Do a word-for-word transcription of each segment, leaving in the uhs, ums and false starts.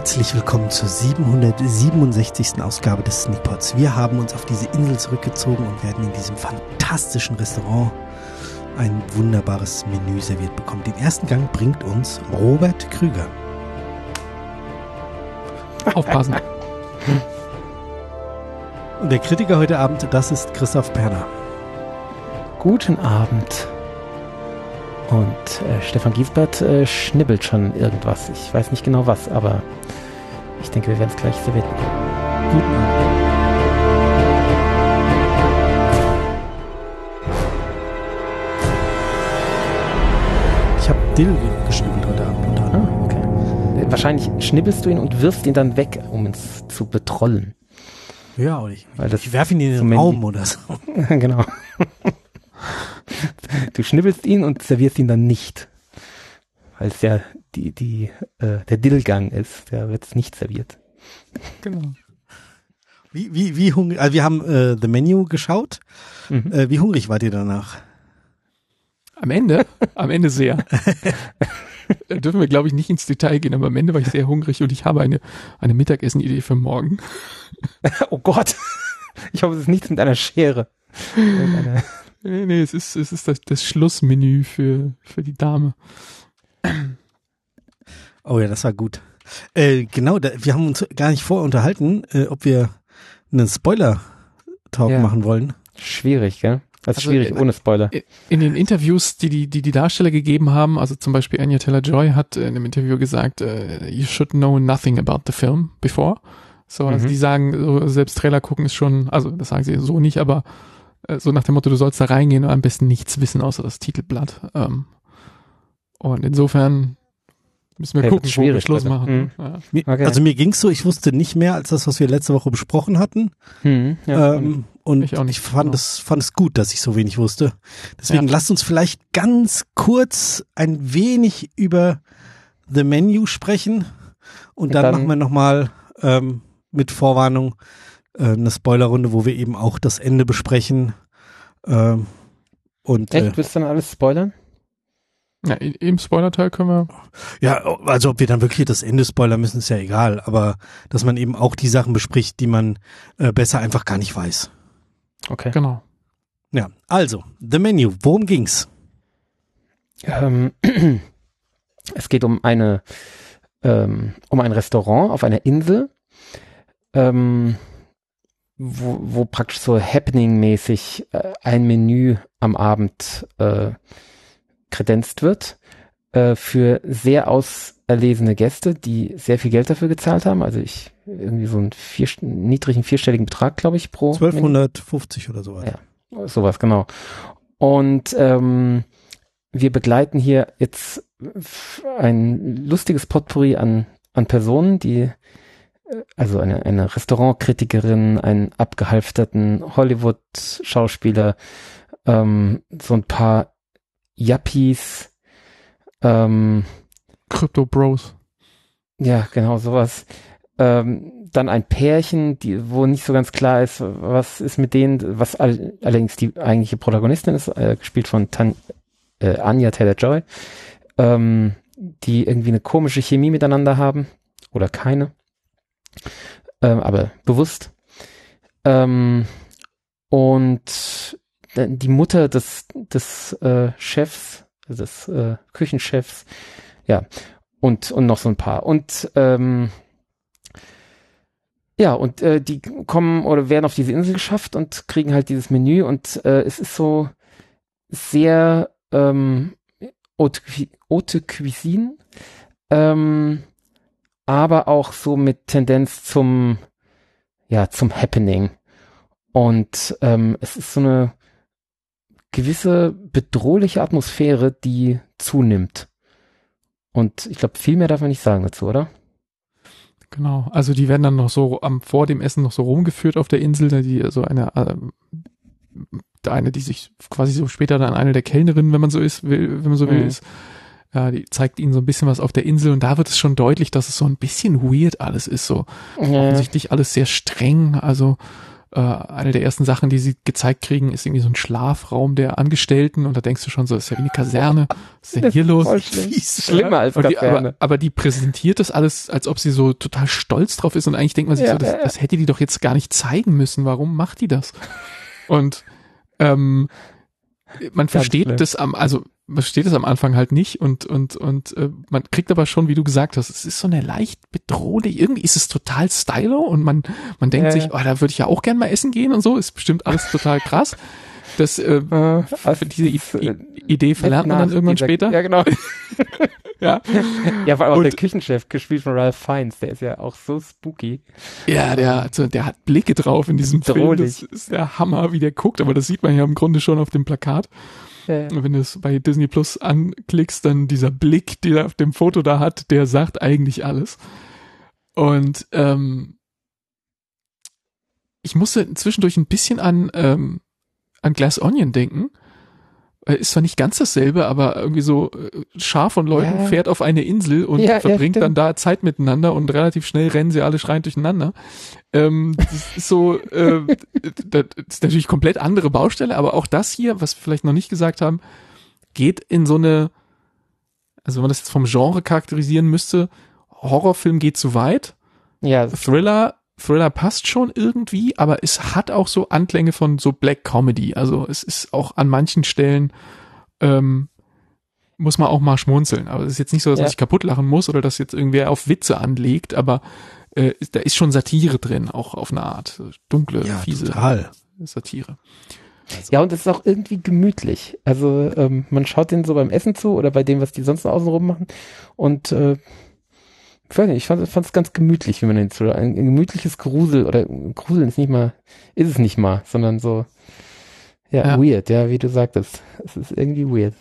Herzlich willkommen zur siebenhundertsiebenundsechzigsten Ausgabe des Sneakpods. Wir haben uns auf diese Insel zurückgezogen und werden in diesem fantastischen Restaurant ein wunderbares Menü serviert bekommen. Den ersten Gang bringt uns Robert Krüger. Aufpassen. Und der Kritiker heute Abend, das ist Christoph Perner. Guten Abend. Und äh, Stefan Giesbert äh, schnibbelt schon irgendwas. Ich weiß nicht genau was, aber ich denke, wir werden es gleich serviert bekommen. Guten Abend. Ich habe Dill geschnibbelt heute Abend. Unter anderem. Ah, okay. Äh, wahrscheinlich schnibbelst du ihn und wirfst ihn dann weg, um ihn zu betrollen. Ja, oder ich, Weil das ich werfe ihn in den Raum oder so. Genau. Du schnibbelst ihn und servierst ihn dann nicht. Weil es ja die, die, äh, der Dillgang ist. Der wird es nicht serviert. Genau. Wie, wie, wie hungrig, also wir haben äh, The Menu geschaut. Mhm. Äh, wie hungrig wart ihr danach? Am Ende? Am Ende sehr. Da dürfen wir, glaube ich, nicht ins Detail gehen, aber am Ende war ich sehr hungrig und ich habe eine, eine Mittagessen-Idee für morgen. Oh Gott. Ich hoffe, es ist nichts mit einer Schere. Mit einer Nee, nee, es ist, es ist das, das Schlussmenü für, für die Dame. Oh ja, das war gut. Äh, genau, da, wir haben uns gar nicht vorher unterhalten, äh, ob wir einen Spoiler-Talk ja. machen wollen. Schwierig, gell? Das ist also, schwierig, ohne Spoiler. In den Interviews, die die, die, die Darsteller gegeben haben, also zum Beispiel Anya Taylor-Joy hat in einem Interview gesagt, uh, you should know nothing about the film before. So, also mhm. die sagen, so, selbst Trailer gucken ist schon, also das sagen sie so nicht, aber so nach dem Motto, du sollst da reingehen und am besten nichts wissen, außer das Titelblatt. Ähm, und insofern müssen wir hey, gucken, wo wir Schluss machen. Mhm. Ja. Okay. Also mir ging's so, ich wusste nicht mehr als das, was wir letzte Woche besprochen hatten. Mhm, ja, ähm, und ich, auch nicht, ich fand, genau. es, fand es gut, dass ich so wenig wusste. Deswegen ja. lasst uns vielleicht ganz kurz ein wenig über The Menu sprechen und dann, dann machen wir nochmal ähm, mit Vorwarnung eine Spoilerrunde, wo wir eben auch das Ende besprechen. Ähm, und, Echt? Äh, Willst du dann alles spoilern? Ja, im Spoiler-Teil können wir... Ja, also ob wir dann wirklich das Ende spoilern müssen, ist ja egal. Aber dass man eben auch die Sachen bespricht, die man äh, besser einfach gar nicht weiß. Okay. Genau. Ja, also, The Menu, worum ging's? Ähm, es geht um eine ähm, um ein Restaurant auf einer Insel, ähm, Wo, wo praktisch so Happening-mäßig äh, ein Menü am Abend äh, kredenzt wird äh, für sehr auserlesene Gäste, die sehr viel Geld dafür gezahlt haben. Also ich irgendwie so einen vier, niedrigen vierstelligen Betrag, glaube ich, pro zwölfhundertfünfzig oder sowas. Ja, sowas, genau. Und ähm, wir begleiten hier jetzt ein lustiges Potpourri an, an Personen, die also eine, eine Restaurantkritikerin, einen abgehalfterten Hollywood-Schauspieler, ähm, so ein paar Yuppies, ähm, Crypto Bros. Ja, genau, sowas. Ähm, dann ein Pärchen, die, wo nicht so ganz klar ist, was ist mit denen, was all, allerdings die eigentliche Protagonistin ist, äh, gespielt von Tan, äh, Anya Taylor-Joy, ähm, die irgendwie eine komische Chemie miteinander haben oder keine. Ähm, aber bewusst. Ähm, und die Mutter des, des äh, Chefs, des äh, Küchenchefs, ja, und, und noch so ein paar. Und ähm, ja, und äh, die kommen oder werden auf diese Insel geschafft und kriegen halt dieses Menü und äh, es ist so sehr ähm, Haute, Haute Cuisine, ähm, aber auch so mit Tendenz zum, ja, zum Happening. Und ähm, es ist so eine gewisse bedrohliche Atmosphäre, die zunimmt. Und ich glaube, viel mehr darf man nicht sagen dazu, oder? Genau, also die werden dann noch so am vor dem Essen noch so rumgeführt auf der Insel, die so eine, äh, eine, die sich quasi so später dann eine der Kellnerinnen, wenn man so ist, will, wenn man so will, mhm. ist. Ja, die zeigt ihnen so ein bisschen was auf der Insel und da wird es schon deutlich, dass es so ein bisschen weird alles ist, so ja. Offensichtlich alles sehr streng, also äh, eine der ersten Sachen, die sie gezeigt kriegen, ist irgendwie so ein Schlafraum der Angestellten und da denkst du schon so, ist ja wie eine Kaserne, was ist denn hier los? Schlimm. Schlimmer als die, Kaserne. aber, aber die präsentiert das alles, als ob sie so total stolz drauf ist und eigentlich denkt man sich ja, so, das, das hätte die doch jetzt gar nicht zeigen müssen, warum macht die das? Und ähm, man versteht das am, also man versteht es am Anfang halt nicht und und und äh, man kriegt aber schon, wie du gesagt hast, es ist so eine leicht bedrohliche, irgendwie ist es total stylo und man man denkt äh. sich, oh, da würde ich ja auch gern mal essen gehen und so, ist bestimmt alles total krass. Das äh, äh, also diese ist, I- Idee verlernt man dann irgendwann später. Ja, genau. ja. Ja, vor allem auch der Küchenchef, gespielt von Ralph Fiennes, der ist ja auch so spooky. Ja, der, also, der hat Blicke drauf in diesem Film. Das ist der Hammer, wie der guckt, aber das sieht man ja im Grunde schon auf dem Plakat. Ja, ja. Wenn du es bei Disney Plus anklickst, dann dieser Blick, den er auf dem Foto da hat, der sagt eigentlich alles. Und ähm, ich musste zwischendurch ein bisschen an ähm, an Glass Onion denken. Ist zwar nicht ganz dasselbe, aber irgendwie so äh, Schar von Leuten ja. fährt auf eine Insel und ja, verbringt ja, dann da Zeit miteinander und relativ schnell rennen sie alle schreiend durcheinander. Ähm, das ist so, äh, das ist natürlich komplett andere Baustelle, aber auch das hier, was wir vielleicht noch nicht gesagt haben, geht in so eine, also wenn man das jetzt vom Genre charakterisieren müsste, Horrorfilm geht zu weit, ja. Thriller Thriller passt schon irgendwie, aber es hat auch so Anklänge von so Black Comedy. Also es ist auch an manchen Stellen, ähm, muss man auch mal schmunzeln. Aber es ist jetzt nicht so, dass ja. man sich kaputt lachen muss oder dass jetzt irgendwer auf Witze anlegt, aber äh, da ist schon Satire drin, auch auf eine Art. Dunkle, ja, fiese total. Satire. Also. Ja, und es ist auch irgendwie gemütlich. Also ähm, man schaut denen so beim Essen zu oder bei dem, was die sonst noch außenrum machen und äh, ich weiß nicht, ich fand es ganz gemütlich, wie man den so, ein, ein gemütliches Grusel, oder Gruseln ist nicht mal, ist es nicht mal, sondern so, ja, ja, weird, ja, wie du sagtest. Es ist irgendwie weird.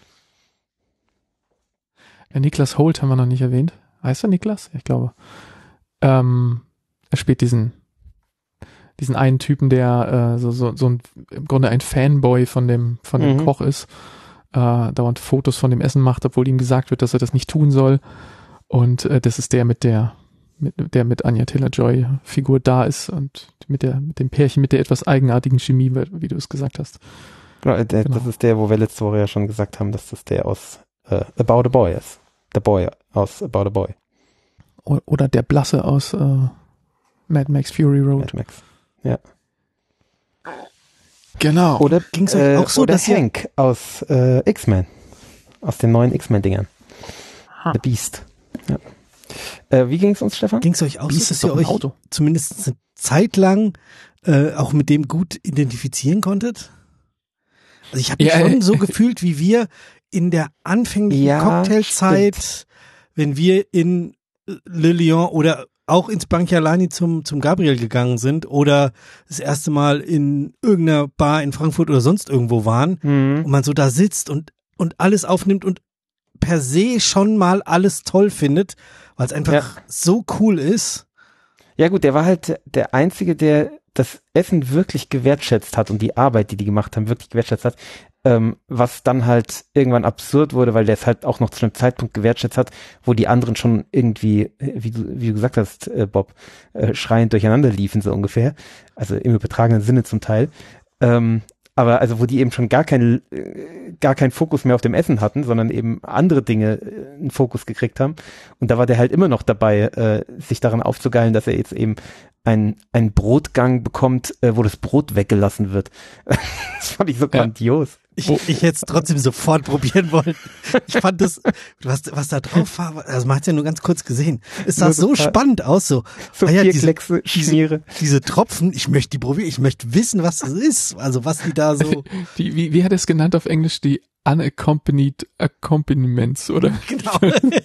Ja, Niklas Holt haben wir noch nicht erwähnt. Heißt er Niklas? Ich glaube. Ähm, er spielt diesen, diesen einen Typen, der äh, so, so, so ein, im Grunde ein Fanboy von dem, von dem mhm. Koch ist, äh, dauernd Fotos von dem Essen macht, obwohl ihm gesagt wird, dass er das nicht tun soll. Und äh, das ist der mit der, mit der mit Anya Taylor-Joy Figur da ist und mit der, mit dem Pärchen mit der etwas eigenartigen Chemie, wie du es gesagt hast. Genau, der, genau. Das ist der, wo wir letzte Woche ja schon gesagt haben, dass das der aus äh, About a Boy ist. Der Boy aus About a Boy. Oder der Blasse aus äh, Mad Max Fury Road. Mad Max, ja. Genau. Oder ging's äh, auch so, oder dass Hank aus äh, X-Men. Aus den neuen X-Men-Dingern. Ha. The Beast. Ja. Äh, wie ging es uns, Stefan? Ging es euch auch so, dass ihr euch Auto. zumindest eine Zeit lang äh, auch mit dem gut identifizieren konntet? Also ich habe mich ja, schon äh, so gefühlt, wie wir in der anfänglichen ja, Cocktailzeit, stimmt. wenn wir in Le Lion oder auch ins Banchialani zum zum Gabriel gegangen sind oder das erste Mal in irgendeiner Bar in Frankfurt oder sonst irgendwo waren mhm. und man so da sitzt und und alles aufnimmt und per se schon mal alles toll findet, weil es einfach ja. so cool ist. Ja gut, der war halt der Einzige, der das Essen wirklich gewertschätzt hat und die Arbeit, die die gemacht haben, wirklich gewertschätzt hat, ähm, was dann halt irgendwann absurd wurde, weil der es halt auch noch zu einem Zeitpunkt gewertschätzt hat, wo die anderen schon irgendwie, wie du, wie du gesagt hast, äh, Bob, äh, schreiend durcheinander liefen, so ungefähr. Also im übertragenen Sinne zum Teil. Ähm, Aber also wo die eben schon gar keinen gar keinen Fokus mehr auf dem Essen hatten, sondern eben andere Dinge einen Fokus gekriegt haben. Und da war der halt immer noch dabei, äh, sich daran aufzugeilen, dass er jetzt eben einen einen Brotgang bekommt, äh, wo das Brot weggelassen wird. Das fand ich so ja. grandios. Ich, ich hätte es trotzdem sofort probieren wollen. Ich fand das, was, was da drauf war, also man hat es ja nur ganz kurz gesehen. Es sah so spannend aus, so. So ah ja, vier diese, Kleckse, diese, diese Tropfen, ich möchte die probieren, ich möchte wissen, was das ist, also was die da so. Die, wie, wie hat er es genannt auf Englisch? Die unaccompanied accompaniments, oder? Genau.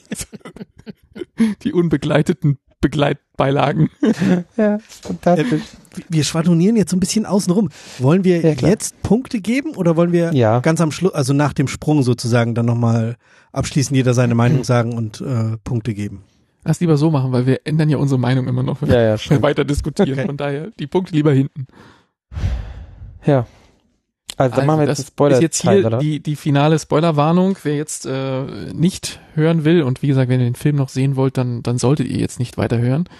Die unbegleiteten Begleitbeilagen. Ja, fantastisch. Äh, wir schwadronieren jetzt so ein bisschen außenrum. Wollen wir ja, jetzt Punkte geben oder wollen wir ja. ganz am Schluss, also nach dem Sprung sozusagen, dann nochmal abschließend jeder seine Meinung sagen und äh, Punkte geben? Lass lieber so machen, weil wir ändern ja unsere Meinung immer noch, wenn ja, ja, wir weiter diskutieren. Okay. Von daher die Punkte lieber hinten. Ja. Also, dann also machen wir jetzt das Spoiler ist jetzt hier Teil, oder? die die finale Spoilerwarnung. Wer jetzt äh, nicht hören will und wie gesagt, wenn ihr den Film noch sehen wollt, dann dann solltet ihr jetzt nicht weiter hören.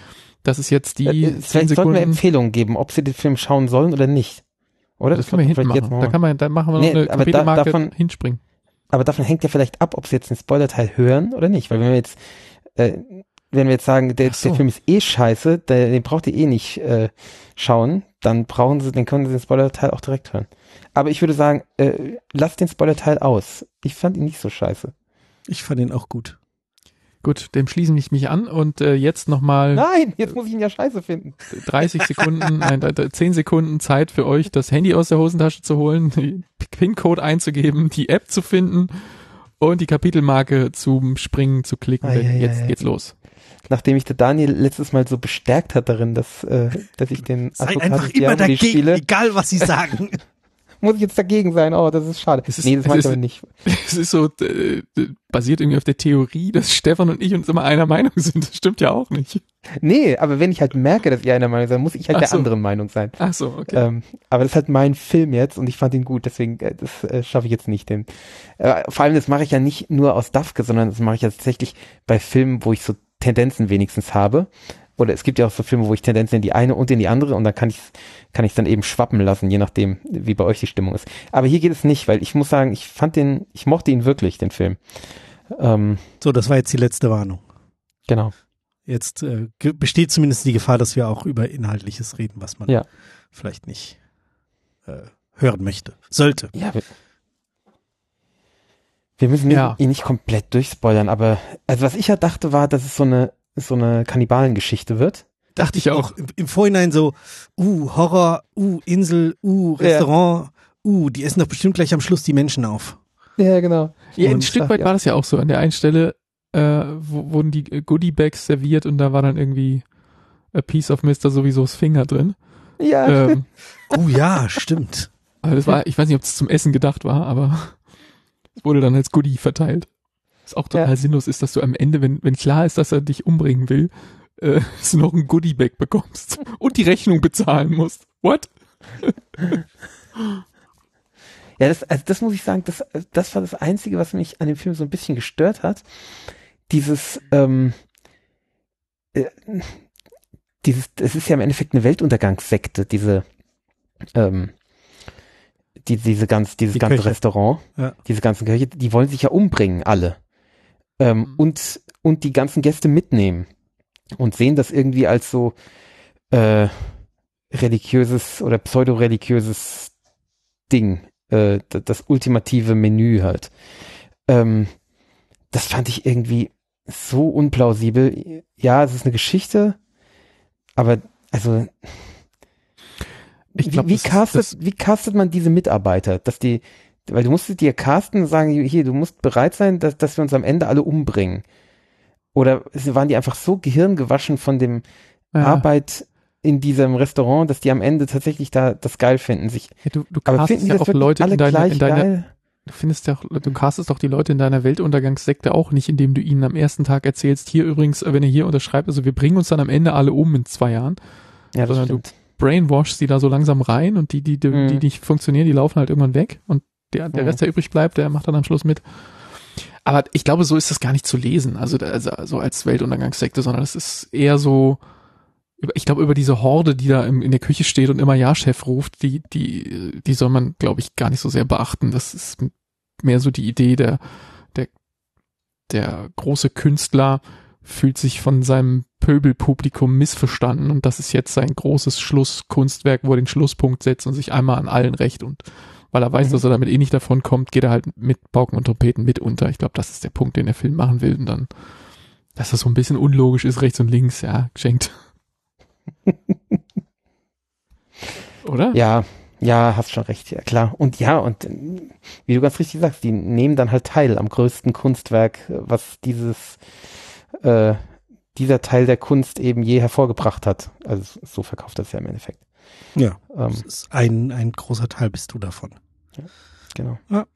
das ist jetzt die äh, Vielleicht sollten wir Empfehlungen geben, ob sie den Film schauen sollen oder nicht. Oder? Das, das können wir hinten machen. Da kann man, da machen wir noch nee, eine Kapitelmarke da, davon, hinspringen. Aber davon hängt ja vielleicht ab, ob sie jetzt den Spoilerteil hören oder nicht. Weil wenn wir jetzt, äh, wenn wir jetzt sagen, der, so. der Film ist eh scheiße, der, den braucht ihr eh nicht äh, schauen, dann brauchen sie, dann können sie den Spoilerteil auch direkt hören. Aber ich würde sagen, äh, lasst den Spoilerteil aus. Ich fand ihn nicht so scheiße. Ich fand ihn auch gut. Gut, dem schließe ich mich an und äh, jetzt nochmal. Nein, jetzt muss ich ihn ja scheiße finden. dreißig Sekunden, nein, zehn Sekunden Zeit für euch, das Handy aus der Hosentasche zu holen, den PIN-Code einzugeben, die App zu finden und die Kapitelmarke zum Springen zu klicken. Ah, ja, jetzt ja, geht's ja. los. Nachdem ich der Daniel letztes Mal so bestärkt hat darin, dass, äh, dass ich den Seid einfach immer dagegen, spiele, egal was sie sagen. Muss ich jetzt dagegen sein? Oh, das ist schade. Es ist, nee, das meinte ich aber nicht. Es ist so, äh, basiert irgendwie auf der Theorie, dass Stefan und ich uns immer einer Meinung sind. Das stimmt ja auch nicht. Nee, aber wenn ich halt merke, dass ihr einer Meinung seid, muss ich halt Ach der so. anderen Meinung sein. Ach so, okay. Ähm, aber das ist halt mein Film jetzt und ich fand ihn gut, deswegen, äh, das äh, schaffe ich jetzt nicht. Den. Äh, vor allem, das mache ich ja nicht nur aus Dafke, sondern das mache ich ja tatsächlich bei Filmen, wo ich so Tendenzen wenigstens habe. Oder es gibt ja auch so Filme, wo ich Tendenzen in die eine und in die andere und dann kann ich kann ich dann eben schwappen lassen, je nachdem, wie bei euch die Stimmung ist. Aber hier geht es nicht, weil ich muss sagen, ich fand den, ich mochte ihn wirklich, den Film. Ähm, so, das war jetzt die letzte Warnung. Genau. Jetzt äh, besteht zumindest die Gefahr, dass wir auch über Inhaltliches reden, was man ja. vielleicht nicht äh, hören möchte. Sollte. Ja, wir, wir müssen ja. ihn nicht komplett durchspoilern, aber also was ich ja dachte war, dass es so eine so eine Kannibalengeschichte wird. Dachte ich auch. Im, im Vorhinein so, uh, Horror, uh, Insel, uh, Restaurant, ja. uh, die essen doch bestimmt gleich am Schluss die Menschen auf. Ja, genau. Ja, ein Stück weit ja. war das ja auch so. An der einen Stelle äh, wo, wurden die Goodie-Bags serviert und da war dann irgendwie a piece of Mister Sowieso's Finger drin. Ja. Ähm, oh ja, stimmt. Also das war, ich weiß nicht, ob es zum Essen gedacht war, aber es wurde dann als Goodie verteilt. Was auch total ja. sinnlos ist, dass du am Ende, wenn, wenn klar ist, dass er dich umbringen will, äh, dass du noch ein Goodie-Bag bekommst und die Rechnung bezahlen musst. What? Ja, das, also das muss ich sagen, das, das war das Einzige, was mich an dem Film so ein bisschen gestört hat. Dieses, ähm, äh, dieses, es ist ja im Endeffekt eine Weltuntergangssekte, diese, ähm, die, diese ganz, dieses die ganze Kirche. Restaurant, ja. diese ganzen Kirche, die wollen sich ja umbringen, alle. Ähm, mhm. und, und die ganzen Gäste mitnehmen und sehen das irgendwie als so äh, religiöses oder pseudo-religiöses Ding, äh, das, das ultimative Menü halt. Ähm, das fand ich irgendwie so unplausibel. Ja, es ist eine Geschichte, aber also ich glaub, wie, wie, castet, das, wie castet man diese Mitarbeiter, dass die, weil du musst dir casten und sagen, hier, du musst bereit sein, dass, dass wir uns am Ende alle umbringen. Oder waren die einfach so gehirngewaschen von dem ja. Arbeit in diesem Restaurant, dass die am Ende tatsächlich da das geil finden. Sich, ja, du du aber castest ja auch Leute in deiner, in deiner du findest ja auch, du castest doch die Leute in deiner Weltuntergangssekte auch nicht, indem du ihnen am ersten Tag erzählst, hier übrigens, wenn ihr hier unterschreibt, also wir bringen uns dann am Ende alle um in zwei Jahren. Ja, das sondern stimmt. Du brainwashst die da so langsam rein und die, die, die, mhm. die nicht funktionieren, die laufen halt irgendwann weg und der, der mhm. Rest, der übrig bleibt, der macht dann am Schluss mit. Aber ich glaube, so ist das gar nicht zu lesen, also, also so als Weltuntergangssekte, sondern es ist eher so, ich glaube, über diese Horde, die da im, in der Küche steht und immer Ja, Chef ruft, die, die, die soll man, glaube ich, gar nicht so sehr beachten. Das ist mehr so die Idee, der, der, der große Künstler fühlt sich von seinem Pöbelpublikum missverstanden und das ist jetzt sein großes Schlusskunstwerk, wo er den Schlusspunkt setzt und sich einmal an allen rächt und weil er weiß, mhm. dass er damit eh nicht davon kommt, geht er halt mit Pauken und Trompeten mit unter. Ich glaube, das ist der Punkt, den der Film machen will und dann, dass das so ein bisschen unlogisch ist, rechts und links, ja, geschenkt. Oder? Ja, ja, hast schon recht, ja klar. Und ja, und wie du ganz richtig sagst, die nehmen dann halt teil am größten Kunstwerk, was dieses, äh, dieser Teil der Kunst eben je hervorgebracht hat. Also so verkauft das ja im Endeffekt. Ja, ähm, das ist ein, ein großer Teil bist du davon. Ja, genau. Ja.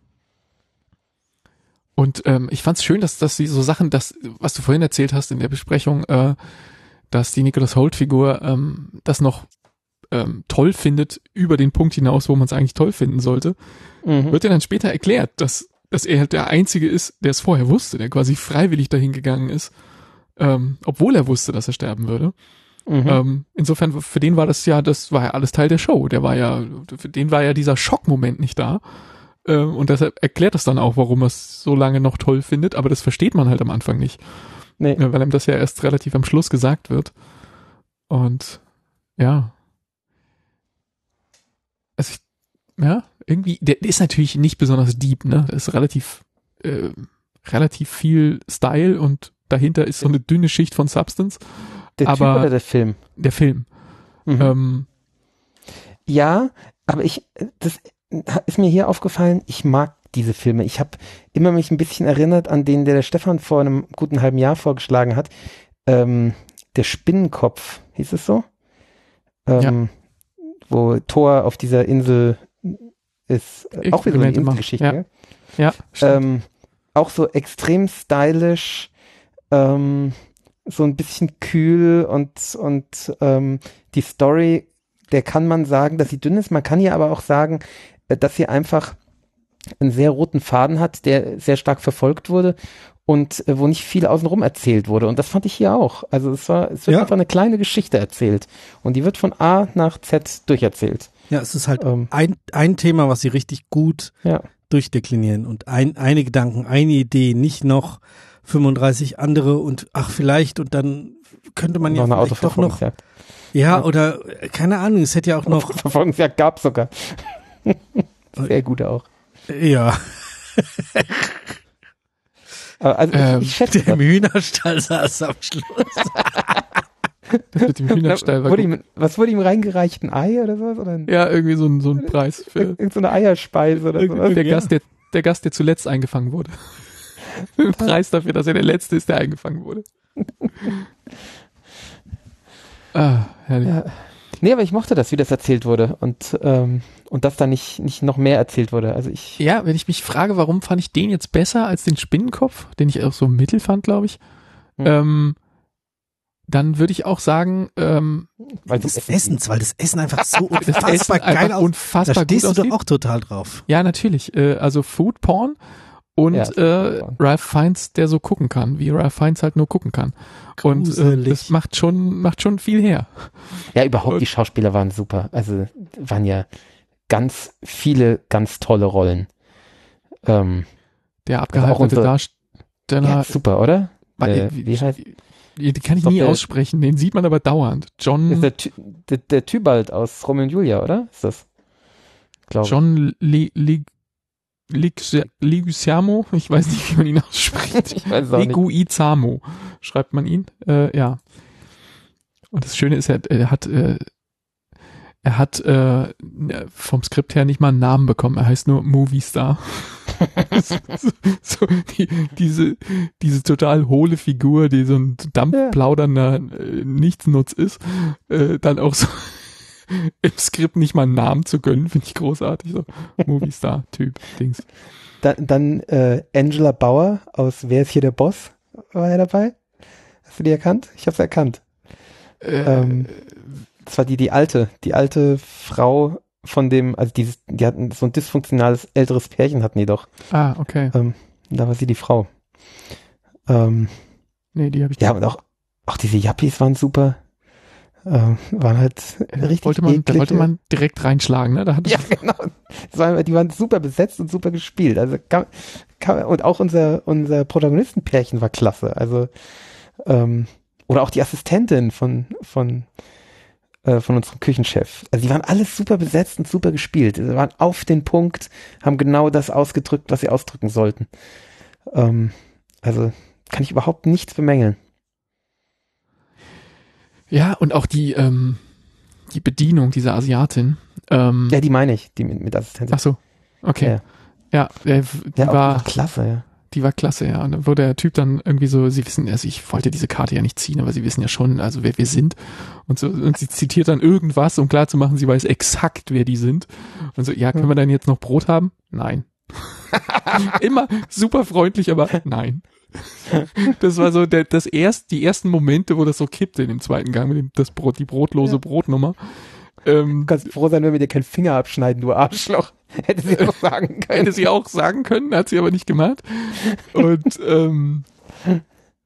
Und ähm, ich fand's schön, dass, dass sie so Sachen, das, was du vorhin erzählt hast in der Besprechung, äh, dass die Nicholas Hoult-Figur ähm, das noch ähm, toll findet, über den Punkt hinaus, wo man es eigentlich toll finden sollte, mhm. wird ja dann später erklärt, dass, dass er halt der Einzige ist, der es vorher wusste, der quasi freiwillig dahin gegangen ist, ähm, obwohl er wusste, dass er sterben würde. Mhm. Ähm, insofern, für den war das ja, das war ja alles Teil der Show. Der war ja, für den war ja dieser Schockmoment nicht da. Ähm, und deshalb erklärt das dann auch, warum er es so lange noch toll findet, aber das versteht man halt am Anfang nicht. Nee. Ja, weil ihm das ja erst relativ am Schluss gesagt wird. Und ja. Also ich, ja, irgendwie, der, der ist natürlich nicht besonders deep, ne? Das ist relativ, äh, relativ viel Style und dahinter ist so eine dünne Schicht von Substance. Der aber Typ oder der Film? Der Film. Mhm. Ähm, ja, aber ich, das ist mir hier aufgefallen, ich mag diese Filme. Ich habe immer mich ein bisschen erinnert an den, der der Stefan vor einem guten halben Jahr vorgeschlagen hat. Ähm, der Spinnenkopf, hieß es so? Ähm, ja. Wo Thor auf dieser Insel ist. Ich auch wieder so eine Inselgeschichte. Ja, ja ähm, auch so extrem stylisch, ähm, so ein bisschen kühl und, und ähm, die Story, der kann man sagen, dass sie dünn ist. Man kann ja aber auch sagen, dass sie einfach einen sehr roten Faden hat, der sehr stark verfolgt wurde und äh, wo nicht viel außenrum erzählt wurde. Und das fand ich hier auch. Also es war, es wird ja. einfach eine kleine Geschichte erzählt. Und die wird von A nach Z durcherzählt. Ja, es ist halt ähm, ein, ein Thema, was sie richtig gut ja. durchdeklinieren. Und ein, eine Gedanken, eine Idee, nicht noch fünfunddreißig andere und ach vielleicht und dann könnte man noch ja eine vielleicht doch noch. Ja, ja, oder keine Ahnung, es hätte ja auch noch. Verfolgungsjagd gab es sogar. Sehr gut auch. Ja. Also ähm, ich schätze, der im Hühnerstall saß am Schluss. Das mit dem Hühnerstall war wurde ihm, was wurde ihm reingereicht? Ein Ei oder sowas? Oder ein, ja, irgendwie so ein, so ein Preis für irgend so eine Eierspeise oder sowas. Der Gast, der, der Gast, der zuletzt eingefangen wurde. Ein Preis dafür, dass er der Letzte ist, der eingefangen wurde. Ah, herrlich. Ja. Nee, aber ich mochte das, wie das erzählt wurde und ähm, und dass da nicht nicht noch mehr erzählt wurde. Also ich ja, wenn ich mich frage, warum fand ich den jetzt besser als den Spinnenkopf, den ich auch so mittel fand, glaube ich, hm. ähm, dann würde ich auch sagen, ähm, weil des Essen, Essens, weil das Essen einfach so unfassbar Essen geil einfach aus. Unfassbar da stehst gut du aussieht. doch auch total drauf. Ja, natürlich. Äh, also Food Porn. Und ja, äh, Ralph Fiennes, der so gucken kann, wie Ralph Fiennes halt nur gucken kann. Und äh, das macht schon macht schon viel her. Ja, überhaupt, und die Schauspieler waren super. Also waren ja ganz viele ganz tolle Rollen. Ähm, der abgehaltene also Darsteller. Ja, super, oder? Äh, wie, wie heißt die kann ich nie der, aussprechen, den sieht man aber dauernd. John. Ist der, der, der Tybalt aus Romeo und Julia, oder? Ist das? John Lee Le Leguizamo, ich weiß nicht, wie man ihn ausspricht. Ich weiß auch nicht. Leguizamo schreibt man ihn. Äh, ja. Und das Schöne ist, er, er hat äh, er hat äh, vom Skript her nicht mal einen Namen bekommen. Er heißt nur Movie Star. so, so, die, diese diese total hohle Figur, die so ein dampfplaudernder äh, Nichtsnutz ist, äh, dann auch so im Skript nicht mal einen Namen zu gönnen, finde ich großartig. So Movie-Star-Typ, Dings. Dann, dann äh, Angela Bauer aus Wer ist hier der Boss? War er dabei? Hast du die erkannt? Ich habe sie erkannt. Äh, ähm, das war die, die alte, die alte Frau von dem, also dieses, die hatten so ein dysfunktionales älteres Pärchen hatten die doch. Ah, okay. Ähm, da war sie die Frau. Ähm, nee, die habe ich Ja, und auch, auch diese Yuppies waren super. Ähm, waren halt richtig wollte man, da wollte man direkt reinschlagen, ne? Da hat ja, genau. Das war, die waren super besetzt und super gespielt. Also kann, kann, und auch unser unser Protagonistenpärchen war klasse. Also ähm, oder auch die Assistentin von von äh, von unserem Küchenchef. Also die waren alles super besetzt und super gespielt. Sie waren auf den Punkt, haben genau das ausgedrückt, was sie ausdrücken sollten. Ähm, also kann ich überhaupt nichts bemängeln. Ja, und auch die, ähm, die Bedienung dieser Asiatin. Ähm, ja, die meine ich, die mit, mit Assistentin. Ach so, okay. Ja, ja, ja die ja, war klasse, ja. Die war klasse, ja. Und dann wurde der Typ dann irgendwie so, sie wissen, also ich wollte diese Karte ja nicht ziehen, aber sie wissen ja schon, also wer wir sind. Und so, und sie zitiert dann irgendwas, um klarzumachen, sie weiß exakt, wer die sind. Und so, ja, können wir dann jetzt noch Brot haben? Nein. Immer super freundlich, aber nein. Das war so der, das erst, die ersten Momente, wo das so kippte in dem zweiten Gang mit dem, das Brot, die brotlose ja. Brotnummer. Ähm, du kannst froh sein, wenn wir dir keinen Finger abschneiden, du Arschloch. Hätte sie auch sagen können. Hätte sie auch sagen können, hat sie aber nicht gemacht. Und ähm,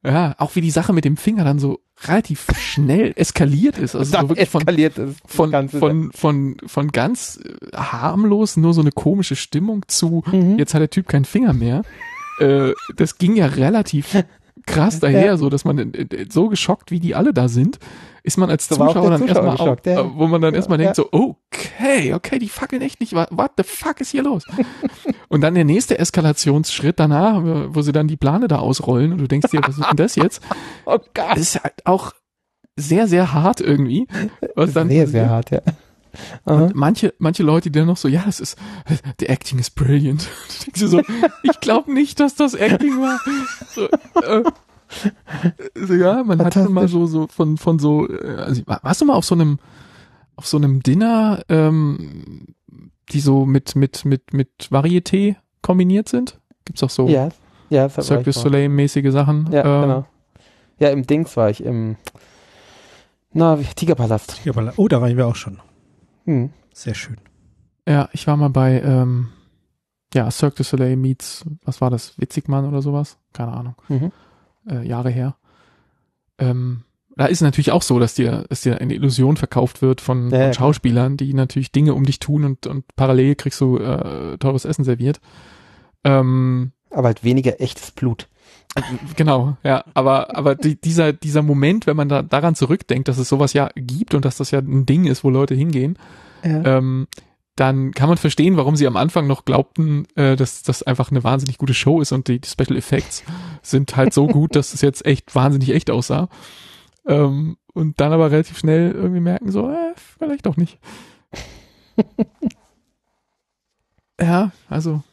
Ja, auch wie die Sache mit dem Finger dann so relativ schnell eskaliert ist. Also so wirklich von, eskaliert ist von, von, von, von, von ganz harmlos, nur so eine komische Stimmung zu, mhm. jetzt hat der Typ keinen Finger mehr. Äh, das ging ja relativ krass daher, ja. so dass man so geschockt, wie die alle da sind, ist man als so Zuschauer dann Zuschauer erstmal auch, ja. wo man dann ja. erstmal denkt ja. so, okay, okay, die fackeln echt nicht, what the fuck ist hier los? Und dann der nächste Eskalationsschritt danach, wo sie dann die Plane da ausrollen und du denkst dir, was ist denn das jetzt? Oh Gott. Das ist halt auch sehr, sehr hart irgendwie. Was dann sehr, sehr hart, ja. Und manche, manche Leute, die dann noch so, ja, das ist, the acting is brilliant. Du denkst dir so, ich glaube nicht, dass das Acting war. So, äh, so ja, man hat schon mal so, so von, von so, also warst du mal auf so einem, auf so einem Dinner, ähm, die so mit, mit, mit, mit Varieté kombiniert sind? Gibt's auch so ja, ja, Cirque du Soleil-mäßige Sachen? Ja, äh, genau. Ja, im Dings war ich, im, na, Tigerpalast. Tigerpalast. Oh, da waren wir auch schon. Hm. Sehr schön. Ja, ich war mal bei, ähm, ja, Cirque du Soleil meets, was war das, Witzigmann oder sowas? Keine Ahnung. Mhm. Äh, Jahre her. Ähm, da ist es natürlich auch so, dass dir, dass dir eine Illusion verkauft wird von, ja, von Schauspielern, die natürlich Dinge um dich tun und, und parallel kriegst du äh, teures Essen serviert. Ähm, aber halt weniger echtes Blut. Genau, ja, aber aber die, dieser dieser Moment, wenn man da daran zurückdenkt, dass es sowas ja gibt und dass das ja ein Ding ist, wo Leute hingehen, ja. ähm, dann kann man verstehen, warum sie am Anfang noch glaubten, äh, dass das einfach eine wahnsinnig gute Show ist und die, die Special Effects sind halt so gut, dass es jetzt echt wahnsinnig echt aussah. Ähm, und dann aber relativ schnell irgendwie merken so, äh, vielleicht auch nicht. Ja, also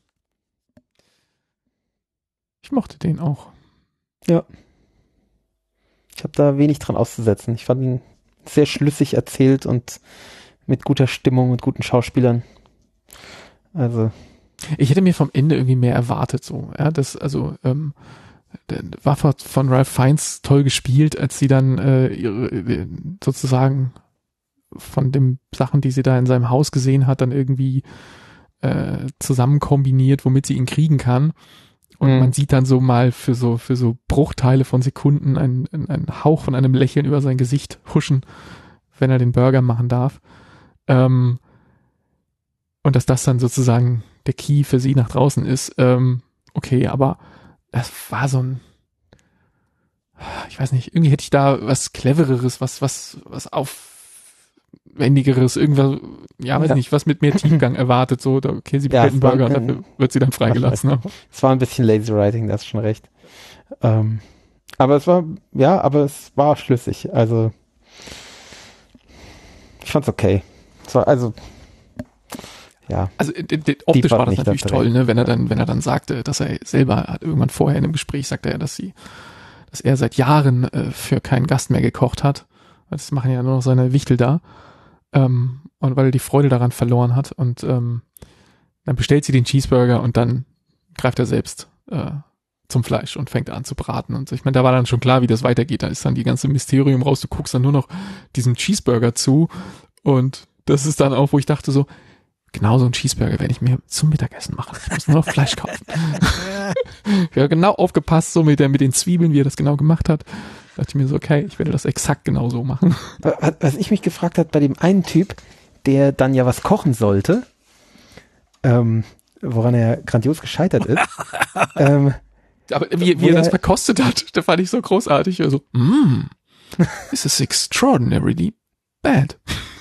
ich mochte den auch. Ja. Ich habe da wenig dran auszusetzen. Ich fand ihn sehr schlüssig erzählt und mit guter Stimmung und guten Schauspielern. Also. Ich hätte mir vom Ende irgendwie mehr erwartet, so. Ja, das, also, ähm, war von Ralph Fiennes toll gespielt, als sie dann äh, ihre, sozusagen von den Sachen, die sie da in seinem Haus gesehen hat, dann irgendwie äh, zusammen kombiniert, womit sie ihn kriegen kann. Und mhm. man sieht dann so mal für so für so Bruchteile von Sekunden einen, einen Hauch von einem Lächeln über sein Gesicht huschen, wenn er den Burger machen darf. Ähm, und dass das dann sozusagen der Key für sie nach draußen ist. Ähm, okay, aber das war so ein, ich weiß nicht, irgendwie hätte ich da was Clevereres, was was was aufwendigeres, irgendwas, ja, weiß ja. nicht, was mit mehr Tiefgang erwartet. So, okay, sie bestellt einen Burger und dafür wird sie dann freigelassen. Ne? Es war ein bisschen Lazy Writing, das ist schon recht. Ähm, aber es war, ja, aber es war schlüssig. Also ich fand's okay. Es war, also ja. Also d- d- optisch war das natürlich toll, ne? Wenn er dann, wenn er dann sagte, dass er selber hat, irgendwann vorher in einem Gespräch sagte er, dass sie, dass er seit Jahren äh, für keinen Gast mehr gekocht hat. Das machen ja nur noch seine Wichtel da. Ähm, und weil er die Freude daran verloren hat. Und ähm, dann bestellt sie den Cheeseburger und dann greift er selbst äh, zum Fleisch und fängt an zu braten. Und so. Ich meine, da war dann schon klar, wie das weitergeht. Da ist dann die ganze Mysterium raus. Du guckst dann nur noch diesem Cheeseburger zu. Und das ist dann auch, wo ich dachte so, genau so ein Cheeseburger werde ich mir zum Mittagessen machen. Ich muss nur noch Fleisch kaufen. Ich habe genau aufgepasst, so mit, der, mit den Zwiebeln, wie er das genau gemacht hat. Da dachte ich mir so, okay, ich werde das exakt genau so machen. Was ich mich gefragt habe bei dem einen Typ, der dann ja was kochen sollte, ähm, woran er grandios gescheitert ist. ähm, Aber wie, wie er das verkostet hat, da fand ich so großartig. Also, mmm, this is extraordinarily bad.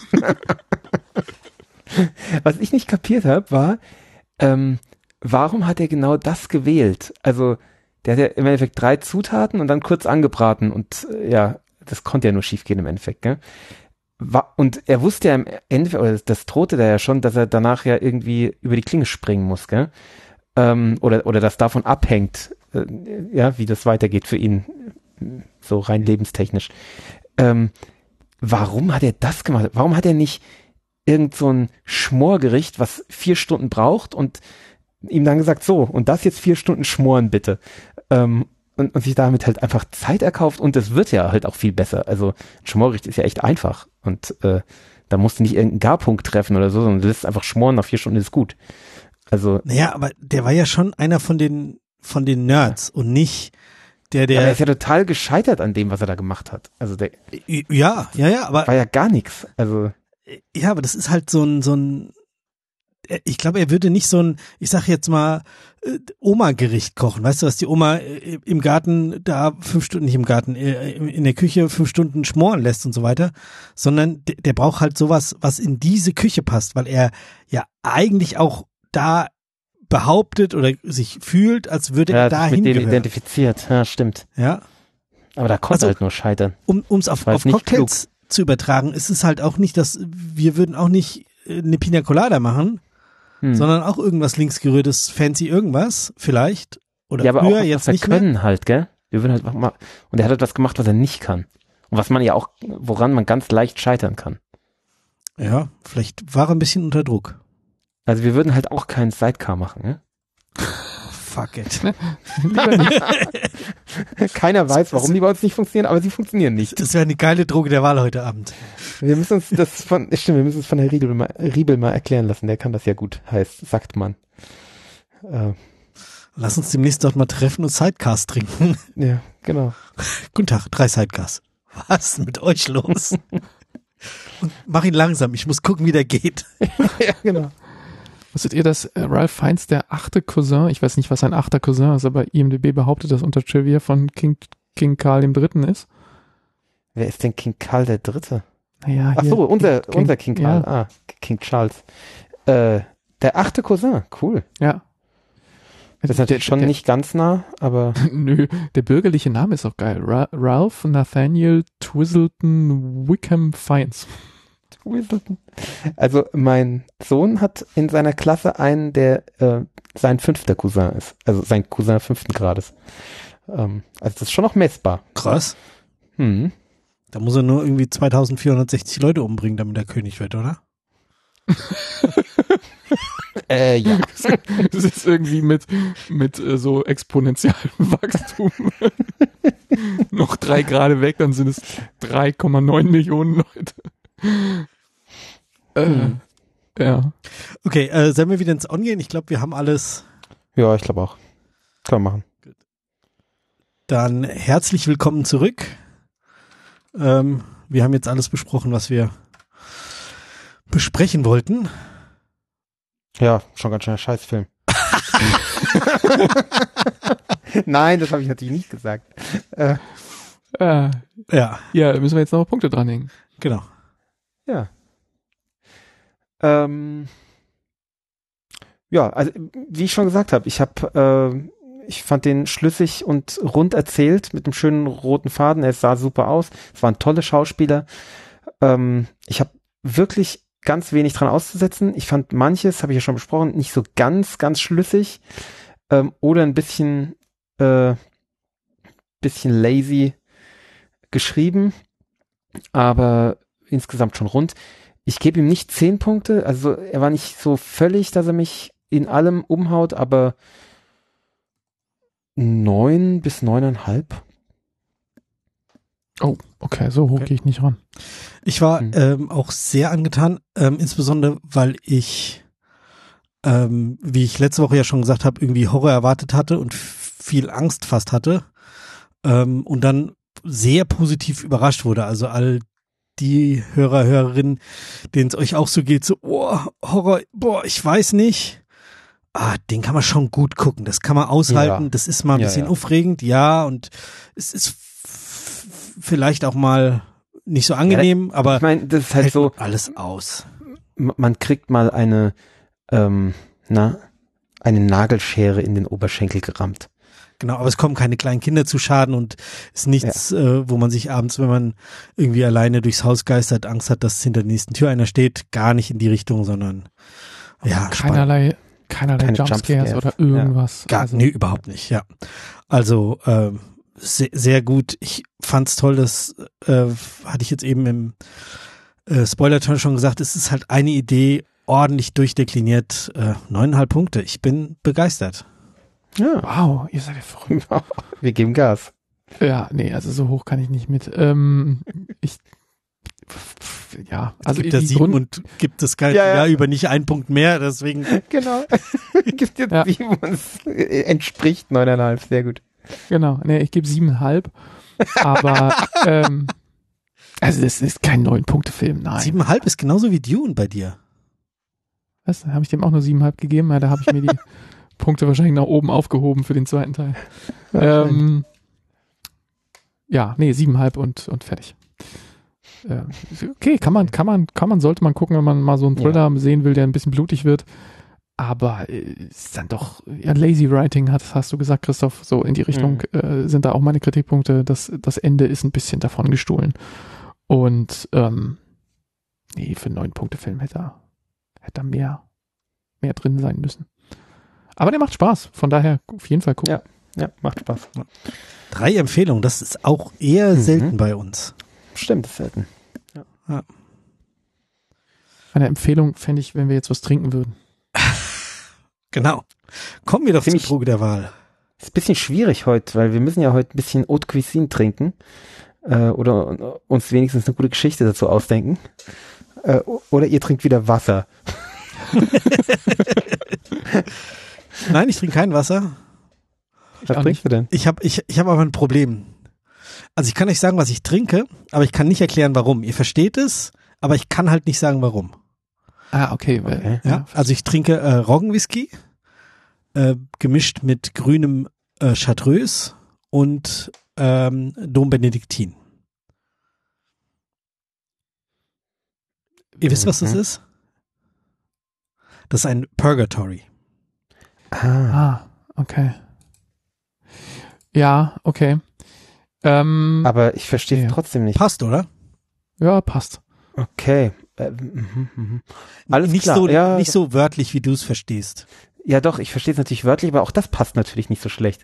Was ich nicht kapiert habe, war, ähm, warum hat er genau das gewählt? Also, der hat ja im Endeffekt drei Zutaten und dann kurz angebraten und äh, ja, das konnte ja nur schief gehen im Endeffekt, gell? War, und er wusste ja im Endeffekt, oder das drohte da ja schon, dass er danach ja irgendwie über die Klinge springen muss, gell? Ähm, oder, oder das davon abhängt, äh, ja, wie das weitergeht für ihn, so rein lebenstechnisch. Ähm, warum hat er das gemacht? Warum hat er nicht irgend so ein Schmorgericht, was vier Stunden braucht und ihm dann gesagt, so, und das jetzt vier Stunden schmoren bitte. Ähm, und, und sich damit halt einfach Zeit erkauft und es wird ja halt auch viel besser. Also ein Schmorgericht ist ja echt einfach und äh, da musst du nicht irgendeinen Garpunkt treffen oder so, sondern du lässt einfach schmoren, nach vier Stunden ist gut. Also. Naja, aber der war ja schon einer von den, von den Nerds ja. und nicht der, der. Aber er ist ja total gescheitert an dem, was er da gemacht hat. Also der. Ja, ja, ja, aber. War ja gar nichts. Also. Ja, aber das ist halt so ein, so ein, ich glaube, er würde nicht so ein, ich sag jetzt mal, Oma-Gericht kochen. Weißt du, was die Oma im Garten da fünf Stunden, nicht im Garten, in der Küche fünf Stunden schmoren lässt und so weiter, sondern der, der braucht halt sowas, was in diese Küche passt, weil er ja eigentlich auch da behauptet oder sich fühlt, als würde ja, er da hingehören. Ja, mit denen identifiziert. Ja, stimmt. Ja. Aber da konnte also, halt nur scheitern. Um es auf, auf Cocktails klug. zu übertragen, ist es halt auch nicht, dass wir würden auch nicht eine Pina Colada machen, hm. sondern auch irgendwas linksgerührtes, fancy irgendwas, vielleicht. Oder ja, aber früher, auch, jetzt was nicht wir können mehr. halt, gell? Wir würden halt mal, und er hat etwas gemacht, was er nicht kann. Und was man ja auch, woran man ganz leicht scheitern kann. Ja, vielleicht war er ein bisschen unter Druck. Also wir würden halt auch keinen Sidecar machen, ne? Fuck it. Keiner weiß, warum die bei uns nicht funktionieren, aber sie funktionieren nicht. Das wäre eine geile Droge der Wahl heute Abend. Wir müssen uns das von, stimmt, wir müssen es von Herrn Riebel mal, Riebel mal erklären lassen. Der kann das ja gut, heißt, sagt man. Äh. Lass uns demnächst dort mal treffen und Sidecars trinken. Ja, genau. Guten Tag, drei Sidecars. Was ist mit euch los? Und mach ihn langsam, ich muss gucken, wie der geht. Ja, genau. Wusstet ihr, dass äh, Ralph Fiennes der achte Cousin, ich weiß nicht, was ein achter Cousin ist, aber I M D B behauptet, dass unter Trivia von King, King Karl dem Dritten ist? Wer ist denn King Karl der Dritte? Naja, Ach so, unser King, unser King Karl. Ja. Ah, King Charles. Äh, der achte Cousin, cool. Ja. Das ist natürlich schon der, nicht ganz nah, aber... Nö, der bürgerliche Name ist auch geil. Ra- Ralph Nathaniel Twistleton Wickham Fiennes. Twistleton. Also mein Sohn hat in seiner Klasse einen, der äh, sein fünfter Cousin ist. Also sein Cousin fünften Grades. Ähm, also das ist schon noch messbar. Krass. Hm. Da muss er nur irgendwie zweitausendvierhundertsechzig Leute umbringen, damit er König wird, oder? äh, ja. Das ist irgendwie mit, mit äh, so exponentiellem Wachstum. Noch drei Grad weg, dann sind es drei Komma neun Millionen Leute. Äh, hm. Ja. Okay, äh, sollen wir wieder ins On gehen? Ich glaube, wir haben alles. Ja, ich glaube auch. Kann man machen. Dann herzlich willkommen zurück. Ähm, wir haben jetzt alles besprochen, was wir besprechen wollten. Ja, schon ganz schön ein Scheißfilm. Nein, das habe ich natürlich nicht gesagt. Äh, äh, ja. Ja, da müssen wir jetzt noch Punkte dranhängen. Genau. Ja. Ähm, ja, also wie ich schon gesagt habe, ich habe, äh, ich fand den schlüssig und rund erzählt mit einem schönen roten Faden. Er sah super aus. Es waren tolle Schauspieler. Ähm, ich habe wirklich ganz wenig dran auszusetzen. Ich fand manches, habe ich ja schon besprochen, nicht so ganz, ganz schlüssig ähm, oder ein bisschen, äh, bisschen lazy geschrieben, aber insgesamt schon rund. Ich gebe ihm nicht zehn Punkte, also er war nicht so völlig, dass er mich in allem umhaut, aber neun bis neuneinhalb. Oh, okay, so hoch okay. gehe ich nicht ran. Ich war mhm. ähm, auch sehr angetan, ähm, insbesondere weil ich, ähm, wie ich letzte Woche ja schon gesagt habe, irgendwie Horror erwartet hatte und f- viel Angst fast hatte ähm, und dann sehr positiv überrascht wurde. Also all die Hörer, Hörerinnen, denen es euch auch so geht, so, oh, Horror, boah, ich weiß nicht. Ah, den kann man schon gut gucken, das kann man aushalten, ja. Das ist mal ein ja, bisschen ja. aufregend, ja, und es ist f- vielleicht auch mal nicht so angenehm, ja, aber ich meine, das ist halt so alles aus. Man kriegt mal eine, ähm, na, eine Nagelschere in den Oberschenkel gerammt. Genau, aber es kommen keine kleinen Kinder zu Schaden und ist nichts, ja. äh, wo man sich abends, wenn man irgendwie alleine durchs Haus geistert, Angst hat, dass hinter der nächsten Tür einer steht, gar nicht in die Richtung, sondern ja, keinerlei, keinerlei Keine Jumpscares oder irgendwas. Ja. Gar, also. Nee, überhaupt nicht, ja. Also äh, sehr, sehr gut. Ich fand's toll, das äh, hatte ich jetzt eben im äh, Spoiler-Turn schon gesagt, es ist halt eine Idee, ordentlich durchdekliniert, äh, neuneinhalb Punkte. Ich bin begeistert. Ja. Wow, ihr seid ja verrückt. Wir geben Gas. Ja, nee, also so hoch kann ich nicht mit. Ähm, ich, ja, es also gibt ja sieben und gibt es kein ja, ja. Jahr über nicht einen Punkt mehr, deswegen. Genau. Gibt jetzt ja. sieben und es entspricht neuneinhalb, sehr gut. Genau, nee, ich gebe siebeneinhalb. Aber, ähm, also das ist kein neun-Punkte-Film, nein. Siebeneinhalb ist genauso wie Dune bei dir. Was? Habe ich dem auch nur siebeneinhalb gegeben? Ja, da habe ich mir die Punkte wahrscheinlich nach oben aufgehoben für den zweiten Teil. Ja, ähm, ja nee, siebeneinhalb und, und fertig. Äh, okay, kann man, kann man, kann man, sollte man gucken, wenn man mal so einen Thriller ja. sehen will, der ein bisschen blutig wird. Aber äh, ist dann doch, ja, Lazy Writing hat, hast du gesagt, Christoph, so in die Richtung mhm. äh, sind da auch meine Kritikpunkte. Das, das Ende ist ein bisschen davon gestohlen. Und ähm, nee, für einen neun-Punkte-Film hätte er, hätte er mehr, mehr drin sein müssen. Aber der macht Spaß, von daher auf jeden Fall gucken. Ja, ja, macht Spaß. Drei Empfehlungen, das ist auch eher mhm. selten bei uns. Stimmt, ist selten. Ja. Ja. Eine Empfehlung fände ich, wenn wir jetzt was trinken würden. Genau. Kommen wir doch zum Truge der Wahl. Ist ein bisschen schwierig heute, weil wir müssen ja heute ein bisschen Haute Cuisine trinken. Äh, oder uns wenigstens eine gute Geschichte dazu ausdenken. Äh, oder ihr trinkt wieder Wasser. Nein, ich trinke kein Wasser. Was trinkst du denn? Ich habe ich, ich hab aber ein Problem. Also ich kann euch sagen, was ich trinke, aber ich kann nicht erklären, warum. Ihr versteht es, aber ich kann halt nicht sagen, warum. Ah, okay. okay. Ja, also ich trinke äh, Roggenwhisky, äh, gemischt mit grünem äh, Chartreuse und ähm, Dom Benediktin. Ihr wisst, was das mhm. ist? Das ist ein Purgatory. Ah, ah okay. Ja, okay. Ähm, Aber ich verstehe es ja. trotzdem nicht. Passt, oder? Ja, passt. Okay. Äh, mh, mh. Alles nicht klar. So, ja, nicht so wörtlich, wie du es verstehst. Ja, doch, ich verstehe es natürlich wörtlich, aber auch das passt natürlich nicht so schlecht.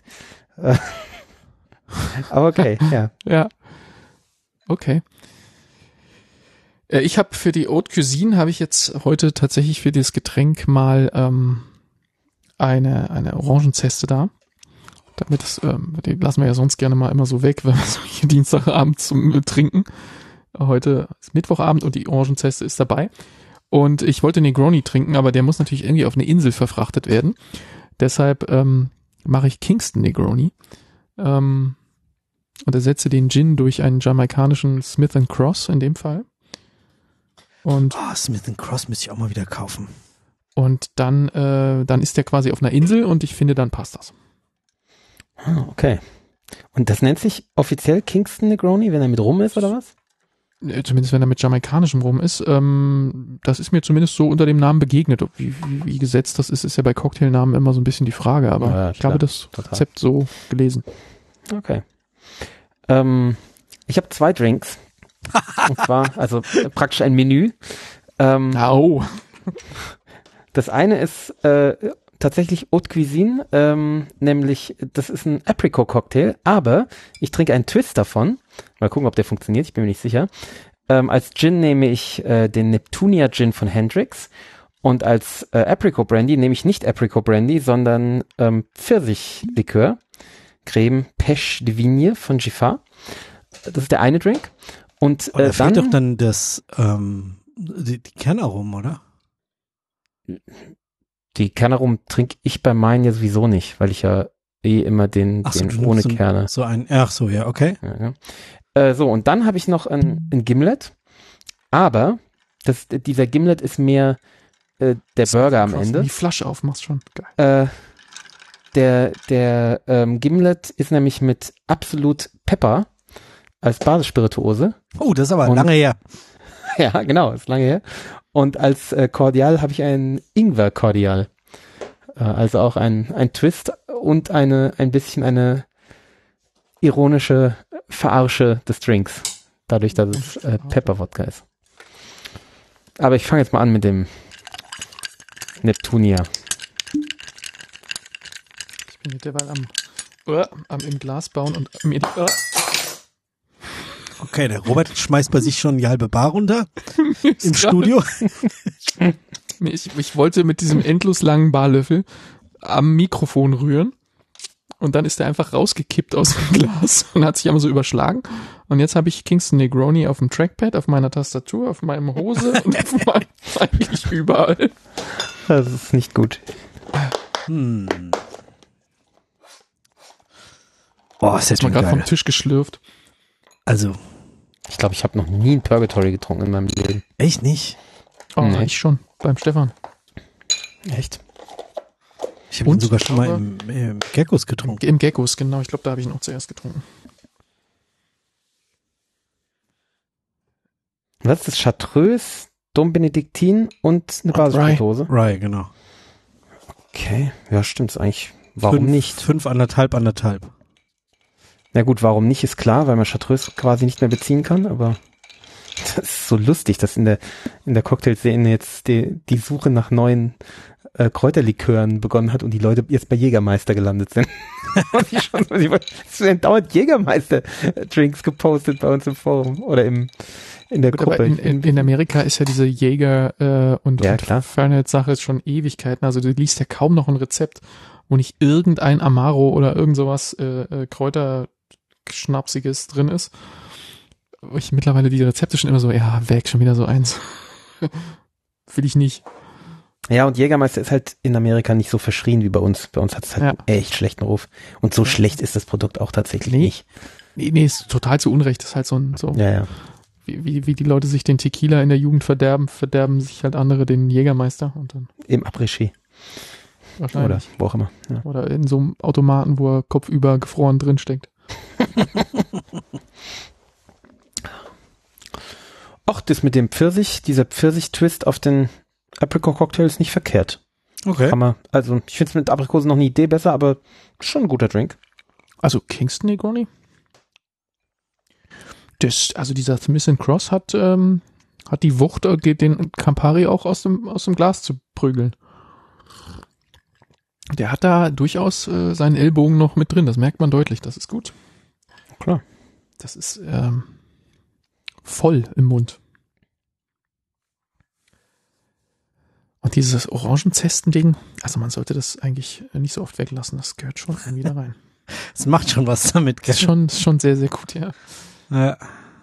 Aber okay, ja. Ja. Okay. Äh, ich habe für die Haute Cuisine habe ich jetzt heute tatsächlich für das Getränk mal ähm, eine eine Orangenzeste da. Damit das, ähm, die lassen wir ja sonst gerne mal immer so weg, wenn wir so hier Dienstagabend zum äh, Trinken. Heute ist Mittwochabend und die Orangenzeste ist dabei. Und ich wollte Negroni trinken, aber der muss natürlich irgendwie auf eine Insel verfrachtet werden. Deshalb ähm, mache ich Kingston Negroni ähm, und ersetze den Gin durch einen jamaikanischen Smith and Cross in dem Fall. Und oh, Smith and Cross müsste ich auch mal wieder kaufen. Und dann, äh, dann ist der quasi auf einer Insel und ich finde, dann passt das. Okay. Und das nennt sich offiziell Kingston Negroni, wenn er mit Rum ist, oder was? Zumindest wenn er mit jamaikanischem Rum ist. Ähm, das ist mir zumindest so unter dem Namen begegnet. Wie, wie, wie gesetzt das ist, ist ja bei Cocktailnamen immer so ein bisschen die Frage. Aber ja, ich habe das total. Rezept so gelesen. Okay. Ähm, ich habe zwei Drinks. Und zwar, also praktisch ein Menü. Ähm, Au. Das eine ist äh, tatsächlich Haute Cuisine, ähm, nämlich das ist ein Apricot-Cocktail, aber ich trinke einen Twist davon. Mal gucken, ob der funktioniert, ich bin mir nicht sicher. Ähm, als Gin nehme ich äh, den Neptunia Gin von Hendrix und als äh, Apricot Brandy nehme ich nicht Apricot Brandy, sondern ähm, Pfirsichlikör, Creme Pêche de Vigne von Giffard. Das ist der eine Drink. Und äh, da fehlt doch dann das ähm, die, die Kernaromen, oder? Die Kernaromen trinke ich bei meinen ja sowieso nicht, weil ich ja eh immer den, ach so, den ohne so, Kerne. So ein, ach so, ja, okay. Ja, ja. Äh, so, und dann habe ich noch ein, ein Gimlet, aber das, dieser Gimlet ist mehr äh, der das Burger am Ende. Die Flasche aufmachst schon, geil. Äh, der der ähm, Gimlet ist nämlich mit Absolut Pepper als Basisspirituose. Oh, das ist aber und, lange her. Ja, genau, ist lange her. Und als äh, Cordial habe ich ein Ingwer-Cordial. Äh, also auch ein, ein Twist und eine ein bisschen eine ironische Verarsche des Drinks. Dadurch, dass es äh, Pepper-Wodka ist. Aber ich fange jetzt mal an mit dem Neptunia. Ich bin derweil am, uh, am im Glas bauen und mir die... Uh. Okay, der Robert schmeißt bei sich schon die halbe Bar runter im Studio. ich, ich wollte mit diesem endlos langen Barlöffel am Mikrofon rühren und dann ist der einfach rausgekippt aus dem Glas und hat sich einmal so überschlagen. Und jetzt habe ich Kingston Negroni auf dem Trackpad, auf meiner Tastatur, auf meinem Hose und auf meinem, eigentlich überall. Das ist nicht gut. Hm. Oh, ist jetzt mal gerade vom Tisch geschlürft. Also. Ich glaube, ich habe noch nie ein Purgatory getrunken in meinem Leben. Echt nicht? Oh, nee. Ich schon. Beim Stefan. Echt? Ich habe ihn sogar schon mal im, im Geckos getrunken. Im Geckos, genau. Ich glaube, da habe ich ihn auch zuerst getrunken. Was ist das? Chartreuse, Dom Benediktin und eine Basisspirituose? Rye. Rye, genau. Okay, ja, stimmt's eigentlich. Warum fünf, nicht? Fünf, anderthalb, anderthalb. Na gut, warum nicht, ist klar, weil man Chartreuse quasi nicht mehr beziehen kann, aber das ist so lustig, dass in der in der Cocktailszene jetzt die, die Suche nach neuen äh, Kräuterlikören begonnen hat und die Leute jetzt bei Jägermeister gelandet sind. Und ich schon, es werden dauernd Jägermeister-Drinks gepostet bei uns im Forum oder im in der Gut, Gruppe. aber in, in, in Amerika ist ja diese Jäger äh, und, ja, und Fahrenheit-Sache ist schon Ewigkeiten. Also du liest ja kaum noch ein Rezept, wo nicht irgendein Amaro oder irgend sowas äh, äh, Kräuterschnapsiges drin ist. Wo ich mittlerweile die Rezepte schon immer so, ja, weg, schon wieder so eins. Will ich nicht. Ja, und Jägermeister ist halt in Amerika nicht so verschrien wie bei uns. Bei uns hat es halt ja. einen echt schlechten Ruf. Und so ja. schlecht ist das Produkt auch tatsächlich nee. nicht. Nee, nee, ist total zu Unrecht. Das ist halt so ein, so, ja, ja. Wie, wie, wie die Leute sich den Tequila in der Jugend verderben, verderben sich halt andere den Jägermeister. Und dann im Après-Ski. Wahrscheinlich. Oder wo auch immer. Ja. Oder in so einem Automaten, wo er kopfüber gefroren drinsteckt. Ach, das mit dem Pfirsich, dieser Pfirsich-Twist auf den Apricot-Cocktail ist nicht verkehrt. Okay. Kann man, also ich finde es mit Aprikosen noch eine Idee besser, aber schon ein guter Drink. Also Kingston Negroni? Das, also dieser Smith and Cross hat, ähm, hat die Wucht, den Campari auch aus dem, aus dem Glas zu prügeln. Der hat da durchaus äh, seinen Ellbogen noch mit drin, das merkt man deutlich, das ist gut. Klar. Das ist ähm, voll im Mund. Und dieses Orangenzesten-Ding, also man sollte das eigentlich nicht so oft weglassen, das gehört schon irgendwie da rein. Es macht schon was damit, gell? Das ist schon, ist schon sehr, sehr gut, ja. Ja.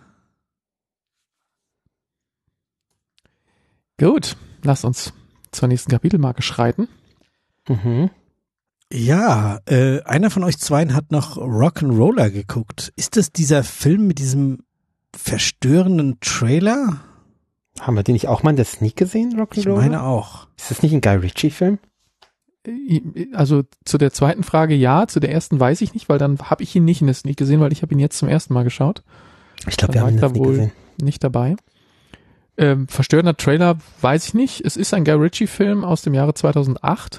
Gut, lasst uns zur nächsten Kapitelmarke schreiten. Mhm. Ja, äh, einer von euch zweien hat noch Rock'n'Roller geguckt. Ist das dieser Film mit diesem verstörenden Trailer? Haben wir den nicht auch mal in der Sneak gesehen, Rock'n'Roller? Ich meine auch. Ist das nicht ein Guy Ritchie-Film? Also zu der zweiten Frage ja, zu der ersten weiß ich nicht, weil dann habe ich ihn nicht in der Sneak gesehen, weil ich habe ihn jetzt zum ersten Mal geschaut. Ich glaube, wir haben ihn in der Sneak gesehen. Nicht dabei. Ähm, verstörender Trailer weiß ich nicht. Es ist ein Guy Ritchie-Film aus dem Jahre zweitausendacht.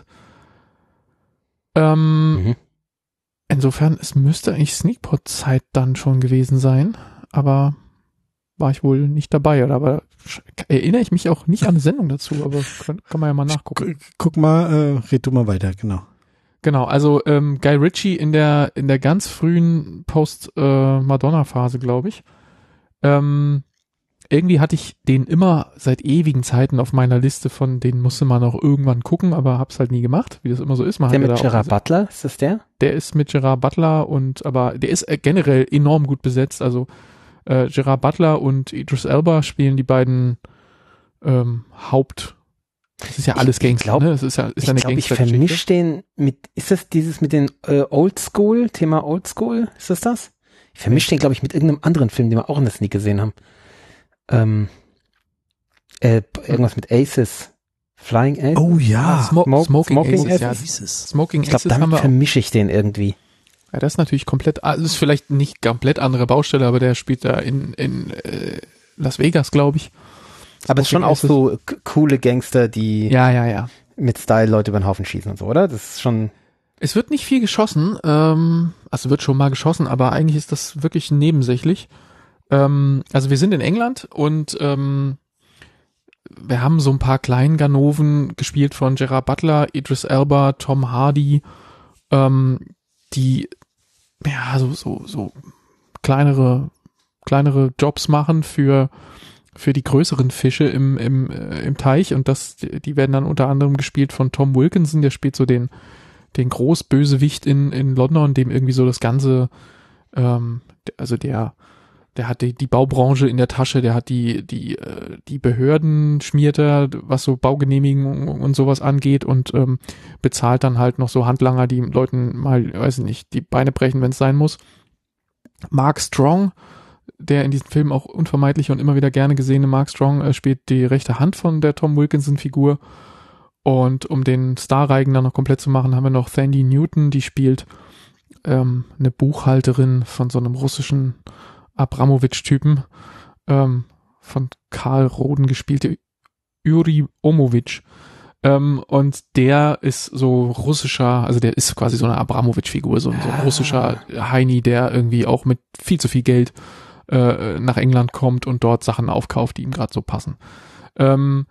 Ähm, mhm. Insofern, es müsste eigentlich Sneakpot-Zeit dann schon gewesen sein, aber war ich wohl nicht dabei. Oder aber erinnere ich mich auch nicht an eine Sendung dazu, aber kann, kann man ja mal nachgucken. Guck mal, äh, red du mal weiter, genau. Genau, also ähm, Guy Ritchie in der in der ganz frühen Post-Madonna-Phase, äh, glaube ich. Ähm, irgendwie hatte ich den immer seit ewigen Zeiten auf meiner Liste von, den musste man auch irgendwann gucken, aber hab's halt nie gemacht, wie das immer so ist. Man der hat mit ja Gerard Butler, ist das der? Der ist mit Gerard Butler und, aber der ist äh, generell enorm gut besetzt, also äh, Gerard Butler und Idris Elba spielen die beiden ähm, Haupt, das ist ja alles Gangster, glaub, ne? Das ist ja, ist ich ja eine glaube, ich vermische den mit, ist das dieses mit den äh, Oldschool, Thema Oldschool, ist das das? Ich vermische den, glaube ich, mit irgendeinem anderen Film, den wir auch in der Sneak gesehen haben. Ähm, äh, irgendwas mit Aces. Flying Aces? Oh ja. Smo Smoke, Smoking, Smoking Aces, Aces. ja. Smoking ich glaube, Aces haben damit wir vermische ich den irgendwie. Ja, das ist natürlich komplett, also ist vielleicht nicht komplett andere Baustelle, aber der spielt da in, in äh, Las Vegas, glaube ich. Aber es ist schon auch so coole Gangster, die ja, ja, ja. mit Style Leute über den Haufen schießen und so, oder? Das ist schon... Es wird nicht viel geschossen, ähm, also wird schon mal geschossen, aber eigentlich ist das wirklich nebensächlich. Ähm, also wir sind in England und ähm, wir haben so ein paar kleinen Ganoven gespielt von Gerard Butler, Idris Elba, Tom Hardy, ähm, die ja so so so kleinere kleinere Jobs machen für für die größeren Fische im im äh, im Teich und das die werden dann unter anderem gespielt von Tom Wilkinson, der spielt so den den Großbösewicht in in London, dem irgendwie so das ganze ähm, also der der hat die, die Baubranche in der Tasche, der hat die, die, äh, die Behörden schmiert er, was so Baugenehmigungen und sowas angeht und ähm, bezahlt dann halt noch so Handlanger, die Leuten mal, weiß ich nicht, die Beine brechen, wenn es sein muss. Mark Strong, der in diesem Film auch unvermeidlich und immer wieder gerne gesehene Mark Strong, äh, spielt die rechte Hand von der Tom Wilkinson-Figur. Und um den Starreigen dann noch komplett zu machen, haben wir noch Thandie Newton, die spielt ähm, eine Buchhalterin von so einem russischen Abramowitsch-Typen, ähm, von Karl Roden gespielte Yuri Omowitsch. Ähm, und der ist so russischer, also der ist quasi so eine Abramowitsch-Figur, so, so ein russischer Heini, der irgendwie auch mit viel zu viel Geld äh, nach England kommt und dort Sachen aufkauft, die ihm gerade so passen. Ähm,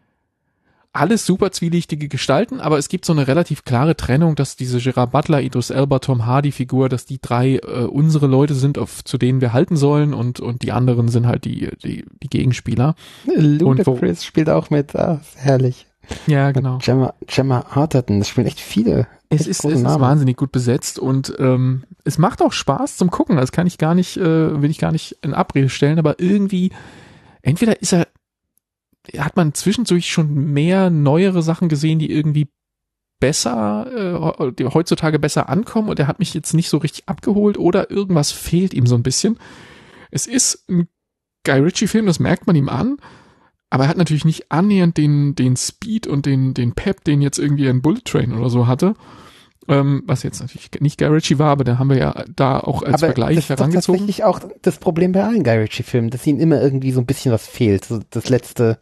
Alles super zwielichtige Gestalten, aber es gibt so eine relativ klare Trennung, dass diese Gerard Butler, Idris Elba, Tom Hardy Figur, dass die drei äh, unsere Leute sind, auf, zu denen wir halten sollen und und die anderen sind halt die die, die Gegenspieler. Ludacris spielt auch mit, ah, herrlich. Ja, genau. Gemma, Gemma Arterton, das spielen echt viele. Es echt ist, es ist wahnsinnig gut besetzt und ähm, es macht auch Spaß zum Gucken. Das kann ich gar nicht, äh, will ich gar nicht in Abrede stellen, aber irgendwie, entweder ist er hat man zwischendurch schon mehr neuere Sachen gesehen, die irgendwie besser, äh, die heutzutage besser ankommen und er hat mich jetzt nicht so richtig abgeholt oder irgendwas fehlt ihm so ein bisschen. Es ist ein Guy Ritchie-Film, das merkt man ihm an, aber er hat natürlich nicht annähernd den, den Speed und den, den Pep, den jetzt irgendwie ein Bullet Train oder so hatte. Ähm, was jetzt natürlich nicht Guy Ritchie war, aber da haben wir ja da auch als aber Vergleich das herangezogen. Das ist tatsächlich auch das Problem bei allen Guy Ritchie-Filmen, dass ihnen immer irgendwie so ein bisschen was fehlt. So das letzte,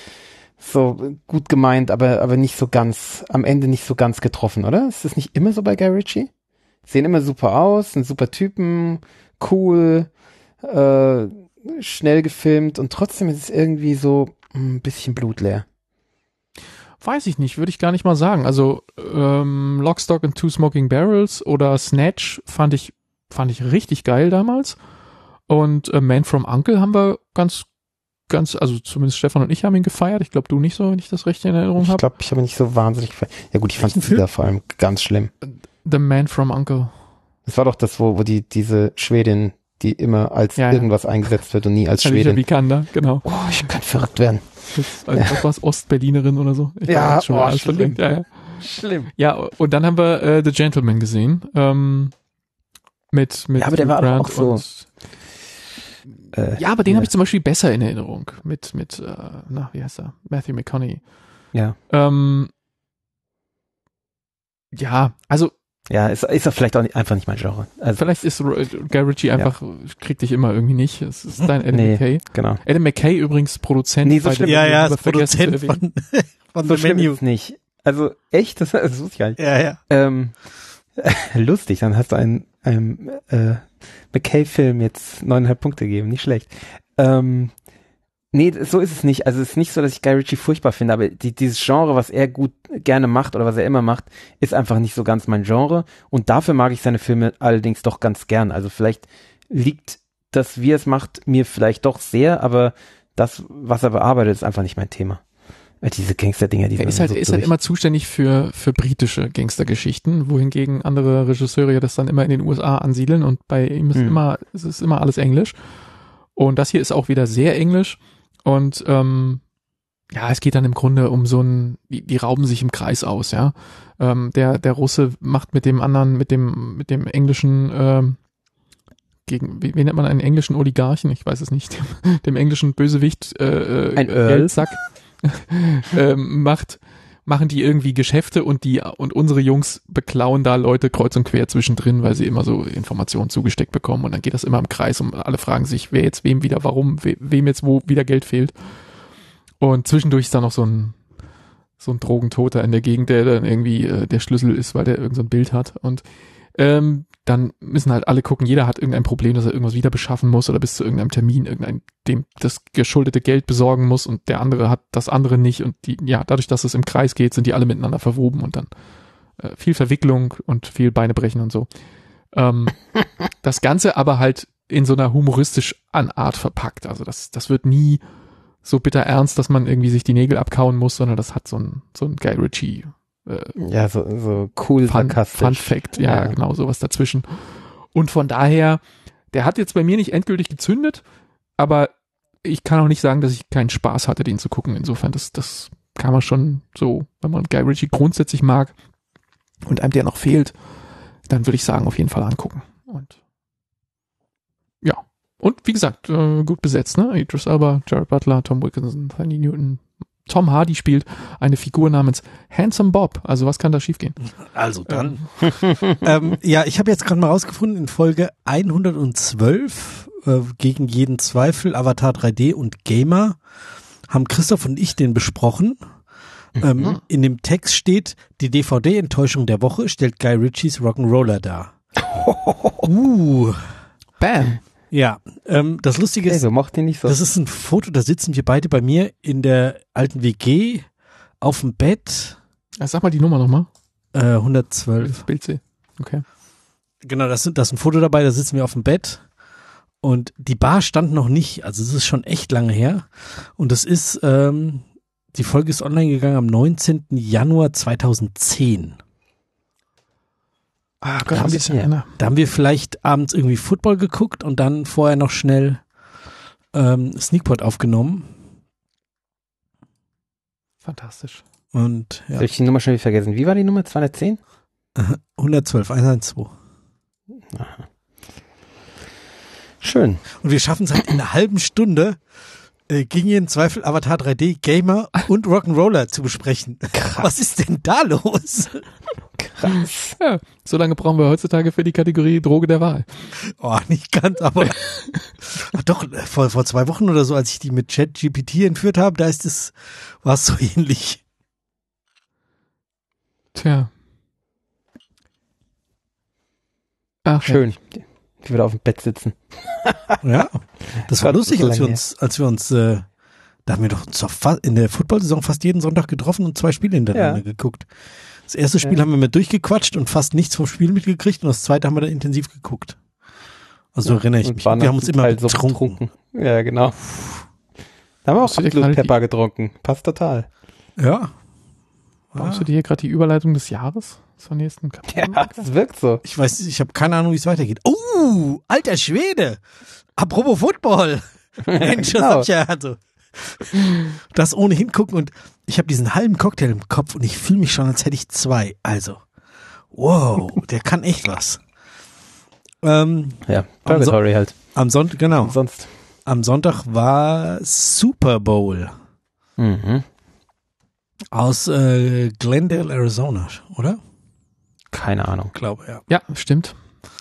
so gut gemeint, aber aber nicht so ganz, am Ende nicht so ganz getroffen, oder? Ist das nicht immer so bei Guy Ritchie? Sehen immer super aus, sind super Typen, cool, äh, schnell gefilmt und trotzdem ist es irgendwie so ein bisschen blutleer. Weiß ich nicht, würde ich gar nicht mal sagen. Also ähm, Lock, Stock and Two Smoking Barrels oder Snatch fand ich fand ich richtig geil damals. Und äh, Man from Uncle haben wir ganz, ganz, also zumindest Stefan und ich haben ihn gefeiert. Ich glaube, du nicht so, wenn ich das recht in Erinnerung habe. Ich glaube, ich habe ihn nicht so wahnsinnig gefeiert. Ja gut, ich fand es wieder vor allem ganz schlimm. The Man from Uncle. Das war doch das, wo, wo die diese Schwedin, die immer als ja, irgendwas ja. eingesetzt wird und nie als Alicia Schwedin. Vikander, genau. Oh, ich kann verrückt werden. Das, also, ja. das war's Ostberlinerin oder so. Ich ja, schon oh, schlimm. Ja, ja. Schlimm. Ja, und dann haben wir äh, The Gentleman gesehen. Ähm, mit, mit ja, aber der war Grant auch so. Und, äh, ja, aber den ja. habe ich zum Beispiel besser in Erinnerung. Mit, mit, äh, na, wie heißt er? Matthew McConaughey. Ja. Ähm, ja, also Ja, ist, ist das vielleicht auch nicht, einfach nicht mein Genre. Also, vielleicht ist Guy Ritchie einfach, ja. kriegt dich immer irgendwie nicht. Es ist dein Adam nee, McKay. Genau. Adam McKay übrigens Produzent. Nee, so schlimm. Ja, ja, ist Produzent von, von so The Menu. Ist nicht. Also echt, das, das wusste ich gar nicht. Ja, ja. Ähm, lustig, dann hast du einen, einen äh, McKay-Film jetzt neuneinhalb Punkte gegeben, nicht schlecht. Ähm, Nee, so ist es nicht. Also es ist nicht so, dass ich Guy Ritchie furchtbar finde, aber die, dieses Genre, was er gut gerne macht oder was er immer macht, ist einfach nicht so ganz mein Genre. Und dafür mag ich seine Filme allerdings doch ganz gern. Also vielleicht liegt das, wie er es macht, mir vielleicht doch sehr, aber das, was er bearbeitet, ist einfach nicht mein Thema. Diese Gangster-Dinger, die er ist halt, so ist halt immer zuständig für für britische Gangstergeschichten, wohingegen andere Regisseure ja das dann immer in den U S A ansiedeln und bei ihm ist hm. immer, es ist immer alles Englisch. Und das hier ist auch wieder sehr englisch. Und ähm, ja, es geht dann im Grunde um so ein, die, die rauben sich im Kreis aus, ja. Ähm, der der Russe macht mit dem anderen, mit dem mit dem englischen ähm, gegen, wie, wie nennt man einen englischen Oligarchen? Ich weiß es nicht. Dem, dem englischen Bösewicht äh, ein äh, Geldsack ähm, macht machen die irgendwie Geschäfte und die und unsere Jungs beklauen da Leute kreuz und quer zwischendrin, weil sie immer so Informationen zugesteckt bekommen und dann geht das immer im Kreis und alle fragen sich, wer jetzt wem wieder, warum, we, wem jetzt wo wieder Geld fehlt. Und zwischendurch ist da noch so ein so ein Drogentoter in der Gegend, der dann irgendwie äh, der Schlüssel ist, weil der irgend so ein Bild hat und ähm, dann müssen halt alle gucken, jeder hat irgendein Problem, dass er irgendwas wieder beschaffen muss oder bis zu irgendeinem Termin irgendein dem das geschuldete Geld besorgen muss und der andere hat das andere nicht und die ja, dadurch, dass es im Kreis geht, sind die alle miteinander verwoben und dann äh, viel Verwicklung und viel Beine brechen und so. Ähm, das Ganze aber halt in so einer humoristisch Art verpackt, also das das wird nie so bitter ernst, dass man irgendwie sich die Nägel abkauen muss, sondern das hat so ein so ein Guy Ritchie Äh, ja, so, so cool Fun, sarkastisch. Fun Fact, ja, ja, genau, sowas dazwischen. Und von daher, der hat jetzt bei mir nicht endgültig gezündet, aber ich kann auch nicht sagen, dass ich keinen Spaß hatte, den zu gucken. Insofern, das, das kann man schon so, wenn man Guy Ritchie grundsätzlich mag und einem der noch fehlt, dann würde ich sagen, auf jeden Fall angucken. Und ja. Und wie gesagt, äh, gut besetzt, ne? Idris Elba, Jared Butler, Tom Wilkinson, Thandie Newton. Tom Hardy spielt eine Figur namens Handsome Bob. Also was kann da schiefgehen? Also dann. Ähm. ähm, ja, ich habe jetzt gerade mal rausgefunden, in Folge hundertzwölf äh, gegen jeden Zweifel, Avatar drei D und Gamer, haben Christoph und ich den besprochen. Mhm. Ähm, in dem Text steht, die D V D-Enttäuschung der Woche stellt Guy Ritchies Rock'n'Roller dar. uh. Bam. Ja, ähm, das Lustige ist, hey, so mochte ihn nicht so. Das ist ein Foto, da sitzen wir beide bei mir in der alten W G auf dem Bett. Ja, sag mal die Nummer nochmal. Äh, hundertzwölf. Bild C. Okay. Genau, das, das ist ein Foto dabei, da sitzen wir auf dem Bett und die Bar stand noch nicht, also es ist schon echt lange her und das ist, ähm, die Folge ist online gegangen am neunzehnten Januar zweitausendzehn. Ah, Gott, da, haben wir, ja. da haben wir vielleicht abends irgendwie Football geguckt und dann vorher noch schnell ähm, Sneakpot aufgenommen. Fantastisch. Und ja. Soll ich die Nummer schon wieder vergessen? Wie war die Nummer? zweihundertzehn? hundertzwölf, hundertzwölf. Aha. Schön. Und wir schaffen es halt in einer halben Stunde, äh, gegen jeden Zweifel Avatar drei D, Gamer und Rock'n'Roller zu besprechen. Krass. Was ist denn da los? Krass. Ja, so lange brauchen wir heutzutage für die Kategorie Droge der Wahl. Oh, nicht ganz, aber ach doch, vor, vor zwei Wochen oder so, als ich die mit ChatGPT entführt habe, da ist es, war es so ähnlich. Tja. Ach, schön. Wie wir da auf dem Bett sitzen. Ja, das war lustig, als wir uns, als wir uns, äh, da haben wir doch in der Football-Saison fast jeden Sonntag getroffen und zwei Spiele hintereinander ja. geguckt. Das erste Spiel ja. haben wir mit durchgequatscht und fast nichts vom Spiel mitgekriegt und das zweite haben wir dann intensiv geguckt. Also ja, erinnere ich mich. Wir haben uns immer so betrunken. Ja, genau. Da haben wir auch absolut Pepper getrunken. Passt total. Ja. Brauchst du dir hier gerade die Überleitung des Jahres zur nächsten Kapitel? Ja, das wirkt so. Ich weiß, ich habe keine Ahnung, wie es weitergeht. Oh, alter Schwede. Apropos Football. Mensch, das hab ich ja also. Das ohnehin gucken und ich habe diesen halben Cocktail im Kopf und ich fühle mich schon, als hätte ich zwei. Also, wow, der kann echt was. Ähm, ja, Purgatory so- halt. Am Sonntag, genau. Sonst. Am Sonntag war Super Bowl. Mhm. Aus äh, Glendale, Arizona, oder? Keine Ahnung. Ich glaube, ja. Ja, stimmt.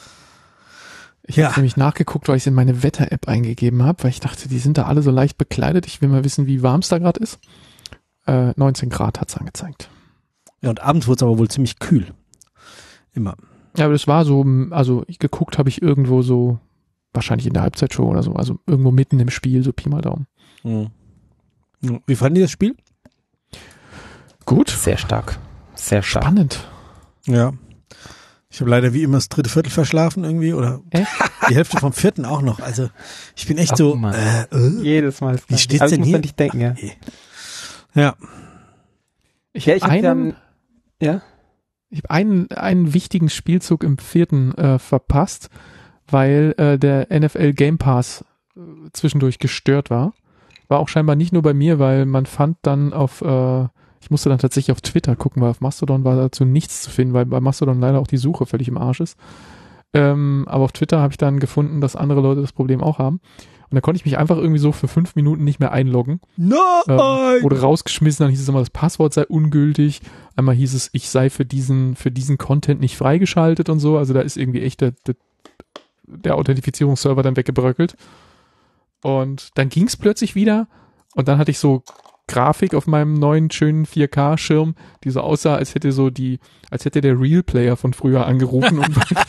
Ich ja. habe nämlich nachgeguckt, weil ich es in meine Wetter-App eingegeben habe, weil ich dachte, die sind da alle so leicht bekleidet. Ich will mal wissen, wie warm es da gerade ist. Äh, neunzehn Grad hat es angezeigt. Ja, und abends wurde es aber wohl ziemlich kühl. Immer. Ja, aber das war so, also ich geguckt habe ich irgendwo so, wahrscheinlich in der Halbzeitshow oder so, also irgendwo mitten im Spiel, so Pi mal Daumen. Mhm. Wie fanden die das Spiel? Gut. Sehr stark. Sehr stark. Spannend. Ja. Ich habe leider wie immer das dritte Viertel verschlafen irgendwie oder echt? Die Hälfte vom vierten auch noch. Also ich bin echt Ach, so äh, äh, jedes Mal. Wie steht's denn hier? Nicht denken, ja. Ja. Ich ja, ich habe einen, ja? ich hab einen, einen wichtigen Spielzug im vierten äh, verpasst, weil äh, der N F L Game Pass äh, zwischendurch gestört war. War auch scheinbar nicht nur bei mir, weil man fand dann auf äh, ich musste dann tatsächlich auf Twitter gucken, weil auf Mastodon war dazu nichts zu finden, weil bei Mastodon leider auch die Suche völlig im Arsch ist. Ähm, aber auf Twitter habe ich dann gefunden, dass andere Leute das Problem auch haben. Und da konnte ich mich einfach irgendwie so für fünf Minuten nicht mehr einloggen. Nein! Ähm, wurde rausgeschmissen, dann hieß es immer, das Passwort sei ungültig. Einmal hieß es, ich sei für diesen, für diesen Content nicht freigeschaltet und so. Also da ist irgendwie echt der, der, der Authentifizierungsserver dann weggebröckelt. Und dann ging es plötzlich wieder und dann hatte ich so Grafik auf meinem neuen schönen vier K-Schirm, die so aussah, als hätte so die, als hätte der Real Player von früher angerufen und wollte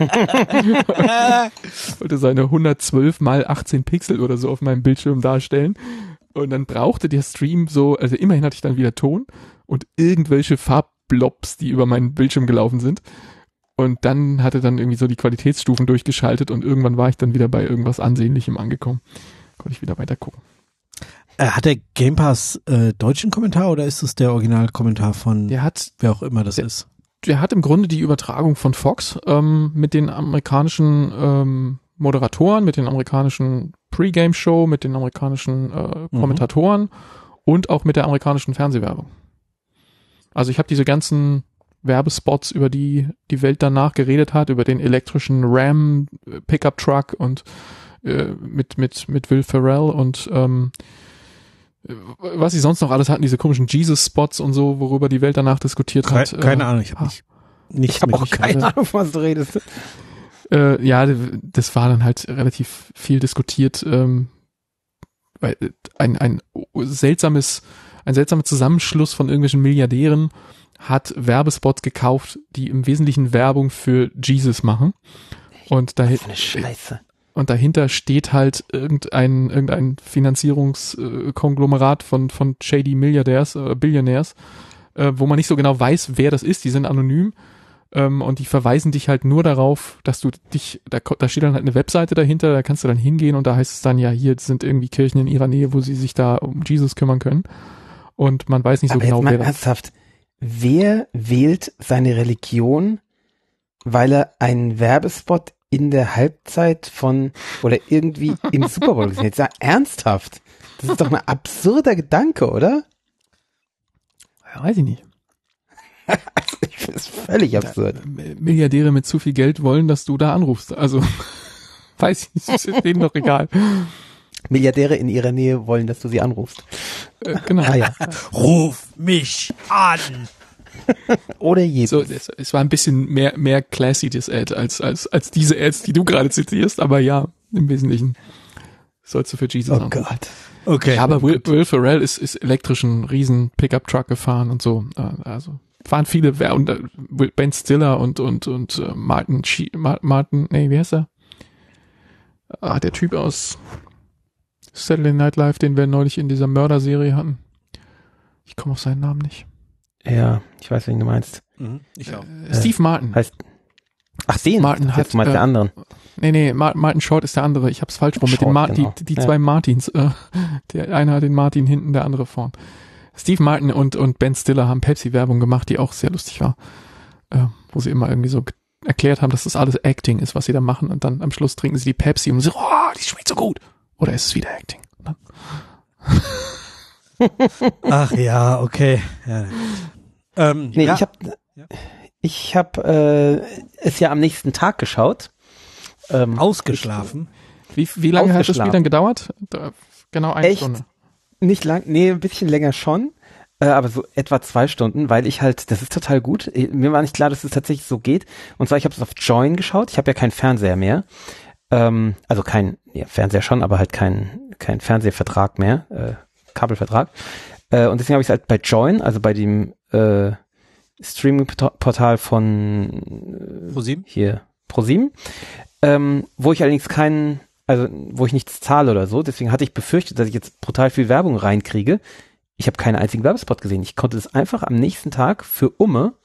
seine, wollte seine hundertzwölf mal achtzehn Pixel oder so auf meinem Bildschirm darstellen. Und dann brauchte der Stream so, also immerhin hatte ich dann wieder Ton und irgendwelche Farbblobs, die über meinen Bildschirm gelaufen sind. Und dann hatte dann irgendwie so die Qualitätsstufen durchgeschaltet und irgendwann war ich dann wieder bei irgendwas Ansehnlichem angekommen. Konnte ich wieder weiter gucken. Hat der Game Pass äh, deutschen Kommentar oder ist das der Originalkommentar von der hat, wer auch immer das der, ist? Der hat im Grunde die Übertragung von Fox ähm, mit den amerikanischen ähm, Moderatoren, mit den amerikanischen Pre-Game-Show, mit den amerikanischen äh, Kommentatoren mhm. und auch mit der amerikanischen Fernsehwerbung. Also ich habe diese ganzen Werbespots, über die die Welt danach geredet hat, über den elektrischen Ram Pickup Truck und äh, mit mit mit Will Ferrell und ähm, was sie sonst noch alles hatten, diese komischen Jesus-Spots und so, worüber die Welt danach diskutiert Keine, hat. Keine äh, Ahnung, ich habe nicht, nicht ich habe auch keine gerade. Ahnung, was du redest. Äh, ja, das war dann halt relativ viel diskutiert, ähm, weil ein ein seltsames ein seltsamer Zusammenschluss von irgendwelchen Milliardären hat Werbespots gekauft, die im Wesentlichen Werbung für Jesus machen. Und dahinter, und dahinter steht halt irgendein, irgendein Finanzierungskonglomerat von, von shady Milliardärs, äh, Billionärs, äh, wo man nicht so genau weiß, wer das ist. Die sind anonym. Ähm, und die verweisen dich halt nur darauf, dass du dich, da, da steht dann halt eine Webseite dahinter, da kannst du dann hingehen und da heißt es dann, ja, hier sind irgendwie Kirchen in ihrer Nähe, wo sie sich da um Jesus kümmern können. Und man weiß nicht so Aber genau, jetzt mal wer das ernsthaft. Wer wählt seine Religion, weil er einen Werbespot in der Halbzeit von oder irgendwie im Super Bowl gesehen hat? Jetzt ernsthaft. Das ist doch ein absurder Gedanke, oder? Ja, weiß ich nicht. Also ich finde es völlig absurd. Milliardäre mit zu viel Geld wollen, dass du da anrufst. Also weiß ich nicht, ist denen doch egal. Milliardäre in ihrer Nähe wollen, dass du sie anrufst. Äh, genau. Ah, ja. Ruf mich an. Oder Jesus. So, es, es war ein bisschen mehr, mehr classy, das Ad, als, als, als diese Ads, die du gerade zitierst, aber ja, im Wesentlichen sollst du für Jesus Oh anrufen. Gott. Okay. Ja, aber Will, Will Ferrell ist, ist elektrischen riesen Pickup-Truck gefahren und so, also fahren viele, und Ben Stiller und, und, und Martin, Martin, nee, wie heißt er? Ah, der Typ aus Saturday Night Live, den wir neulich in dieser Mörderserie hatten. Ich komme auf seinen Namen nicht. Ja, ich weiß, wen du meinst. Mhm, ich auch. Äh, Steve Martin. Heißt, ach, den? Martin hat, jetzt mal äh, der anderen. Nee, nee, Ma- Martin Short ist der andere. Ich hab's falsch rum. Mit den Ma- genau. Die, die ja. zwei Martins. Äh, der eine hat den Martin hinten, der andere vorn. Steve Martin und, und Ben Stiller haben Pepsi-Werbung gemacht, die auch sehr lustig war. Äh, wo sie immer irgendwie so g- erklärt haben, dass das alles Acting ist, was sie da machen. Und dann am Schluss trinken sie die Pepsi und so, oh, die schmeckt so gut. Oder ist es wieder Acting? Ach ja, okay. Ja. Ähm, nee, ja. ich habe ich hab, äh, es ja am nächsten Tag geschaut. Ähm, Ausgeschlafen? Ich, wie, wie lange hat das Spiel dann gedauert? Da, genau eine Echt? Stunde. Nicht lang, nee, ein bisschen länger schon. Äh, aber so etwa zwei Stunden, weil ich halt, das ist total gut. Mir war nicht klar, dass es tatsächlich so geht. Und zwar, ich habe es auf Join geschaut. Ich habe ja keinen Fernseher mehr. Ähm, also kein, ja, Fernseher schon, aber halt kein, kein Fernsehvertrag mehr. Äh, Kabelvertrag. Äh, und deswegen habe ich es halt bei Join, also bei dem äh, Streaming-Portal von äh, ProSieben? Hier, ProSieben, ähm, wo ich allerdings keinen, also wo ich nichts zahle oder so. Deswegen hatte ich befürchtet, dass ich jetzt brutal viel Werbung reinkriege. Ich habe keinen einzigen Werbespot gesehen. Ich konnte es einfach am nächsten Tag für Umme,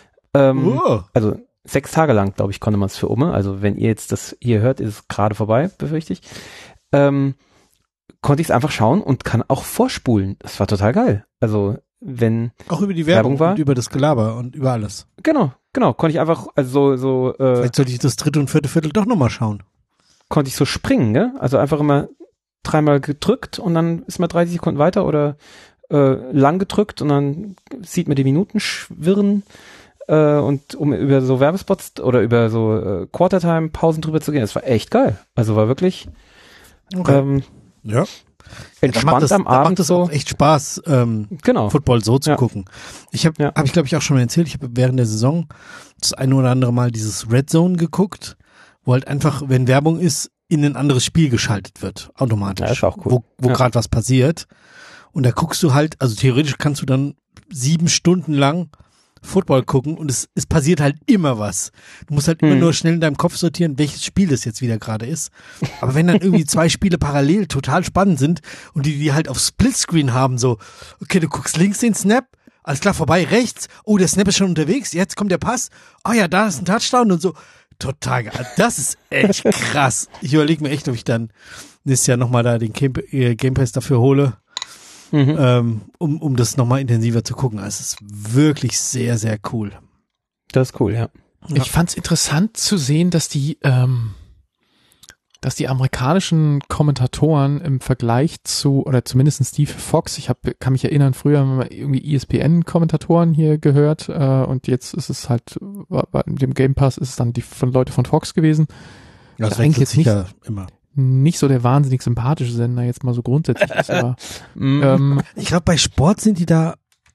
ähm, oh. also sechs Tage lang, glaube ich, konnte man es für Umme. Also wenn ihr jetzt das hier hört, ist es gerade vorbei, befürchte ich. Ähm, konnte ich es einfach schauen und kann auch vorspulen. Das war total geil. Also wenn auch über die Werbung, Werbung war und über das Gelaber und über alles. Genau, genau. Konnte ich einfach, also so, so äh, vielleicht sollte ich das dritte und vierte Viertel doch nochmal schauen. Konnte ich so springen, ne? Also einfach immer dreimal gedrückt und dann ist man dreißig Sekunden weiter oder äh, lang gedrückt und dann sieht man die Minuten schwirren äh, und um über so Werbespots oder über so äh, Quartertime-Pausen drüber zu gehen. Das war echt geil. Also war wirklich okay. ähm, ja. entspannt das, am Abend. Da macht es so. auch echt Spaß, ähm, genau. Football so zu ja. gucken. Ich habe, ja. habe ich glaube ich auch schon mal erzählt, ich habe während der Saison das eine oder andere Mal dieses Red Zone geguckt, wo halt einfach, wenn Werbung ist, in ein anderes Spiel geschaltet wird, automatisch. Ja, ist auch cool. Wo, wo ja. gerade was passiert. Und da guckst du halt, also theoretisch kannst du dann sieben Stunden lang Football gucken und es, es passiert halt immer was. Du musst halt hm. immer nur schnell in deinem Kopf sortieren, welches Spiel das jetzt wieder gerade ist. Aber wenn dann irgendwie zwei Spiele parallel total spannend sind und die die halt auf Splitscreen haben, so, okay, du guckst links den Snap, alles klar, vorbei, rechts, oh, der Snap ist schon unterwegs, jetzt kommt der Pass, oh ja, da ist ein Touchdown und so. Total geil. Das ist echt krass. Ich überlege mir echt, ob ich dann nächstes Jahr nochmal da den Game, äh, Game Pass dafür hole. Mhm. Ähm, um, um das nochmal intensiver zu gucken. Also es ist wirklich sehr, sehr cool. Das ist cool, ja. Ich ja. fand's interessant zu sehen, dass die, ähm, dass die amerikanischen Kommentatoren im Vergleich zu, oder zumindest Steve Fox, ich hab, kann mich erinnern, früher haben wir irgendwie E S P N-Kommentatoren hier gehört, äh, und jetzt ist es halt, bei dem Game Pass ist es dann die von Leute von Fox gewesen. Ja, das wechselt sich ja immer. Nicht so der wahnsinnig sympathische Sender jetzt mal so grundsätzlich ist, aber ähm, ich glaube, bei Sport sind die da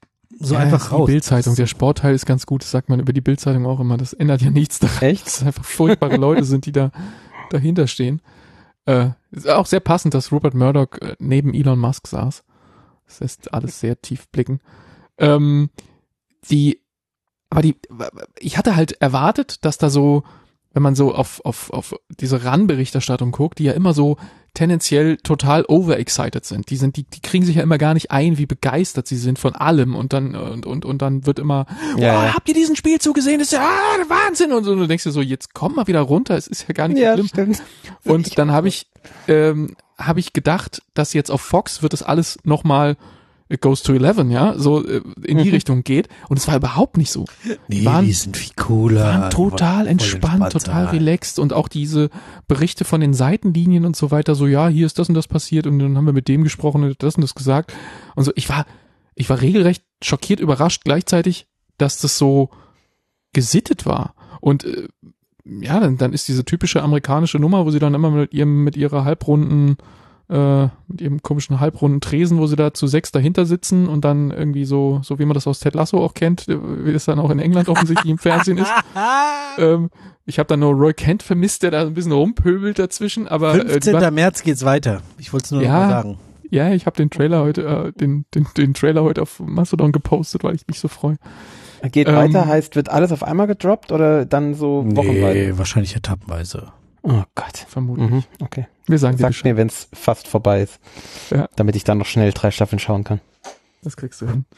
so ja, einfach raus. Die Bildzeitung, der Sportteil ist ganz gut, das sagt man über die Bildzeitung auch immer, das ändert ja nichts daran. Echt? Dass es einfach furchtbare Leute sind, die da dahinter stehen. Äh, ist auch sehr passend, dass Rupert Murdoch äh, neben Elon Musk saß. Das lässt alles sehr tief blicken. Ähm, die, aber die, ich hatte halt erwartet, dass da so, wenn man so auf, auf, auf diese R A N-Berichterstattung guckt, die ja immer so tendenziell total overexcited sind. Die sind, die, die kriegen sich ja immer gar nicht ein, wie begeistert sie sind von allem und dann, und, und, und dann wird immer, ja, oh, ja. habt ihr diesen Spielzug gesehen? Das ist ja ah, Wahnsinn! Und so, und du denkst dir so, jetzt komm mal wieder runter, es ist ja gar nicht ja, so schlimm. Stimmt. Und dann habe ich, ähm, habe ich gedacht, dass jetzt auf Fox wird das alles nochmal It goes to eleven, ja, so äh, in die mhm. Richtung geht. Und es war überhaupt nicht so. Nee, waren, die sind viel cooler. waren total voll entspannt, entspannt, total ja. relaxed und auch diese Berichte von den Seitenlinien und so weiter, so ja, hier ist das und das passiert und dann haben wir mit dem gesprochen und das und das gesagt. Und so, ich war, ich war regelrecht schockiert, überrascht gleichzeitig, dass das so gesittet war. Und äh, ja, dann, dann ist diese typische amerikanische Nummer, wo sie dann immer mit ihrem, mit ihrer halbrunden äh, mit ihrem komischen halbrunden Tresen, wo sie da zu sechs dahinter sitzen und dann irgendwie so, so wie man das aus Ted Lasso auch kennt, wie das dann auch in England offensichtlich im Fernsehen ist. ähm, ich habe dann nur Roy Kent vermisst, der da ein bisschen rumpöbelt dazwischen, aber fünfzehnten äh, März geht's weiter. Ich wollte es nur ja, noch mal sagen. Ja, ich habe den Trailer heute, äh, den, den, den Trailer heute auf Mastodon gepostet, weil ich mich so freue. Geht ähm, weiter, heißt, wird alles auf einmal gedroppt oder dann so wochenweise? Nee, wahrscheinlich etappenweise. Oh Gott. Vermutlich. Mhm, okay. Wir sagen dir Sag Bescheid. mir, wenn es fast vorbei ist. Ja. Damit ich dann noch schnell drei Staffeln schauen kann. Das kriegst du hin.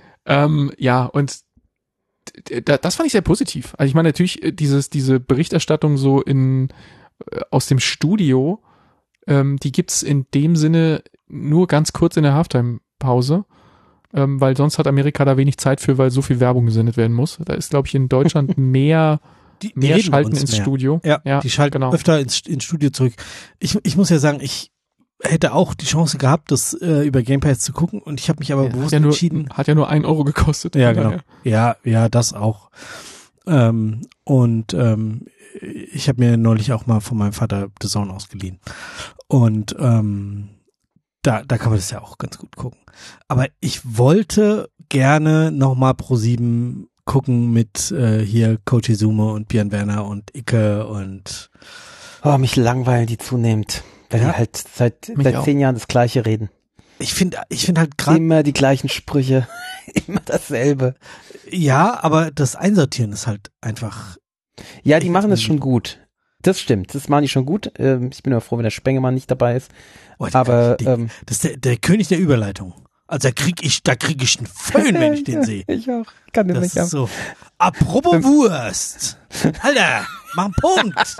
Ähm, ja, und d- d- das fand ich sehr positiv. Also ich meine natürlich dieses diese Berichterstattung so in äh, aus dem Studio, ähm, die gibt's in dem Sinne nur ganz kurz in der Halftime-Pause, ähm, weil sonst hat Amerika da wenig Zeit für, weil so viel Werbung gesendet werden muss. Da ist, glaube ich, in Deutschland mehr Die, die mehr reden schalten uns ins mehr. Studio. Ja, Ja, die schalten genau. öfter ins, ins Studio zurück. Ich, ich muss ja sagen, ich hätte auch die Chance gehabt, das äh, über Game Pass zu gucken und ich habe mich aber Ja, bewusst hat ja nur, entschieden. Hat ja nur ein Euro gekostet. Ja, Von genau. daher. Ja, ja, das auch. Ähm, und ähm, ich habe mir neulich auch mal von meinem Vater The Zone ausgeliehen. Und ähm, da, da kann man das ja auch ganz gut gucken. Aber ich wollte gerne nochmal Pro sieben gucken mit äh, hier Koji Sumo und Björn Werner und Icke und Oh, mich langweilen die zunehmend. Weil Ja? die halt seit, Mich seit auch. zehn Jahren das Gleiche reden. ich finde ich finde halt gerade, Immer die gleichen Sprüche. Immer dasselbe. ja, aber das Einsortieren ist halt einfach, Ja, die Ich machen das find's schon gut. Das stimmt. Das machen die schon gut. Ähm, ich bin aber froh, wenn der Spengemann nicht dabei ist. oh, der- Aber der, ähm, das ist der, der König der Überleitung. Also da krieg ich, da krieg ich einen Föhn, wenn ich den sehe. ich auch. Kann den Das nicht ist haben. so. Apropos Wurst. Alter, mach einen Punkt.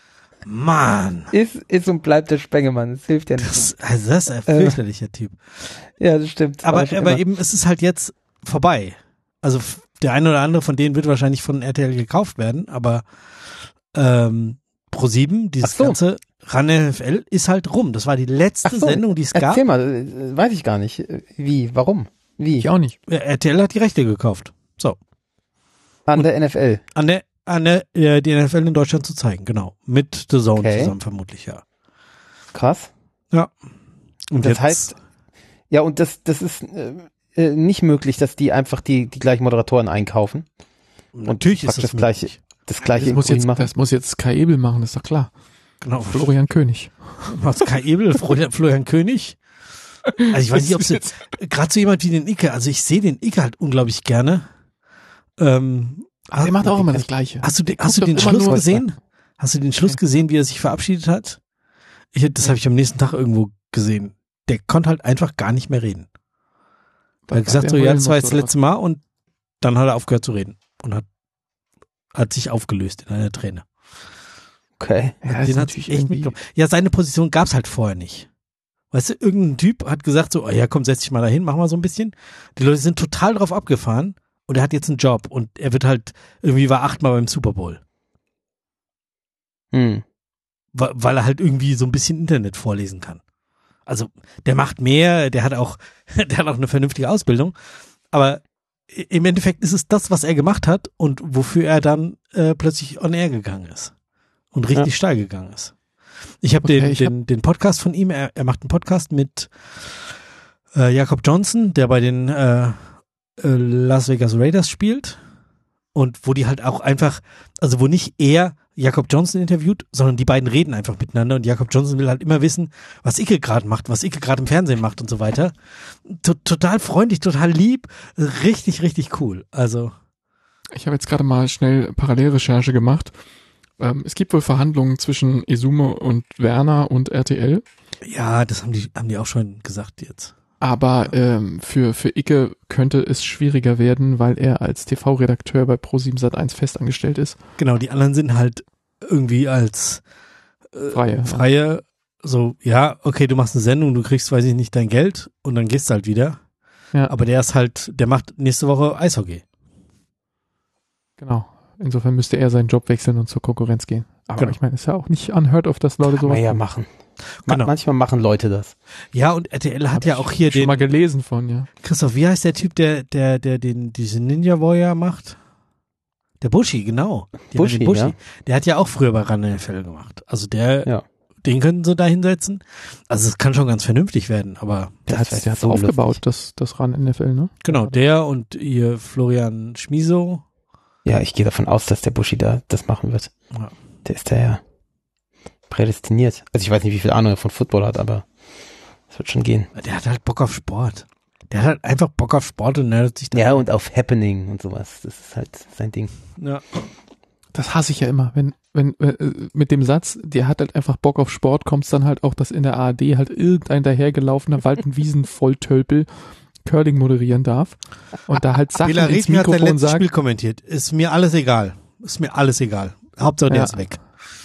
Mann. Ist, ist und bleibt der Spengemann. Das hilft ja nicht. Das, also das ist ein fürchterlicher Typ. Ja, das stimmt. Aber, schon aber immer. eben, es ist halt jetzt vorbei. Also f- der eine oder andere von denen wird wahrscheinlich von R T L gekauft werden, aber ähm, Pro sieben, dieses Ach so. ganze R A N N F L ist halt rum. Das war die letzte Ach so, Sendung, die es gab. Erzähl mal, äh, weiß ich gar nicht. Äh, Wie? Warum? Wie? Ich auch nicht. Ja, R T L hat die Rechte gekauft. So. An der N F L. An der, an der, äh, die N F L in Deutschland zu zeigen, genau. Mit The Zone Okay. zusammen vermutlich, ja. Krass. Ja. Und Das jetzt, heißt, ja, und das, das ist äh, äh, nicht möglich, dass die einfach die, die gleichen Moderatoren einkaufen. natürlich ist praktisch das das gleiche, möglich. das gleiche Das in muss, grün jetzt, machen. das muss jetzt Kai Ebel machen, das ist doch klar. Genau. Florian König. Was Kai Ebel, Florian, Florian König. Also ich weiß nicht, ob sie gerade so jemand wie den Icke, also ich sehe den Icke halt unglaublich gerne. Ähm, Aber der macht auch immer das Gleiche. Hast du den, Der hast du guckt den doch immer Schluss nur- gesehen? Hast du den Schluss Okay. gesehen, wie er sich verabschiedet hat? Ich, das habe ich am nächsten Tag irgendwo gesehen. Der konnte halt einfach gar nicht mehr reden. Er hat gesagt Der so, ja, heulen das war muss, jetzt das oder letzte Mal und dann hat er aufgehört zu reden und hat, hat sich aufgelöst in einer Träne. Okay. was? Ja, das ist Den hat natürlich sich echt irgendwie- mitgenommen. Ja, seine Position gab's halt vorher nicht. Weißt du, irgendein Typ hat gesagt so, oh ja, komm, setz dich mal dahin, mach mal so ein bisschen. Die Leute sind total drauf abgefahren und er hat jetzt einen Job und er wird halt, irgendwie war achtmal beim Super Bowl. Hm. weil er halt irgendwie so ein bisschen Internet vorlesen kann. Also der macht mehr, der hat auch, der hat auch eine vernünftige Ausbildung, aber im Endeffekt ist es das, was er gemacht hat und wofür er dann äh, plötzlich on air gegangen ist und richtig ja. steil gegangen ist. Ich habe okay, den, ich den, hab den Podcast von ihm, er, er macht einen Podcast mit äh, Jakob Johnson, der bei den äh, äh, Las Vegas Raiders spielt und wo die halt auch einfach, also wo nicht er Jakob Johnson interviewt, sondern die beiden reden einfach miteinander und Jakob Johnson will halt immer wissen, was Icke gerade macht, was Icke gerade im Fernsehen macht und so weiter. T- total freundlich, total lieb, richtig, richtig cool. Also ich habe jetzt gerade mal schnell Parallelrecherche gemacht. Ähm, es gibt wohl Verhandlungen zwischen Izumo und Werner und R T L. Ja, das haben die haben die auch schon gesagt jetzt. Aber ähm, für für Icke könnte es schwieriger werden, weil er als T V-Redakteur bei ProSieben Sat eins festangestellt ist. Genau, die anderen sind halt irgendwie als äh, Freie. Freie, ja. So, ja, okay, du machst eine Sendung, du kriegst, weiß ich nicht, dein Geld und dann gehst du halt wieder. Ja. Aber der ist halt, der macht nächste Woche Eishockey. Genau. Insofern müsste er seinen Job wechseln und zur Konkurrenz gehen. Aber genau. Ich meine, ist ja auch nicht unheard of, dass Leute Kann sowas man ja machen. Genau. Manchmal machen Leute das. Ja, und R T L hat Hab ja auch hier schon den. mal gelesen von, ja. Christoph, wie heißt der Typ, der, der, der den, diese Ninja Warrior macht? Der Buschi, genau. Die Buschi, Buschi. Ja. Der hat ja auch früher bei Run N F L gemacht. Also der, ja. Den könnten sie da hinsetzen. Also es kann schon ganz vernünftig werden, aber. Der hat es so aufgebaut, das, das Run N F L, ne? Genau, der und ihr Florian Schmiso. Ja, ich gehe davon aus, dass der Buschi da das machen wird. Ja. Der ist da ja prädestiniert. Also ich weiß nicht, wie viel Ahnung er von Football hat, aber es wird schon gehen. Der hat halt Bock auf Sport. Der hat halt einfach Bock auf Sport und nerdet sich da. Ja, und auf Happening und sowas. Das ist halt sein Ding. Ja. Das hasse ich ja immer, wenn, wenn, wenn mit dem Satz, der hat halt einfach Bock auf Sport, kommt es dann halt auch, dass in der A R D halt irgendein dahergelaufener Wald- und Wiesen-Volltölpel Curling moderieren darf und da halt Sachen Bela ins Reti Mikrofon hat sein letztes sagt. Spiel kommentiert. Ist mir alles egal. Ist mir alles egal. Hauptsache der ja. ist weg.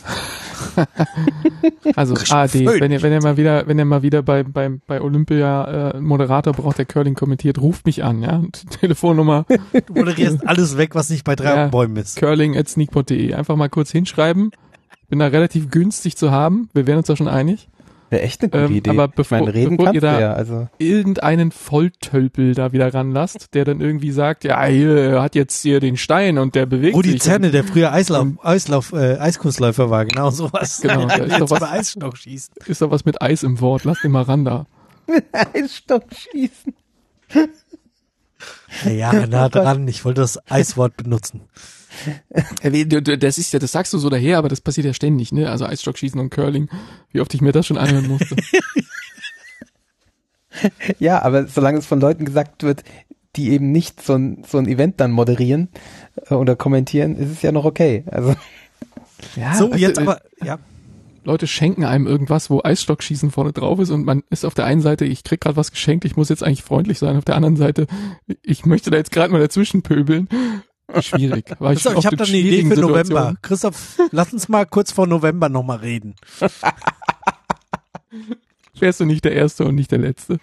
Also A R D, wenn ihr, wenn ihr mal wieder, wenn ihr mal wieder bei, bei, bei Olympia äh, Moderator braucht, der Curling kommentiert, ruft mich an, ja. Telefonnummer. Du moderierst alles weg, was nicht bei drei ja, Bäumen ist. Curling at sneakpot punkt de. Einfach mal kurz hinschreiben. Bin da relativ günstig zu haben. Wir wären uns da schon einig. Wäre echt eine gute ähm, Idee. Aber bevor, ich meine, reden bevor ihr da ja, also. irgendeinen Volltölpel da wieder ranlasst, der dann irgendwie sagt, ja, hier hat jetzt hier den Stein und der bewegt Rudi sich. Zerne, der früher Eislauf, Eislauf, äh, Eiskunstläufer war, genau sowas. Genau, da ist doch was, Eisstock schießen. Ist doch was mit Eis im Wort, lass den mal ran da. Eisstock schießen. Ja, nah dran, ich wollte das Eiswort benutzen. Das ist ja, das sagst du so daher, aber das passiert ja ständig, ne? Also Eisstockschießen und Curling, wie oft ich mir das schon anhören musste. Ja, aber solange es von Leuten gesagt wird, die eben nicht so ein, so ein Event dann moderieren äh, oder kommentieren, ist es ja noch okay. Also ja, so, jetzt aber, ja. Leute schenken einem irgendwas, wo Eisstockschießen vorne drauf ist und man ist auf der einen Seite, ich krieg gerade was geschenkt, ich muss jetzt eigentlich freundlich sein, auf der anderen Seite, ich möchte da jetzt gerade mal dazwischen pöbeln. Schwierig. War ich Christoph, ich habe da eine Idee für Situation. November. Christoph, lass uns mal kurz vor November nochmal reden. Wärst du nicht der Erste und nicht der Letzte.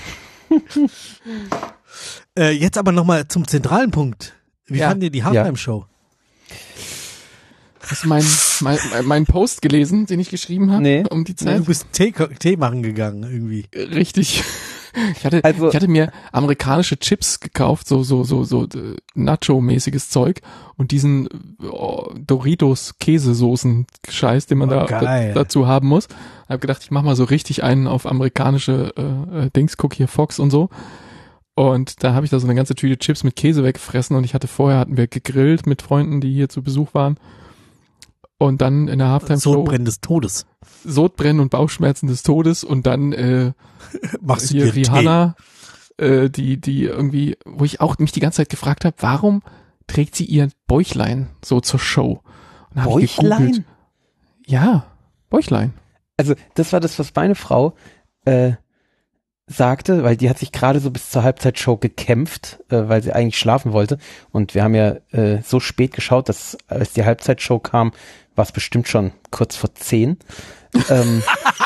äh, jetzt aber nochmal zum zentralen Punkt. Wie ja. fanden ihr die Halftime-Show? Hast du meinen mein, mein Post gelesen, den ich geschrieben habe? Nee. Um die Zeit? Nee, du bist Tee, Tee machen gegangen irgendwie. Richtig. Ich hatte, also, ich hatte mir amerikanische Chips gekauft, so so so so Nacho-mäßiges Zeug und diesen oh, Doritos Käsesoßen-Scheiß, den man oh, da, da dazu haben muss. Hab gedacht, ich mach mal so richtig einen auf amerikanische äh, Dings, guck hier Fox und so. Und da habe ich da so eine ganze Tüte Chips mit Käse weggefressen und ich hatte vorher hatten wir gegrillt mit Freunden, die hier zu Besuch waren. Und dann in der Halftime-Show Sodbrennen des Todes. Sodbrennen und Bauchschmerzen des Todes und dann äh, machst du hier Rihanna, äh, die die irgendwie, wo ich auch mich die ganze Zeit gefragt habe, warum trägt sie ihr Bäuchlein so zur Show? Und Bäuchlein? Ja, Bäuchlein. Also das war das, was meine Frau äh, sagte, weil die hat sich gerade so bis zur Halbzeitshow gekämpft, äh, weil sie eigentlich schlafen wollte. Und wir haben ja äh, so spät geschaut, dass als die Halbzeitshow kam, war es bestimmt schon kurz vor zehn. ähm,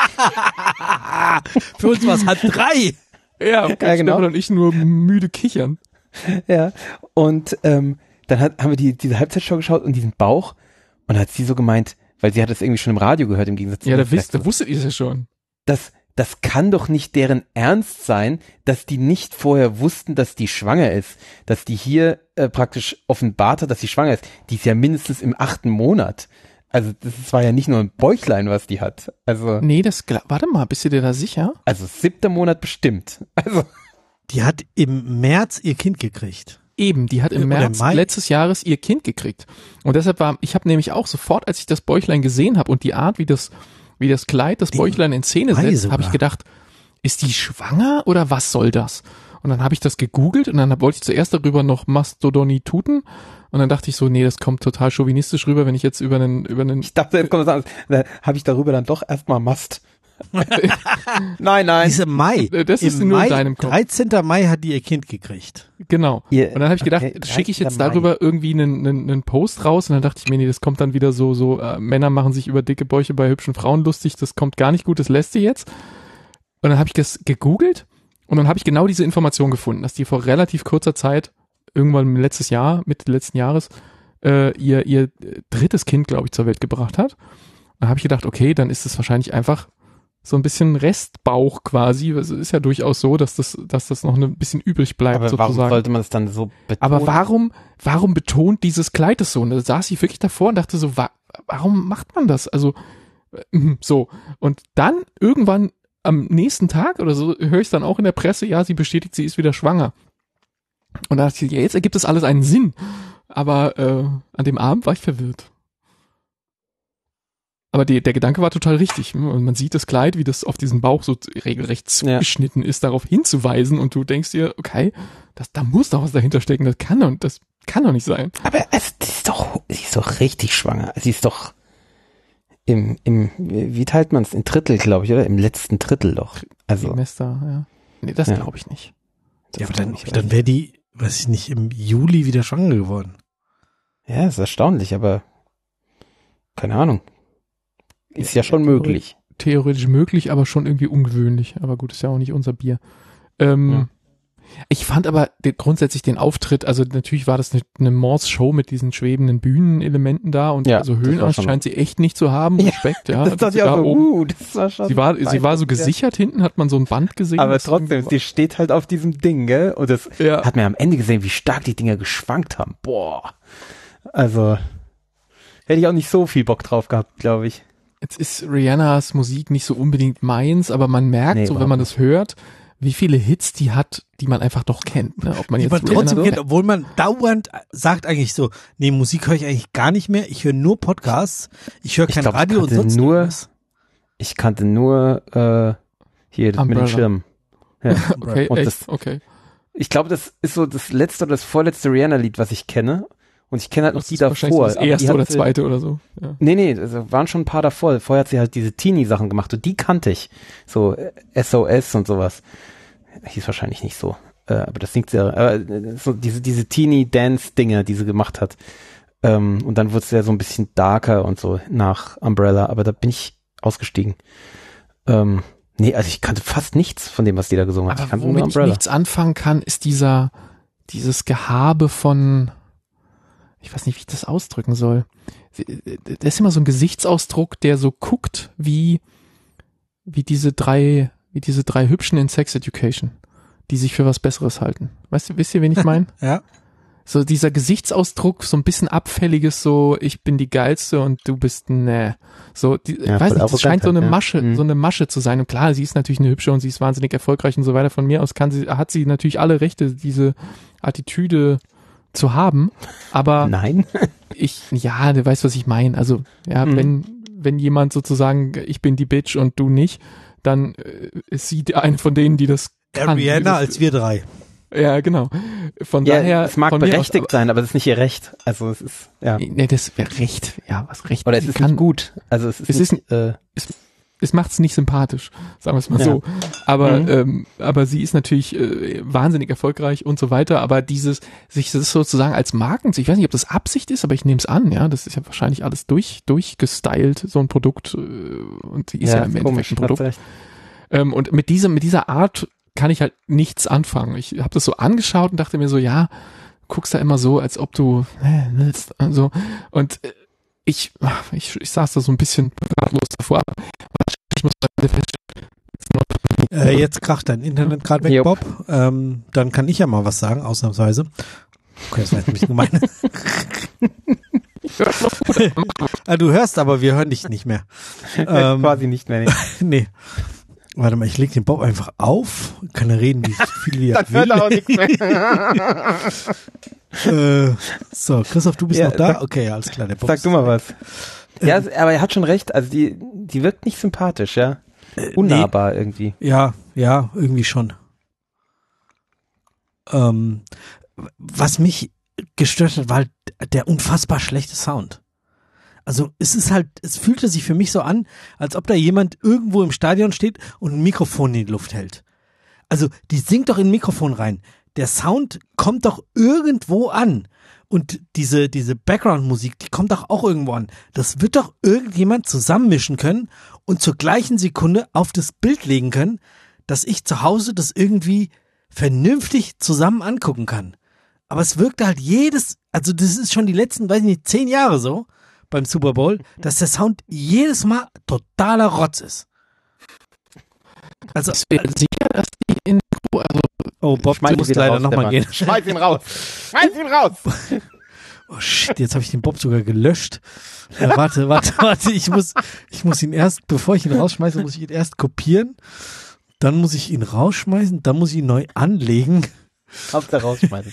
Für uns war es halb drei. Ja, okay, ja genau. Und ich nur müde kichern. Ja, und ähm, dann hat, haben wir die diese Halbzeitshow geschaut und diesen Bauch und hat sie so gemeint, weil sie hat es irgendwie schon im Radio gehört, im Gegensatz zu Ja, da, wisst, da wusstet ihr es ja schon. Das, das kann doch nicht deren Ernst sein, dass die nicht vorher wussten, dass die schwanger ist. Dass die hier äh, praktisch offenbart hat, dass sie schwanger ist. Die ist ja mindestens im achten Monat. Also das war ja nicht nur ein Bäuchlein, was die hat. Also nee, das, warte mal, bist du dir da sicher? Also siebter Monat bestimmt. Also die hat im März ihr Kind gekriegt. Eben, die hat im März letztes Jahres ihr Kind gekriegt. Und deshalb war, ich habe nämlich auch sofort, als ich das Bäuchlein gesehen habe und die Art, wie das, wie das Kleid das Bäuchlein in Szene setzt, habe ich gedacht, ist die schwanger oder was soll das? Und dann habe ich das gegoogelt und dann wollte ich zuerst darüber noch Mastodoni tuten. Und dann dachte ich so, nee, das kommt total chauvinistisch rüber, wenn ich jetzt über einen, über einen. Ich dachte, jetzt kommt was anderes. Da habe ich darüber dann doch erstmal Mast. nein, nein. Diese Mai. Das ist Im nur Mai, in deinem Kopf. dreizehnten Mai hat die ihr Kind gekriegt. Genau. Ihr, und dann habe ich gedacht, okay, schicke ich jetzt darüber Mai. irgendwie einen, einen, einen Post raus. Und dann dachte ich mir, nee, das kommt dann wieder so, so äh, Männer machen sich über dicke Bäuche bei hübschen Frauen lustig. Das kommt gar nicht gut, das lässt sie jetzt. Und dann habe ich das gegoogelt und dann habe ich genau diese Information gefunden, dass die vor relativ kurzer Zeit, irgendwann letztes Jahr, Mitte letzten Jahres, äh, ihr, ihr drittes Kind, glaube ich, zur Welt gebracht hat. Dann habe ich gedacht, okay, dann ist es wahrscheinlich einfach so ein bisschen Restbauch quasi. Es ist ja durchaus so, dass das, dass das noch ein bisschen übrig bleibt, aber sozusagen. Warum sollte man es dann so betonen? Aber warum, warum betont dieses Kleid das so? Und da saß ich wirklich davor und dachte so, wa- warum macht man das? Also, äh, so. Und dann irgendwann am nächsten Tag oder so höre ich dann auch in der Presse, ja, sie bestätigt, sie ist wieder schwanger. Und da dachte ich, ja, jetzt ergibt das alles einen Sinn. Aber äh, an dem Abend war ich verwirrt. Aber die, der Gedanke war total richtig. Und man sieht das Kleid, wie das auf diesen Bauch so regelrecht zugeschnitten ja. ist, darauf hinzuweisen. Und du denkst dir, okay, das, da muss doch was dahinter stecken. Das kann doch, das kann doch nicht sein. Aber es die ist doch, sie ist doch richtig schwanger. Sie ist doch im, im, wie teilt man es? In Drittel, glaube ich, oder? Im letzten Drittel doch. Also Semester, ja. Nee, das ja. glaube ich nicht. Das ja, aber dann, dann wäre die, weiß ich nicht, im Juli wieder schwanger geworden. Ja, ist erstaunlich, aber keine Ahnung. Ist ja schon möglich. Theoretisch möglich, aber schon irgendwie ungewöhnlich. Aber gut, ist ja auch nicht unser Bier. Ähm, ja. Ich fand aber den, grundsätzlich den Auftritt, also natürlich war das eine, eine Morse-Show mit diesen schwebenden Bühnenelementen da und ja, also Höhenangst scheint sie echt nicht zu haben. Respekt, ja. Das, das, ja so, uh, das war schon sie war, sie war so gesichert, hinten hat man so ein Band gesehen. Aber trotzdem, sie steht halt auf diesem Ding, gell? Und das ja. hat man am Ende gesehen, wie stark die Dinger geschwankt haben. Boah. Also, hätte ich auch nicht so viel Bock drauf gehabt, glaube ich. Jetzt ist Rihannas Musik nicht so unbedingt meins, aber man merkt nee, so, wenn man das hört, wie viele Hits die hat, die man einfach doch kennt. Ne? Ob man die jetzt man trotzdem kennt, obwohl man dauernd sagt eigentlich so, nee, Musik höre ich eigentlich gar nicht mehr, ich höre nur Podcasts, ich höre kein ich glaub, Radio und sonst nur, irgendwas. Ich kannte nur äh, hier das mit dem Schirm. Ja. okay, und echt? Das, okay. Ich glaube, das ist so das letzte oder das vorletzte Rihanna-Lied, was ich kenne. Und ich kenne halt noch das die davor. Das erste oder zweite oder so. Ja. Nee, nee, also waren schon ein paar davor. Vorher hat sie halt diese Teenie-Sachen gemacht und die kannte ich. So S O S und sowas. Hieß wahrscheinlich nicht so. Äh, aber das singt sie ja. Äh, so diese, diese Teenie-Dance-Dinger, die sie gemacht hat. Ähm, und dann wurde es ja so ein bisschen darker und so nach Umbrella. Aber da bin ich ausgestiegen. Ähm, nee, also ich kannte fast nichts von dem, was die da gesungen hat. Aber ich kannte womit nur Umbrella. ich nichts anfangen kann, ist dieser, dieses Gehabe von, ich weiß nicht, wie ich das ausdrücken soll. Das ist immer so ein Gesichtsausdruck, der so guckt, wie, wie diese drei, wie diese drei Hübschen in Sex Education, die sich für was Besseres halten. Weißt du, wisst ihr, wen ich meine? Ja. So dieser Gesichtsausdruck, so ein bisschen abfälliges, so ich bin die Geilste und du bist ne. So, die, ja, ich weiß nicht, das scheint so eine ja. Masche, mhm. so eine Masche zu sein. Und klar, sie ist natürlich eine Hübsche und sie ist wahnsinnig erfolgreich und so weiter. Von mir aus kann sie, hat sie natürlich alle Rechte, diese Attitüde zu haben. Aber nein. ich, ja, du weißt, was ich meine. Also, ja, mhm. wenn, wenn jemand sozusagen, ich bin die Bitch und du nicht, dann äh, ist sie eine von denen, die das kann. Rihanna als wir drei. Ja, genau. Von ja, daher. Es mag berechtigt aus, sein, aber es ist nicht ihr Recht. Also es ist, ja. Nee, das wäre Recht. Ja, was Recht. Oder es ist kann, nicht gut. Also es ist, es nicht, ist äh, es, es macht's nicht sympathisch, sagen wir es mal ja. so. Aber, mhm. ähm, aber sie ist natürlich äh, wahnsinnig erfolgreich und so weiter. Aber dieses, sich das sozusagen als Marken, ich weiß nicht, ob das Absicht ist, aber ich nehme es an, ja, das ist ja wahrscheinlich alles durch, durchgestylt, so ein Produkt. Äh, und sie ist ja, ja im Endeffekt ein Produkt. Ähm, und mit diesem, mit dieser Art kann ich halt nichts anfangen. Ich habe das so angeschaut und dachte mir so, ja, guckst da immer so, als ob du äh, willst und so. Und ich, ich, ich saß da so ein bisschen ratlos davor. Ich muss äh, jetzt kracht dein Internet gerade weg, Jupp. Bob. Ähm, dann kann ich ja mal was sagen, ausnahmsweise. Okay, das war jetzt ein bisschen gemein. ah, du hörst, aber wir hören dich nicht mehr. ähm, Quasi nicht mehr. Nee. nee. Warte mal, ich leg den Bob einfach auf. Kann er reden, wie viel wie er das will. Das hört auch nichts mehr. äh, so, Christoph, du bist ja, noch da? Sag, okay, alles klar. Der Bob sag du mal was. Ja, aber er hat schon recht. Also die, die wirkt nicht sympathisch, ja. Unnahbar nee. irgendwie. Ja, ja, irgendwie schon. Ähm, was mich gestört hat, war halt der unfassbar schlechte Sound. Also es ist halt, es fühlte sich für mich so an, als ob da jemand irgendwo im Stadion steht und ein Mikrofon in die Luft hält. Also die singt doch in ein Mikrofon rein. Der Sound kommt doch irgendwo an. Und diese, diese Background-Musik, die kommt doch auch irgendwo an. Das wird doch irgendjemand zusammenmischen können und zur gleichen Sekunde auf das Bild legen können, dass ich zu Hause das irgendwie vernünftig zusammen angucken kann. Aber es wirkte halt jedes, also das ist schon die letzten, weiß ich nicht, zehn Jahre so beim Super Bowl, dass der Sound jedes Mal totaler Rotz ist. Also ich bin sicher, dass die in also oh, Bob, du musst leider nochmal gehen. Schmeiß ihn raus! Schmeiß ihn raus! Oh shit, jetzt habe ich den Bob sogar gelöscht. Äh, warte, warte, warte, ich muss, ich muss ihn erst, bevor ich ihn rausschmeiße, muss ich ihn erst kopieren. Dann muss ich ihn rausschmeißen, dann muss ich ihn neu anlegen. Hauptsache rausschmeißen.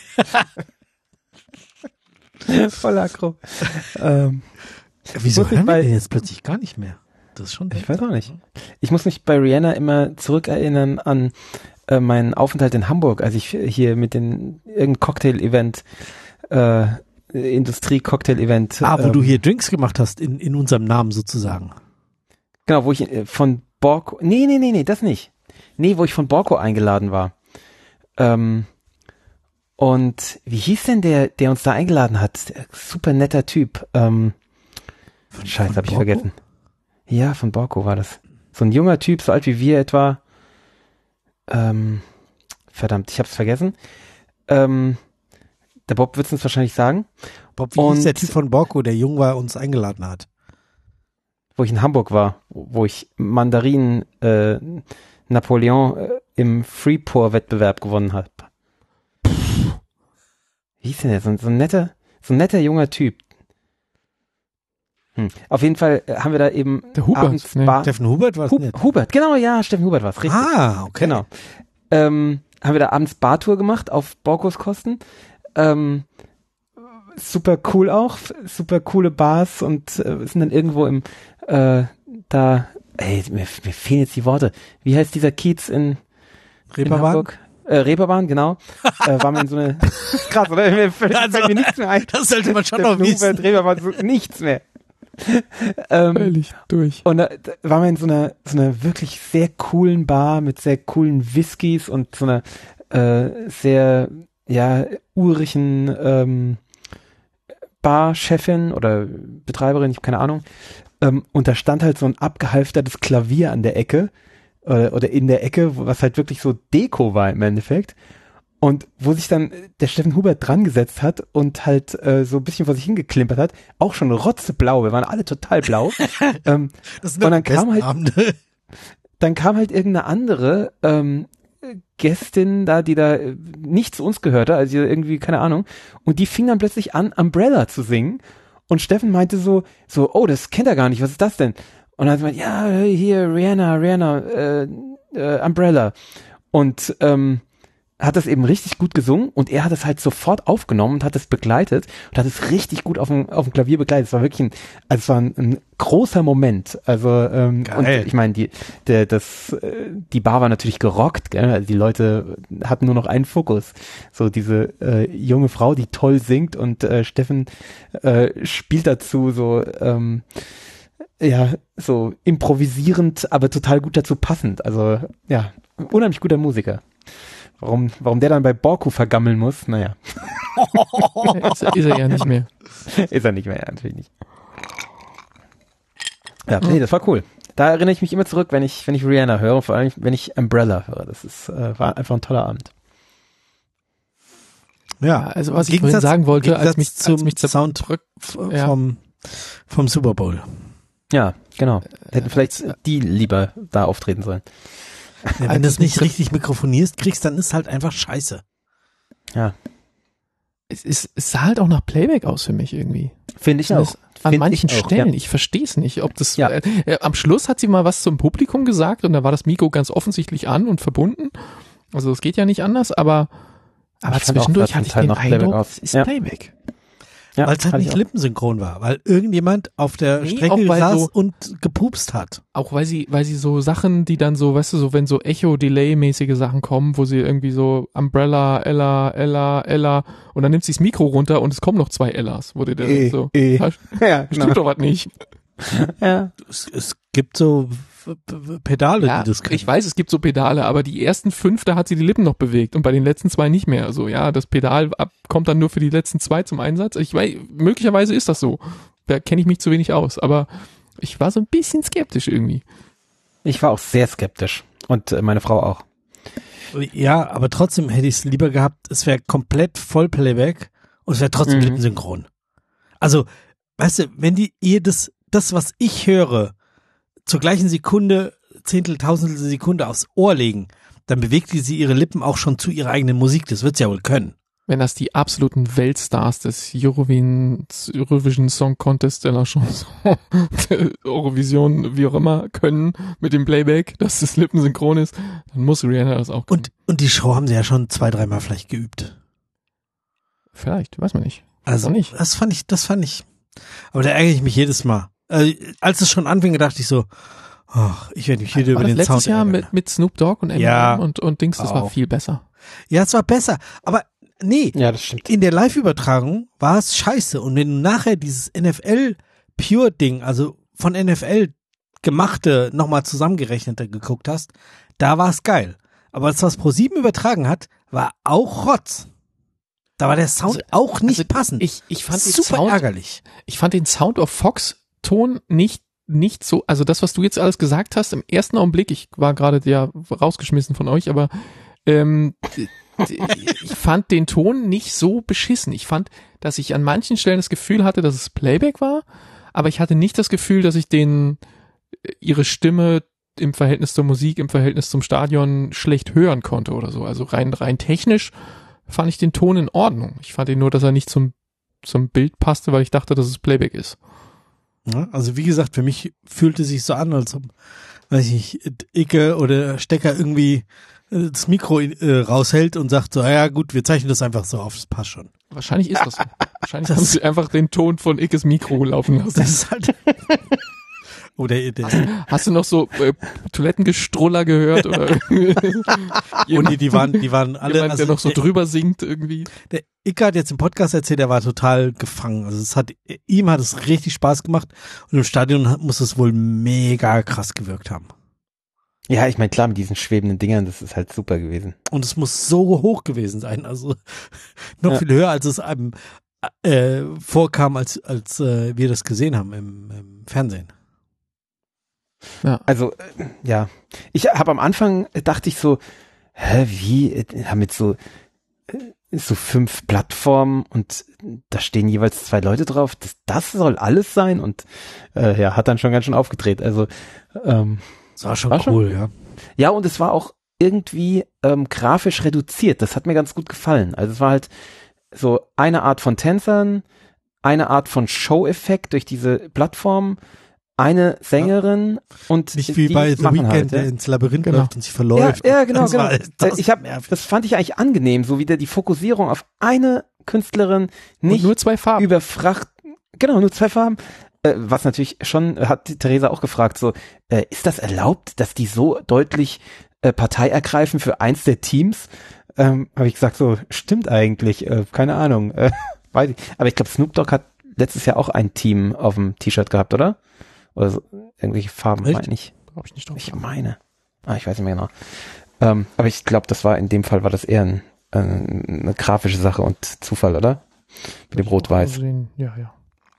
Voll aggro. Ähm, Wieso hören wir den jetzt plötzlich gar nicht mehr? Das ist schon ich weiß auch nicht. Ich muss mich bei Rihanna immer zurückerinnern an äh, meinen Aufenthalt in Hamburg, als ich hier mit den irgendein Cocktail-Event, äh, Industrie-Cocktail-Event. Ah, wo ähm, du hier Drinks gemacht hast, in, in unserem Namen sozusagen. Genau, wo ich äh, von Borco, nee, nee, nee, nee, das nicht. Nee, wo ich von Borco eingeladen war. Ähm, und wie hieß denn der, der uns da eingeladen hat? Der, super netter Typ. Ähm, von, Scheiße, hab ich vergessen. Ja, von Borco war das. So ein junger Typ, so alt wie wir etwa. Ähm, verdammt, ich hab's vergessen. Ähm, der Bob wird's uns wahrscheinlich sagen. Bob, wie und, hieß der Typ von Borco, der jung war, uns eingeladen hat? Wo ich in Hamburg war, wo ich Mandarinen äh, Napoleon äh, im Free-Pour-Wettbewerb gewonnen habe. Wie hieß denn der? So, so ein netter, so ein netter junger Typ. Hm. Auf jeden Fall haben wir da eben der Hubert, nee. Steffen Hubert war es Hub, nicht. Hubert, genau, ja, Steffen Hubert war es, richtig. Ah, okay. Genau. Ähm, haben wir da abends Bartour gemacht auf Borcos Kosten. Ähm, super cool auch, super coole Bars und äh, sind dann irgendwo im äh, da, ey, mir, mir fehlen jetzt die Worte. Wie heißt dieser Kiez in, in Hamburg? Äh, Reeperbahn, genau. äh, waren wir in so eine krass, oder? Mir fällt, also, fällt mir nichts mehr ein. Das sollte man schon noch wissen. Reeperbahn, so, nichts mehr. ähm, Völlig durch. Und da, da waren wir in so einer, so einer wirklich sehr coolen Bar mit sehr coolen Whiskys und so einer äh, sehr, ja, urigen ähm, Barchefin oder Betreiberin, ich habe keine Ahnung. Ähm, und da stand halt so ein abgehalftertes Klavier an der Ecke oder, oder in der Ecke, was halt wirklich so Deko war im Endeffekt. Und wo sich dann der Steffen Hubert dran gesetzt hat und halt äh, so ein bisschen vor sich hingeklimpert hat, auch schon rotzeblau, wir waren alle total blau. ähm, das sind und dann kam halt, dann kam halt irgendeine andere ähm, Gästin da, die da nicht zu uns gehörte, also irgendwie, keine Ahnung, und die fing dann plötzlich an, Umbrella zu singen. Und Steffen meinte so, so, oh, das kennt er gar nicht, was ist das denn? Und dann hat er gesagt, ja, hier, Rihanna, Rihanna, äh, äh, Umbrella. Und ähm, hat das eben richtig gut gesungen und er hat es halt sofort aufgenommen und hat es begleitet und hat es richtig gut auf dem, auf dem Klavier begleitet. Es war wirklich ein, also es war ein, ein großer Moment. Also ähm, und ich meine, die, der, das, äh, die Bar war natürlich gerockt, gell? Also die Leute hatten nur noch einen Fokus. So diese äh, junge Frau, die toll singt und äh, Steffen äh, spielt dazu so ähm, ja, so improvisierend, aber total gut dazu passend. Also ja, unheimlich guter Musiker. Warum, warum der dann bei Borco vergammeln muss, naja. ist, ist er ja nicht mehr. Ist er nicht mehr, ja, natürlich nicht. Ja, nee, das war cool. Da erinnere ich mich immer zurück, wenn ich, wenn ich Rihanna höre, vor allem, wenn ich Umbrella höre. Das ist, äh, war einfach ein toller Abend. Ja, also was ich vorhin sagen wollte, als mich, zum als mich Sound ja. vom vom Super Bowl. Ja, genau. Hätten vielleicht die lieber da auftreten sollen. Ja, wenn du es nicht richtig mikrofonierst kriegst, dann ist halt einfach scheiße. Ja. Es, ist, es sah halt auch nach Playback aus für mich irgendwie. Finde ich auch. An Find manchen ich auch, Stellen. ja. Ich verstehe es nicht, ob das, ja. äh, äh, am Schluss hat sie mal was zum Publikum gesagt und da war das Mikro ganz offensichtlich an und verbunden. Also das geht ja nicht anders, aber, aber ich zwischendurch hatte ich den Eindruck, es ist ja. Playback. Ja, weil es halt nicht lippensynchron war, weil irgendjemand auf der nee, Strecke saß so, und gepupst hat. Auch weil sie, weil sie so Sachen, die dann so, weißt du, so wenn so Echo-Delay-mäßige Sachen kommen, wo sie irgendwie so Umbrella, Ella, Ella, Ella und dann nimmt sie das Mikro runter und es kommen noch zwei Ellas, wo du dann e, so, e. Ja, stimmt genau. doch was nicht. Ja. Es, es gibt so Pedale, ja, die das können. Ich weiß, es gibt so Pedale, aber die ersten fünf, da hat sie die Lippen noch bewegt und bei den letzten zwei nicht mehr. Also ja, das Pedal ab, kommt dann nur für die letzten zwei zum Einsatz. Ich weiß, möglicherweise ist das so. Da kenne ich mich zu wenig aus, aber ich war so ein bisschen skeptisch irgendwie. Ich war auch sehr skeptisch und äh, meine Frau auch. Ja, aber trotzdem hätte ich es lieber gehabt, es wäre komplett Vollplayback und es wäre trotzdem mhm. lippensynchron. Also, weißt du, wenn die ihr das, das, was ich höre, zur gleichen Sekunde, Zehntel, Tausendstel Sekunde aufs Ohr legen, dann bewegt sie ihre Lippen auch schon zu ihrer eigenen Musik. Das wird sie ja wohl können. Wenn das die absoluten Weltstars des Eurovision, Eurovision Song Contest de la Chanson, Eurovision, wie auch immer, können mit dem Playback, dass das lippensynchron ist, dann muss Rihanna das auch können. Und, und die Show haben sie ja schon zwei, dreimal vielleicht geübt. Vielleicht, weiß man nicht. Also, nicht. das fand ich, das fand ich, aber da ärgere ich mich jedes Mal. Also, als es schon anfing, dachte ich so, ach, ich werde mich wieder über den letztes Sound Letztes Jahr mit, mit Snoop Dogg und Eminem ja, und, und Dings, das auch. War viel besser. Ja, es war besser, aber nee, ja, das stimmt. In der Live-Übertragung war es scheiße und wenn du nachher dieses N F L-Pure-Ding, also von N F L gemachte, nochmal zusammengerechnete geguckt hast, da war es geil. Aber das, was ProSieben übertragen hat, war auch Rotz. Da war der Sound also, auch nicht also passend. Ich, ich fand super den Sound, ärgerlich. Ich fand den Sound of Fox Ton nicht nicht so, also das, was du jetzt alles gesagt hast, im ersten Augenblick, ich war gerade ja rausgeschmissen von euch, aber ähm, ich fand den Ton nicht so beschissen. Ich fand, dass ich an manchen Stellen das Gefühl hatte, dass es Playback war, aber ich hatte nicht das Gefühl, dass ich den ihre Stimme im Verhältnis zur Musik, im Verhältnis zum Stadion schlecht hören konnte oder so. Also rein rein technisch fand ich den Ton in Ordnung. Ich fand ihn nur, dass er nicht zum zum Bild passte, weil ich dachte, dass es Playback ist. Ja, also wie gesagt, für mich fühlte es sich so an, als ob, weiß ich nicht, Icke oder Stecker irgendwie das Mikro äh, raushält und sagt so, ja gut, wir zeichnen das einfach so auf, das passt schon. Wahrscheinlich ist das so. Wahrscheinlich das haben sie einfach den Ton von Ickes Mikro laufen lassen. Das ist halt oder hast, hast du noch so äh, Toilettengestruller gehört oder und die, die waren die waren alle jemand, also der noch so der, drüber singt irgendwie. Der Icke hat jetzt im Podcast erzählt, er war total gefangen. Also es hat ihm hat es richtig Spaß gemacht und im Stadion muss es wohl mega krass gewirkt haben. Ja, ich meine, klar, mit diesen schwebenden Dingern, das ist halt super gewesen. Und es muss so hoch gewesen sein, also noch ja. viel höher, als es einem äh, vorkam, als als äh, wir das gesehen haben im, im Fernsehen. Ja. Also, äh, ja. Ich habe am Anfang, dachte ich so, hä, wie, haben jetzt so, so fünf Plattformen und da stehen jeweils zwei Leute drauf, das, das soll alles sein und äh, ja, hat dann schon ganz schön aufgedreht. Also, ähm, das war schon war cool, schon, ja. Ja, und es war auch irgendwie ähm, grafisch reduziert, das hat mir ganz gut gefallen. Also es war halt so eine Art von Tänzern, eine Art von Show-Effekt durch diese Plattform, eine Sängerin ja. und nicht wie bei The Weeknd, halt, der ja. ins Labyrinth genau. läuft und sich verläuft. Ja, ja genau, das genau. War, das, ich hab, das fand ich eigentlich angenehm, so wieder die Fokussierung auf eine Künstlerin, nicht und nur zwei Farben. Überfracht, genau, nur zwei Farben. Äh, was natürlich schon, hat Theresa auch gefragt, so, äh, ist das erlaubt, dass die so deutlich äh, Partei ergreifen für eins der Teams? Ähm, habe ich gesagt, so, stimmt eigentlich, äh, keine Ahnung. Äh, weiß ich. Aber ich glaube, Snoop Dogg hat letztes Jahr auch ein Team auf dem T-Shirt gehabt, oder? Oder so, irgendwelche Farben, meine ich. Glaub ich nicht drauf. Ich meine. Ah, ich weiß nicht mehr genau. Ähm, aber ich glaube, das war, in dem Fall war das eher ein, äh, eine grafische Sache und Zufall, oder? Mit dem Rot-Weiß. Ja, ja.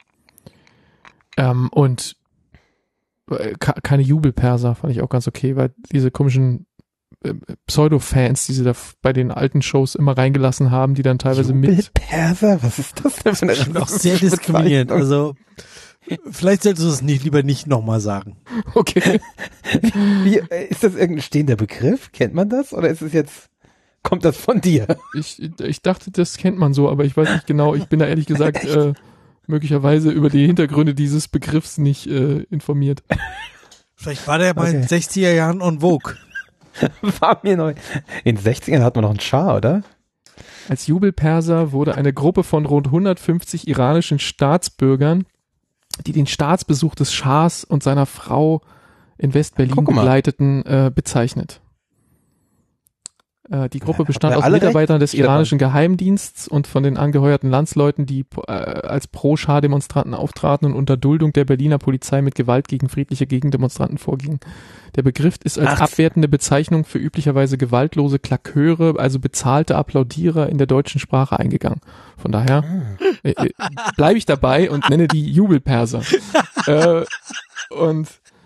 Ähm, und äh, keine Jubelperser fand ich auch ganz okay, weil diese komischen äh, Pseudo-Fans, die sie da bei den alten Shows immer reingelassen haben, die dann teilweise mit... Jubelperser? Was ist das denn für eine auch sehr diskriminierend. Also Vielleicht solltest du es nicht, lieber nicht nochmal sagen. Okay. Wie, ist das irgendein stehender Begriff? Kennt man das? Oder ist es jetzt, kommt das von dir? Ich, ich dachte, das kennt man so, aber ich weiß nicht genau. Ich bin da ehrlich gesagt äh, möglicherweise über die Hintergründe dieses Begriffs nicht äh, informiert. Vielleicht war der mal okay. in den sechziger Jahren en vogue. War mir neu. In den sechzigern hat man noch einen Schah, oder? Als Jubelperser wurde eine Gruppe von rund hundertfünfzig iranischen Staatsbürgern, die den Staatsbesuch des Schahs und seiner Frau in West-Berlin begleiteten, äh, bezeichnet. Äh, die Gruppe bestand aus Mitarbeitern des iranischen Geheimdienstes und von den angeheuerten Landsleuten, die äh, als Pro-Schah-Demonstranten auftraten und unter Duldung der Berliner Polizei mit Gewalt gegen friedliche Gegendemonstranten vorgingen. Der Begriff ist als Ach. abwertende Bezeichnung für üblicherweise gewaltlose Klaköre, also bezahlte Applaudierer in der deutschen Sprache eingegangen. Von daher äh, äh, bleibe ich dabei und nenne die Jubelperser. äh, und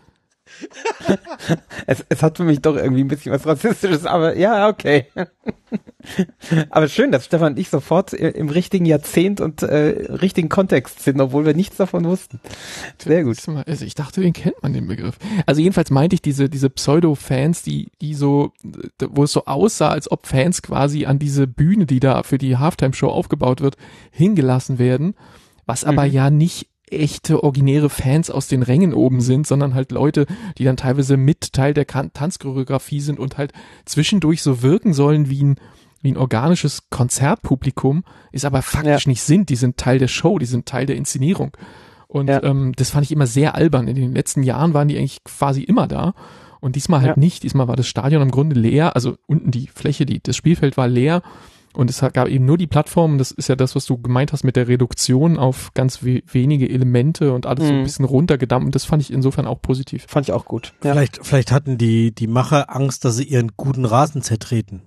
Es, es hat für mich doch irgendwie ein bisschen was Rassistisches, aber ja, okay. Aber schön, dass Stefan und ich sofort im richtigen Jahrzehnt und äh, richtigen Kontext sind, obwohl wir nichts davon wussten. Sehr gut. Also ich dachte, den kennt man, den Begriff. Also jedenfalls meinte ich diese diese Pseudo-Fans, die die so, wo es so aussah, als ob Fans quasi an diese Bühne, die da für die Halftime-Show aufgebaut wird, hingelassen werden, was aber mhm. ja nicht echte, originäre Fans aus den Rängen oben sind, sondern halt Leute, die dann teilweise mit Teil der Kan- Tanzchoreografie sind und halt zwischendurch so wirken sollen wie ein, wie ein organisches Konzertpublikum, ist aber faktisch ja. nicht sind. Die sind Teil der Show, die sind Teil der Inszenierung. Und ja. ähm, das fand ich immer sehr albern. In den letzten Jahren waren die eigentlich quasi immer da. Und diesmal halt ja. nicht. Diesmal war das Stadion im Grunde leer. Also unten die Fläche, die, das Spielfeld war leer. Und es gab eben nur die Plattform, das ist ja das, was du gemeint hast mit der Reduktion auf ganz we- wenige Elemente und alles mm. so ein bisschen runtergedampft. Das fand ich insofern auch positiv. Fand ich auch gut. Ja. Vielleicht, vielleicht hatten die, die Macher Angst, dass sie ihren guten Rasen zertreten.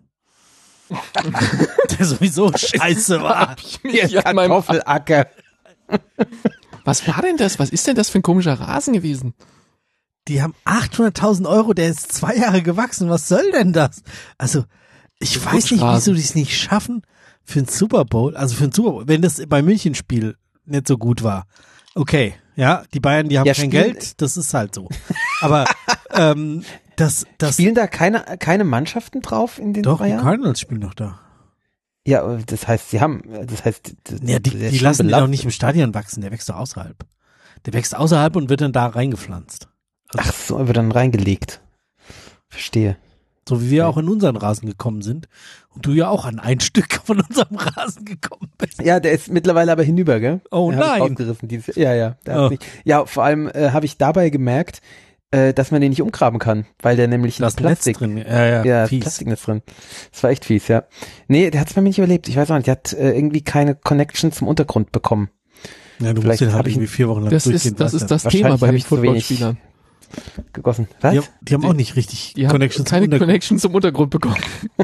Der sowieso scheiße war. Hier Kartoffelacker. Was war denn das? Was ist denn das für ein komischer Rasen gewesen? Die haben achthunderttausend Euro, der ist zwei Jahre gewachsen. Was soll denn das? Also, ich weiß nicht, wieso die es nicht schaffen für einen Super Bowl, also für einen Super Bowl, wenn das beim Münchenspiel nicht so gut war. Okay, ja, die Bayern, die haben ja, kein Geld, das ist halt so. Aber ähm, das, das spielen da keine keine Mannschaften drauf in den Doch, drei Jahren? Doch, die Cardinals spielen noch da. Ja, das heißt, sie haben, das heißt, das, ja, die, die lassen den doch nicht im Stadion wachsen, der wächst doch außerhalb. Der wächst außerhalb und wird dann da reingepflanzt. Also, ach so, wird dann reingelegt. Verstehe. So wie wir auch in unseren Rasen gekommen sind. Und du ja auch an ein Stück von unserem Rasen gekommen bist. Ja, der ist mittlerweile aber hinüber, gell? Oh der nein. Ausgerissen, dieses, ja, ja. Der oh. nicht, ja, vor allem äh, habe ich dabei gemerkt, äh, dass man den nicht umgraben kann, weil der nämlich das Plastik drin. Ja, ja, ja fies. Plastik ist drin. Das war echt fies, ja. Nee, der hat es bei mir nicht überlebt. Ich weiß auch nicht, der hat äh, irgendwie keine Connection zum Untergrund bekommen. Ja, du musst den halt irgendwie vier Wochen lang das durchgehen. Ist, das ist das Thema bei den Footballspielern. Gegossen. Was? Die haben, die haben die, auch nicht richtig die Connection haben keine zum Connection zum Untergrund bekommen.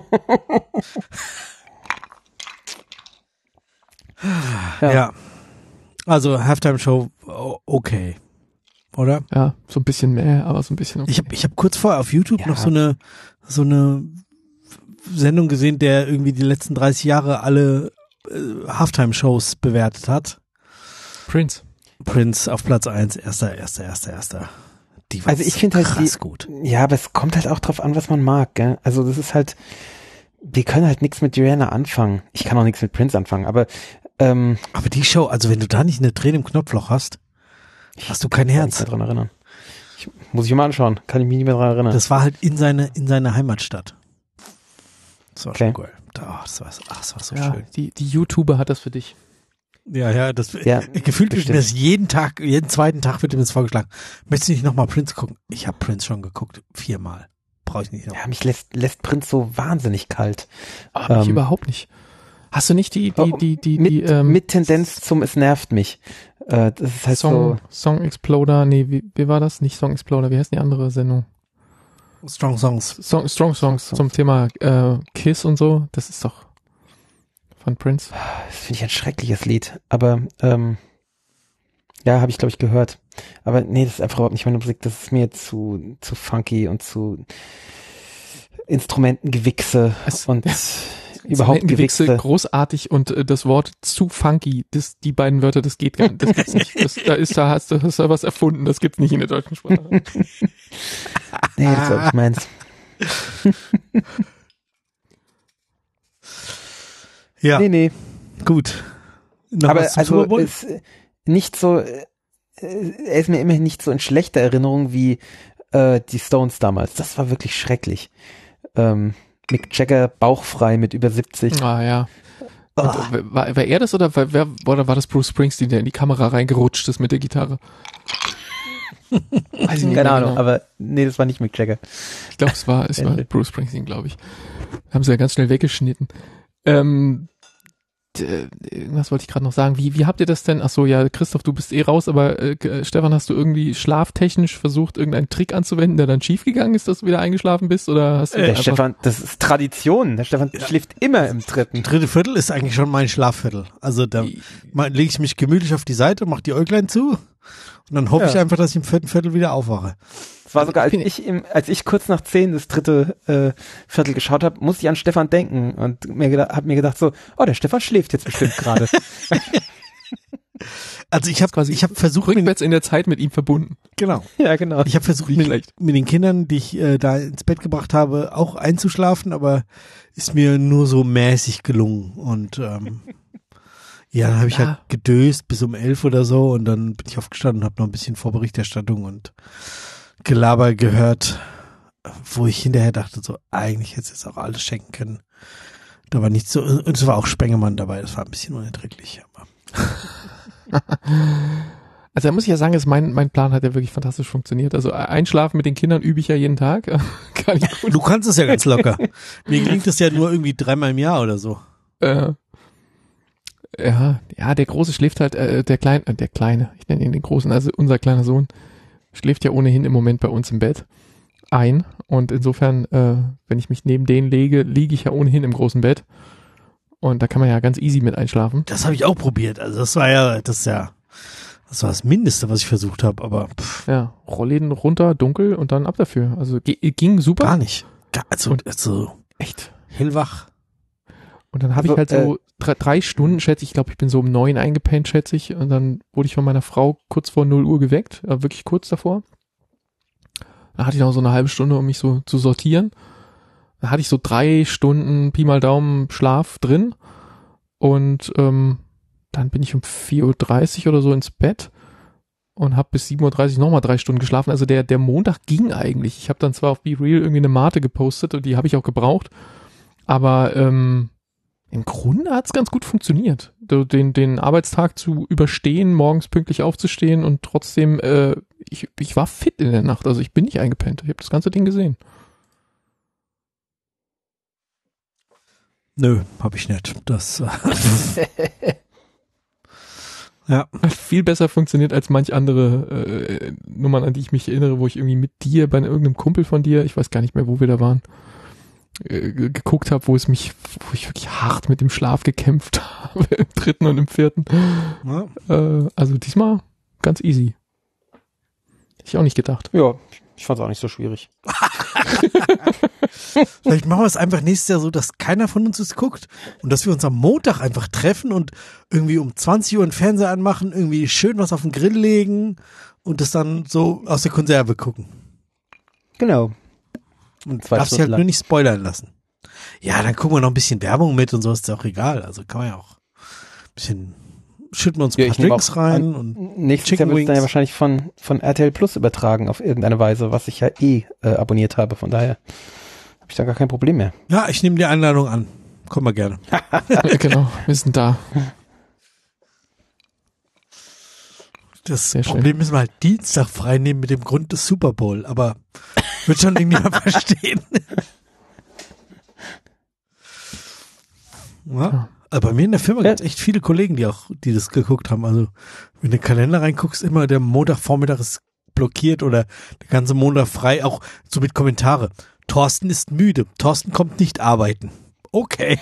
ja. ja. Also Halftime Show okay. Oder? Ja, so ein bisschen mehr, aber so ein bisschen okay. Ich habe ich hab kurz vorher auf YouTube ja. noch so eine so eine Sendung gesehen, der irgendwie die letzten dreißig Jahre alle äh, Halftime Shows bewertet hat. Prince. Prince auf Platz eins, erster, erster, erster, erster. Die also ich finde halt krass die, gut. Ja, aber es kommt halt auch drauf an, was man mag, gell? Also das ist halt, wir können halt nichts mit Rihanna anfangen. Ich kann auch nichts mit Prince anfangen, aber ähm, aber die Show, also wenn du da nicht eine Träne im Knopfloch hast, hast du kein Herz. Ich kann mich nicht mehr dran erinnern. Ich, muss ich mal anschauen, kann ich mich nicht mehr dran erinnern. Das war halt in seine in seine Heimatstadt. Das war okay. schon cool. Oh, das war, ach, das war so ja, schön. Die die YouTuber hat das für dich. Ja, ja, das ja, gefühlt wird mir das jeden Tag, jeden zweiten Tag wird mir das vorgeschlagen. Möchtest du nicht nochmal Prince gucken? Ich habe Prince schon geguckt, viermal. Brauche ich nicht noch. Ja, mich lässt, lässt Prince so wahnsinnig kalt. Oh, mich ähm, überhaupt nicht. Hast du nicht die, die, die, die, mit, die, ähm, mit Tendenz zum es nervt mich. Äh, das ist halt Song, so. Song Exploder, nee, wie, wie war das? Nicht Song Exploder, wie heißt die andere Sendung? Strong Songs. Song, Strong Songs zum Thema äh, Kiss und so, das ist doch von Prince. Das finde ich ein schreckliches Lied, aber ähm, ja, habe ich glaube ich gehört. Aber nee, das ist einfach überhaupt nicht meine Musik, das ist mir zu zu funky und zu Instrumentengewichse es, und ja. überhaupt Gewichse großartig und äh, das Wort zu funky, das, die beiden Wörter, das geht gar nicht, das gibt's nicht. Das, da ist da hast du hast da was erfunden, das gibt's nicht in der deutschen Sprache. Nee, das ist auch nicht meins. Ja. Nee, nee. Gut. Noch aber was zum also Super Bowl? ist nicht so, äh, er ist mir immerhin nicht so in schlechter Erinnerung wie äh, die Stones damals. Das war wirklich schrecklich. Ähm, Mick Jagger bauchfrei mit über siebzig. Ah ja. Und, Oh. äh, war, war er das oder war, wer, oder war das Bruce Springsteen, der in die Kamera reingerutscht ist mit der Gitarre? Weiß ich nicht Keine Ahnung, genau. Aber nee, das war nicht Mick Jagger. Ich glaube, es war, es war Bruce Springsteen, glaube ich. Haben sie ja ganz schnell weggeschnitten. Ähm, d- irgendwas wollte ich gerade noch sagen. Wie, wie habt ihr das denn? Ach so, ja, Christoph, du bist eh raus, aber äh, Stefan, hast du irgendwie schlaftechnisch versucht, irgendeinen Trick anzuwenden, der dann schiefgegangen ist, dass du wieder eingeschlafen bist? Oder hast du Der Stefan, das ist Tradition. Der Stefan ja. schläft immer im dritten. Dritte Viertel ist eigentlich schon mein Schlafviertel. Also da lege ich mich gemütlich auf die Seite, mache die Äuglein zu und dann hoffe ja. ich einfach, dass ich im vierten Viertel wieder aufwache. Das war sogar, als ich im, als ich kurz nach zehn das dritte äh, Viertel geschaut habe, musste ich an Stefan denken und mir gedacht, habe mir gedacht so, oh, der Stefan schläft jetzt bestimmt gerade. Also ich habe quasi, ich habe versucht, rückwärts in der Zeit mit ihm verbunden. Genau. Ja, genau. Ich habe versucht, mit, mit den Kindern, die ich äh, da ins Bett gebracht habe, auch einzuschlafen, aber ist mir nur so mäßig gelungen und ähm, ja, dann habe ich ja. halt gedöst bis um elf oder so und dann bin ich aufgestanden und habe noch ein bisschen Vorberichterstattung und Gelaber gehört, wo ich hinterher dachte, so eigentlich hätte es jetzt auch alles schenken können. Da war nicht so, und es war auch Spengemann dabei, das war ein bisschen unerträglich. Aber also da muss ich ja sagen, ist mein, mein Plan hat ja wirklich fantastisch funktioniert. Also einschlafen mit den Kindern übe ich ja jeden Tag. Kann ich gut. Du kannst es ja ganz locker. Mir gelingt es ja nur irgendwie dreimal im Jahr oder so. Äh, ja, ja, der Große schläft halt, äh, der Kleine, äh, der Kleine, ich nenne ihn den Großen, also unser kleiner Sohn, schläft ja ohnehin im Moment bei uns im Bett ein und insofern, äh, wenn ich mich neben den lege, liege ich ja ohnehin im großen Bett und da kann man ja ganz easy mit einschlafen. Das habe ich auch probiert, also das war ja, das ist ja, das war das Mindeste, was ich versucht habe, aber pff. Ja, Rollläden runter, dunkel und dann ab dafür, also g- ging super. Gar nicht, Gar, also, und, also echt hellwach. Und dann habe ich halt so äh, drei, drei Stunden, schätze ich, glaube ich bin so um neun eingepennt, schätze ich. Und dann wurde ich von meiner Frau kurz vor null Uhr geweckt, äh, wirklich kurz davor. Dann hatte ich noch so eine halbe Stunde, um mich so zu sortieren. Dann hatte ich so drei Stunden Pi mal Daumen Schlaf drin. Und ähm, dann bin ich um vier Uhr dreißig oder so ins Bett und habe bis sieben Uhr dreißig nochmal drei Stunden geschlafen. Also der, der Montag ging eigentlich. Ich habe dann zwar auf Be Real irgendwie eine Mate gepostet und die habe ich auch gebraucht. Aber ähm, im Grunde hat es ganz gut funktioniert, den, den Arbeitstag zu überstehen, morgens pünktlich aufzustehen und trotzdem, äh, ich, ich war fit in der Nacht, also ich bin nicht eingepennt, ich habe das ganze Ding gesehen. Nö, hab ich nicht. Das ja. Hat viel besser funktioniert als manch andere äh, Nummern, an die ich mich erinnere, wo ich irgendwie mit dir, bei irgendeinem Kumpel von dir, ich weiß gar nicht mehr, wo wir da waren, geguckt habe, wo es mich, wo ich wirklich hart mit dem Schlaf gekämpft habe, im dritten und im vierten. Ja. Äh, also diesmal ganz easy. Hätte ich auch nicht gedacht. Ja, ich fand es auch nicht so schwierig. Vielleicht machen wir es einfach nächstes Jahr so, dass keiner von uns es guckt und dass wir uns am Montag einfach treffen und irgendwie um zwanzig Uhr einen Fernseher anmachen, irgendwie schön was auf den Grill legen und das dann so aus der Konserve gucken. Genau. Und darfst dich halt lang. nur nicht spoilern lassen. Ja, dann gucken wir noch ein bisschen Werbung mit und so, ist ja auch egal. Also kann man ja auch ein bisschen, schütten wir uns ein ja, paar Drinks rein. Und nächstes Jahr wird es dann ja wahrscheinlich von, von R T L Plus übertragen auf irgendeine Weise, was ich ja eh äh, abonniert habe. Von daher habe ich da gar kein Problem mehr. Ja, ich nehme die Einladung an. Komm mal gerne. Genau, wir sind da. Das Sehr Problem schön. Müssen wir halt Dienstag frei nehmen mit dem Grund des Super Bowl, aber wird schon irgendjemand verstehen. Ja. Also bei mir in der Firma gibt es echt viele Kollegen, die auch, die das geguckt haben. Also wenn du in den Kalender reinguckst, immer der Montagvormittag ist blockiert oder der ganze Montag frei, auch so mit Kommentare. Thorsten ist müde. Thorsten kommt nicht arbeiten. Okay.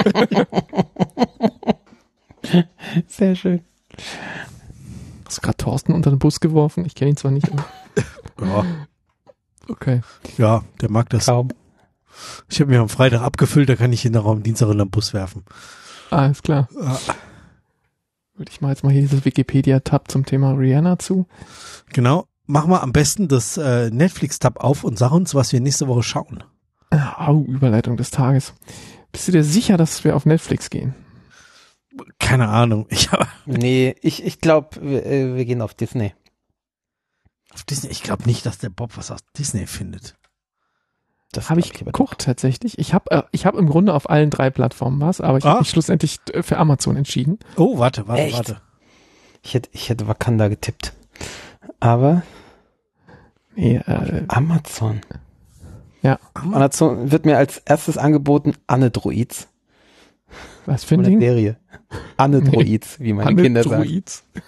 Sehr schön. Hast du gerade Thorsten unter den Bus geworfen? Ich kenne ihn zwar nicht. Aber ja. Okay. Ja, der mag das. Kaum. Ich habe mir am Freitag abgefüllt, da kann ich ihn noch am Dienstag in den Bus werfen. Alles klar. Ja. Würde ich mal jetzt mal hier dieses Wikipedia-Tab zum Thema Rihanna zu. Genau. Mach mal am besten das äh, Netflix-Tab auf und sag uns, was wir nächste Woche schauen. Au, Überleitung des Tages. Bist du dir sicher, dass wir auf Netflix gehen? Keine Ahnung. Ich hab nee, ich, ich glaube, wir, wir gehen auf Disney. Auf Disney? Ich glaube nicht, dass der Bob was aus Disney findet. Das habe ich geguckt tatsächlich. Ich habe äh, ich hab im Grunde auf allen drei Plattformen was, aber ich ah. habe mich schlussendlich für Amazon entschieden. Oh, warte, warte, Echt? warte. Ich hätte, ich hätte Wakanda getippt. Aber nee, äh, Amazon. Ja. Amazon wird mir als erstes angeboten Anne-Droids. Was für ein Ding? Serie. Anne-Droids, wie meine Kinder sagen.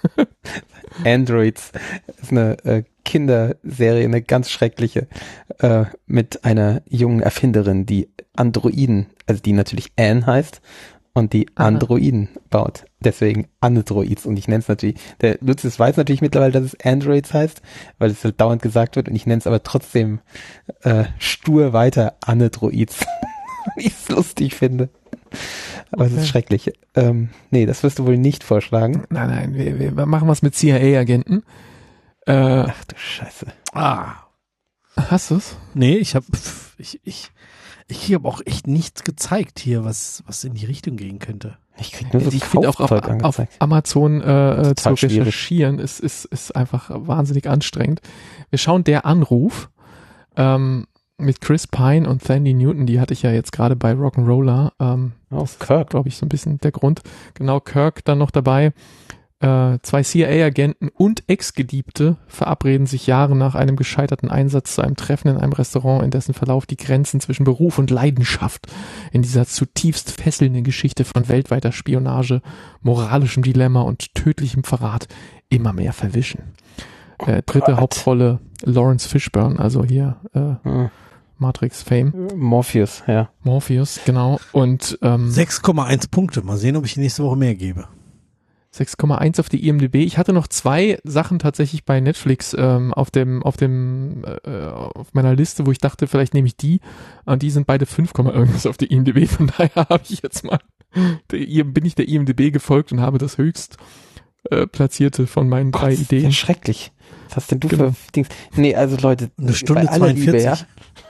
Androids. Das ist eine äh, Kinderserie, eine ganz schreckliche, äh, mit einer jungen Erfinderin, die Androiden, also die natürlich Anne heißt und die Aha. Androiden baut. Deswegen Anne-Droids. Und ich nenne es natürlich, der Lucius weiß natürlich mittlerweile, dass es Androids heißt, weil es halt dauernd gesagt wird und ich nenne es aber trotzdem äh, stur weiter Anne-Droids. Wie ich es lustig finde. Aber okay. Es ist schrecklich. Ähm, nee, das wirst du wohl nicht vorschlagen. Nein, nein, wir, wir machen was mit C I A-Agenten. Äh, Ach du Scheiße. Ah. Hast du's? Nee, ich hab, ich, ich, ich habe auch echt nichts gezeigt hier, was, was in die Richtung gehen könnte. Ich krieg nur so ich finde auch auf, auf Amazon äh, zu recherchieren ist, ist, ist einfach wahnsinnig anstrengend. Wir schauen Der Anruf, ähm, mit Chris Pine und Thandie Newton, die hatte ich ja jetzt gerade bei Rock'n'Roller. Ähm, oh, Kirk, glaube ich, so ein bisschen der Grund. Genau, Kirk dann noch dabei. Äh, zwei C I A-Agenten und Ex-Geliebte verabreden sich Jahre nach einem gescheiterten Einsatz zu einem Treffen in einem Restaurant, in dessen Verlauf die Grenzen zwischen Beruf und Leidenschaft in dieser zutiefst fesselnden Geschichte von weltweiter Spionage, moralischem Dilemma und tödlichem Verrat immer mehr verwischen. Äh, dritte Gott. Hauptrolle Lawrence Fishburne, also hier äh, hm. Matrix Fame. Morpheus, ja. Morpheus, genau. Und ähm, sechs Komma eins Punkte. Mal sehen, ob ich nächste Woche mehr gebe. sechs Komma eins auf die I M D B. Ich hatte noch zwei Sachen tatsächlich bei Netflix ähm, auf dem auf dem äh, auf meiner Liste, wo ich dachte, vielleicht nehme ich die. Und die sind beide fünf, irgendwas auf die I M D B. Von daher habe ich jetzt mal der, bin ich der I M D B gefolgt und habe das höchst äh, platzierte von meinen Gott, drei Ideen. Das ist ja schrecklich. Was hast denn du genau. für Dings? Nee, also Leute, eine Stunde bei aller Liebe, ja?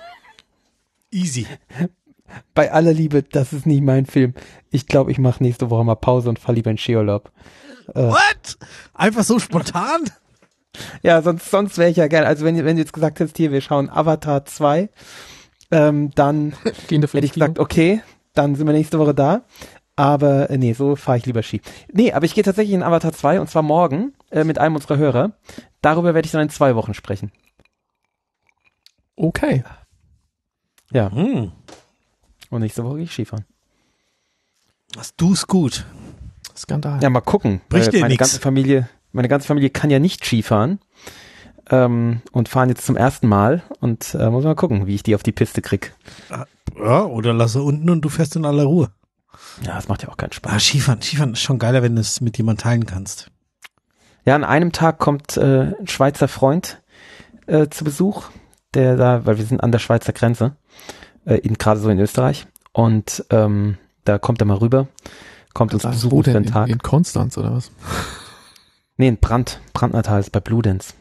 Easy. Bei aller Liebe, das ist nicht mein Film. Ich glaube, ich mache nächste Woche mal Pause und fahre lieber in Skiurlaub. Äh, What? Einfach so spontan? Ja, sonst sonst wäre ich ja gerne. Also wenn, wenn du jetzt gesagt hättest, hier, wir schauen Avatar zwei, ähm, dann hätte ich gesagt, okay, dann sind wir nächste Woche da. Aber äh, nee, so fahre ich lieber Ski. Nee, aber ich gehe tatsächlich in Avatar zwei und zwar morgen äh, mit einem unserer Hörer. Darüber werde ich dann in zwei Wochen sprechen. Okay. Ja. Hm. Und nächste Woche gehe ich Skifahren. Was du's gut. Skandal. Ja, mal gucken. Bricht dir meine nix. ganze Familie, meine ganze Familie kann ja nicht Skifahren. Ähm, und fahren jetzt zum ersten Mal. Und äh, muss mal gucken, wie ich die auf die Piste krieg. Ja, oder lasse unten und du fährst in aller Ruhe. Ja, das macht ja auch keinen Spaß. Ah, Skifahren, Skifahren ist schon geiler, wenn du es mit jemandem teilen kannst. Ja, an einem Tag kommt äh, ein Schweizer Freund äh, zu Besuch, der da, weil wir sind an der Schweizer Grenze, äh, in, gerade so in Österreich. Und ähm, da kommt er mal rüber, kommt uns besuchen für einen Tag. In, in Konstanz oder was? Nee, in Brand, Brandnertal ist bei Bludenz.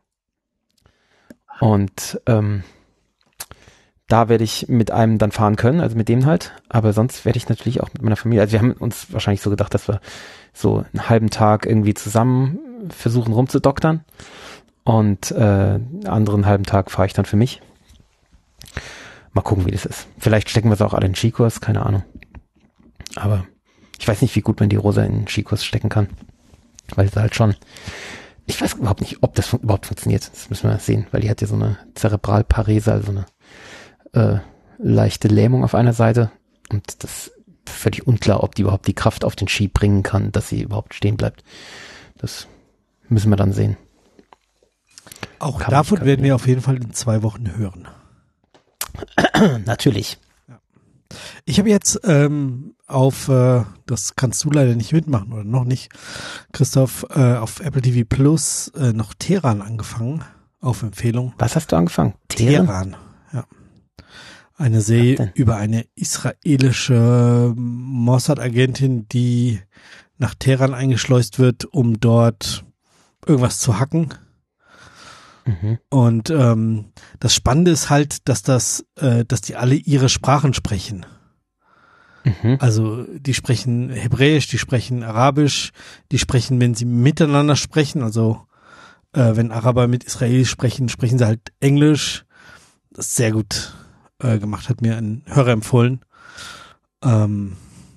Und ähm, da werde ich mit einem dann fahren können, also mit dem halt. Aber sonst werde ich natürlich auch mit meiner Familie, also wir haben uns wahrscheinlich so gedacht, dass wir so einen halben Tag irgendwie zusammen versuchen rumzudoktern. Und äh, einen anderen halben Tag fahre ich dann für mich. Mal gucken, wie das ist. Vielleicht stecken wir es auch alle in Skikurs, keine Ahnung. Aber ich weiß nicht, wie gut man die Rosa in Skikurs stecken kann. Weil sie halt schon, ich weiß überhaupt nicht, ob das fun- überhaupt funktioniert. Das müssen wir sehen, weil die hat ja so eine Zerebralparese, also eine äh, leichte Lähmung auf einer Seite. Und das ist völlig unklar, ob die überhaupt die Kraft auf den Ski bringen kann, dass sie überhaupt stehen bleibt. Das müssen wir dann sehen. Auch kann davon werden wir auf jeden Fall in zwei Wochen hören. Natürlich. Ja. Ich habe jetzt ähm, auf, äh, das kannst du leider nicht mitmachen oder noch nicht, Christoph, äh, auf Apple T V Plus äh, noch Teheran angefangen, auf Empfehlung. Was hast du angefangen? Teheran, ja. Eine Serie über eine israelische Mossad-Agentin, die nach Teheran eingeschleust wird, um dort irgendwas zu hacken. Mhm. Und ähm, das Spannende ist halt, dass das, äh, dass die alle ihre Sprachen sprechen. Mhm. Also die sprechen Hebräisch, die sprechen Arabisch, die sprechen, wenn sie miteinander sprechen, also äh, wenn Araber mit Israelis sprechen, sprechen sie halt Englisch. Das ist sehr gut äh, gemacht, hat mir ein Hörer empfohlen. Ähm,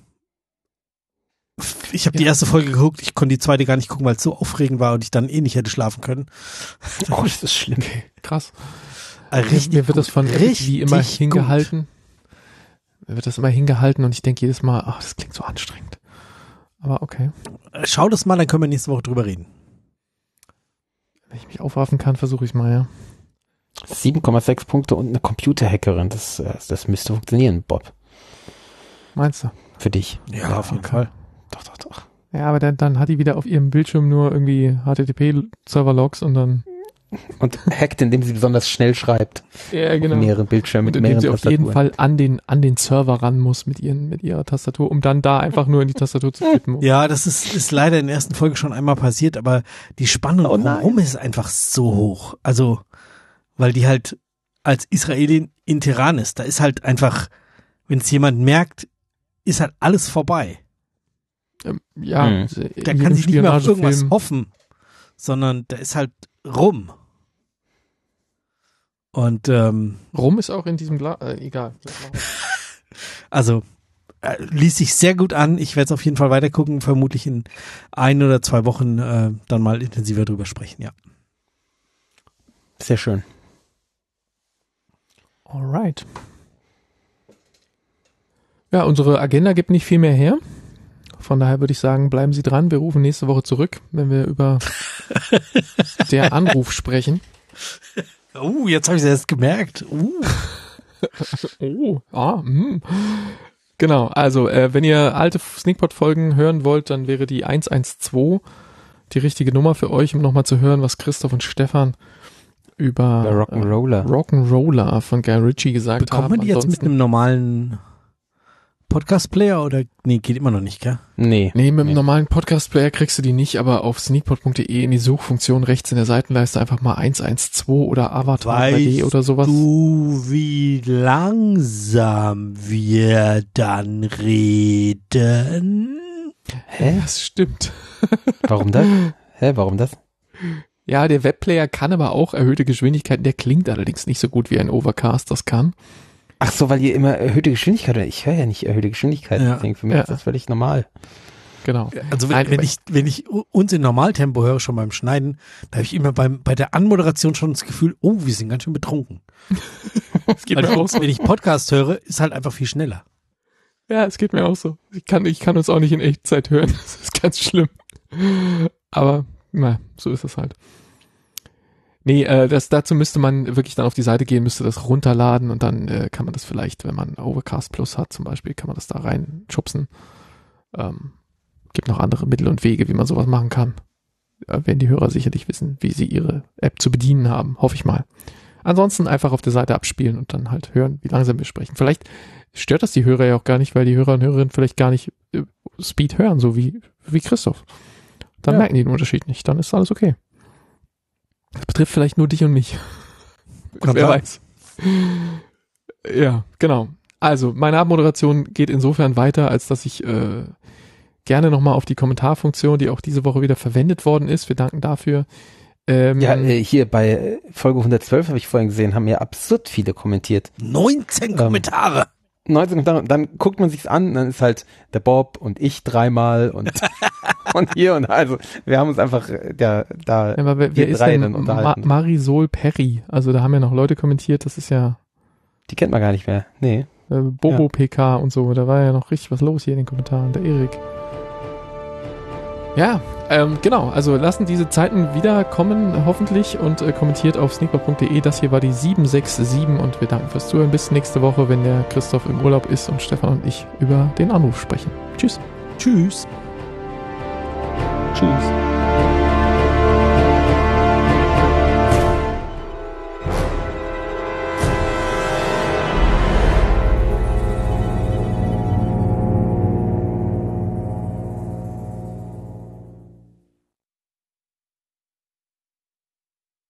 ich habe ja. die erste Folge geguckt, ich konnte die zweite gar nicht gucken, weil es so aufregend war und ich dann eh nicht hätte schlafen können. Oh, das ist schlimm. Okay, krass. Richtig mir wird das von wie immer hingehalten. Gut. Mir wird das immer hingehalten und ich denke jedes Mal, ach, das klingt so anstrengend. Aber okay. Schau das mal, dann können wir nächste Woche drüber reden. Wenn ich mich aufraffen kann, versuche ich mal, ja. sieben Komma sechs Punkte und eine Computerhackerin, das, das müsste funktionieren, Bob. Meinst du? Für dich. Ja, ja auf jeden okay. Fall. Doch, doch, doch. Ja, aber dann, dann hat die wieder auf ihrem Bildschirm nur irgendwie H T T P-Server-Logs und dann... Und hackt, indem sie besonders schnell schreibt. Ja, genau. Auf mehreren Bildschirmen mit und mehreren sie auf jeden Fall an den, an den Server ran muss mit ihren, mit ihrer Tastatur, um dann da einfach nur in die Tastatur zu tippen. Ja, das ist, ist leider in der ersten Folge schon einmal passiert, aber die Spannung, oh warum ist es einfach so hoch? Also, weil die halt als Israelin in Teheran ist. Da ist halt einfach, wenn es jemand merkt, ist halt alles vorbei. Ähm, ja. Mhm. Da kann sich nicht mehr auf irgendwas hoffen, sondern da ist halt rum. Und ähm, rum ist auch in diesem Glas, äh, egal. Also äh, ließ sich sehr gut an. Ich werde es auf jeden Fall weitergucken, vermutlich in ein oder zwei Wochen äh, dann mal intensiver drüber sprechen, ja. Sehr schön. Alright. Ja, unsere Agenda gibt nicht viel mehr her. Von daher würde ich sagen, bleiben Sie dran. Wir rufen nächste Woche zurück, wenn wir über der Anruf sprechen. Oh, jetzt habe ich es erst gemerkt. Uh. oh, ah, mh. Genau, also äh, wenn ihr alte Sneakpot-Folgen hören wollt, dann wäre die eins eins zwei die richtige Nummer für euch, um nochmal zu hören, was Christoph und Stefan über äh, Rock'n'Roller Rock'n'Roller von Guy Ritchie gesagt Bekommt haben. Bekommt man die jetzt mit einem normalen Podcast-Player oder? Nee, geht immer noch nicht, gell? Nee. Nee, mit dem nee. normalen Podcast-Player kriegst du die nicht, aber auf sneakpot punkt de in die Suchfunktion rechts in der Seitenleiste einfach mal eins eins zwei oder Avatar weißt drei D oder sowas. Weißt du, wie langsam wir dann reden? Hä? Das stimmt. Warum das? Hä, warum das? Ja, der Webplayer kann aber auch erhöhte Geschwindigkeiten, der klingt allerdings nicht so gut wie ein Overcast das kann. Ach so, weil ihr immer erhöhte Geschwindigkeit hört. Ich höre ja nicht erhöhte Geschwindigkeit. Ja. Deswegen für mich ja. ist das völlig normal. Genau. Also wenn, wenn ich wenn ich uns in Normaltempo höre, schon beim Schneiden, da habe ich immer beim bei der Anmoderation schon das Gefühl, oh, wir sind ganz schön betrunken. Es geht mir auch so. Wenn ich Podcast höre, ist halt einfach viel schneller. Ja, es geht mir auch so. Ich kann ich kann uns auch nicht in Echtzeit hören. Das ist ganz schlimm. Aber na, so ist es halt. Nee, äh, das, dazu müsste man wirklich dann auf die Seite gehen, müsste das runterladen und dann äh, kann man das vielleicht, wenn man Overcast Plus hat zum Beispiel, kann man das da reinschubsen. Ähm, gibt noch andere Mittel und Wege, wie man sowas machen kann. Äh, werden die Hörer sicherlich wissen, wie sie ihre App zu bedienen haben, hoffe ich mal. Ansonsten einfach auf der Seite abspielen und dann halt hören, wie langsam wir sprechen. Vielleicht stört das die Hörer ja auch gar nicht, weil die Hörer und Hörerinnen vielleicht gar nicht äh, Speed hören, so wie, wie Christoph. Dann ja. merken die den Unterschied nicht, dann ist alles okay. Das betrifft vielleicht nur dich und mich. Kann Wer weiß. Ja, genau. Also, meine Abmoderation geht insofern weiter, als dass ich äh, gerne nochmal auf die Kommentarfunktion, die auch diese Woche wieder verwendet worden ist, wir danken dafür. Ähm, ja, äh, hier bei Folge hundertzwölf habe ich vorhin gesehen, haben ja absurd viele kommentiert. neunzehn ähm, Kommentare. neunzehn Kommentare. Und dann guckt man sich's an, dann ist halt der Bob und ich dreimal und und hier und also wir haben uns einfach ja, da ja, aber wer, wer ist denn Ma- Marisol Perry? Also da haben ja noch Leute kommentiert, das ist ja die kennt man gar nicht mehr. Nee. Äh, Bobo ja. P K und so, da war ja noch richtig was los hier in den Kommentaren, der Erik. Ja, ähm, genau, also lassen diese Zeiten wiederkommen, hoffentlich, und äh, kommentiert auf sneakpot punkt de. Das hier war die sieben sechs sieben und wir danken fürs Zuhören. Bis nächste Woche, wenn der Christoph im Urlaub ist und Stefan und ich über den Anruf sprechen. Tschüss. Tschüss. Tschüss.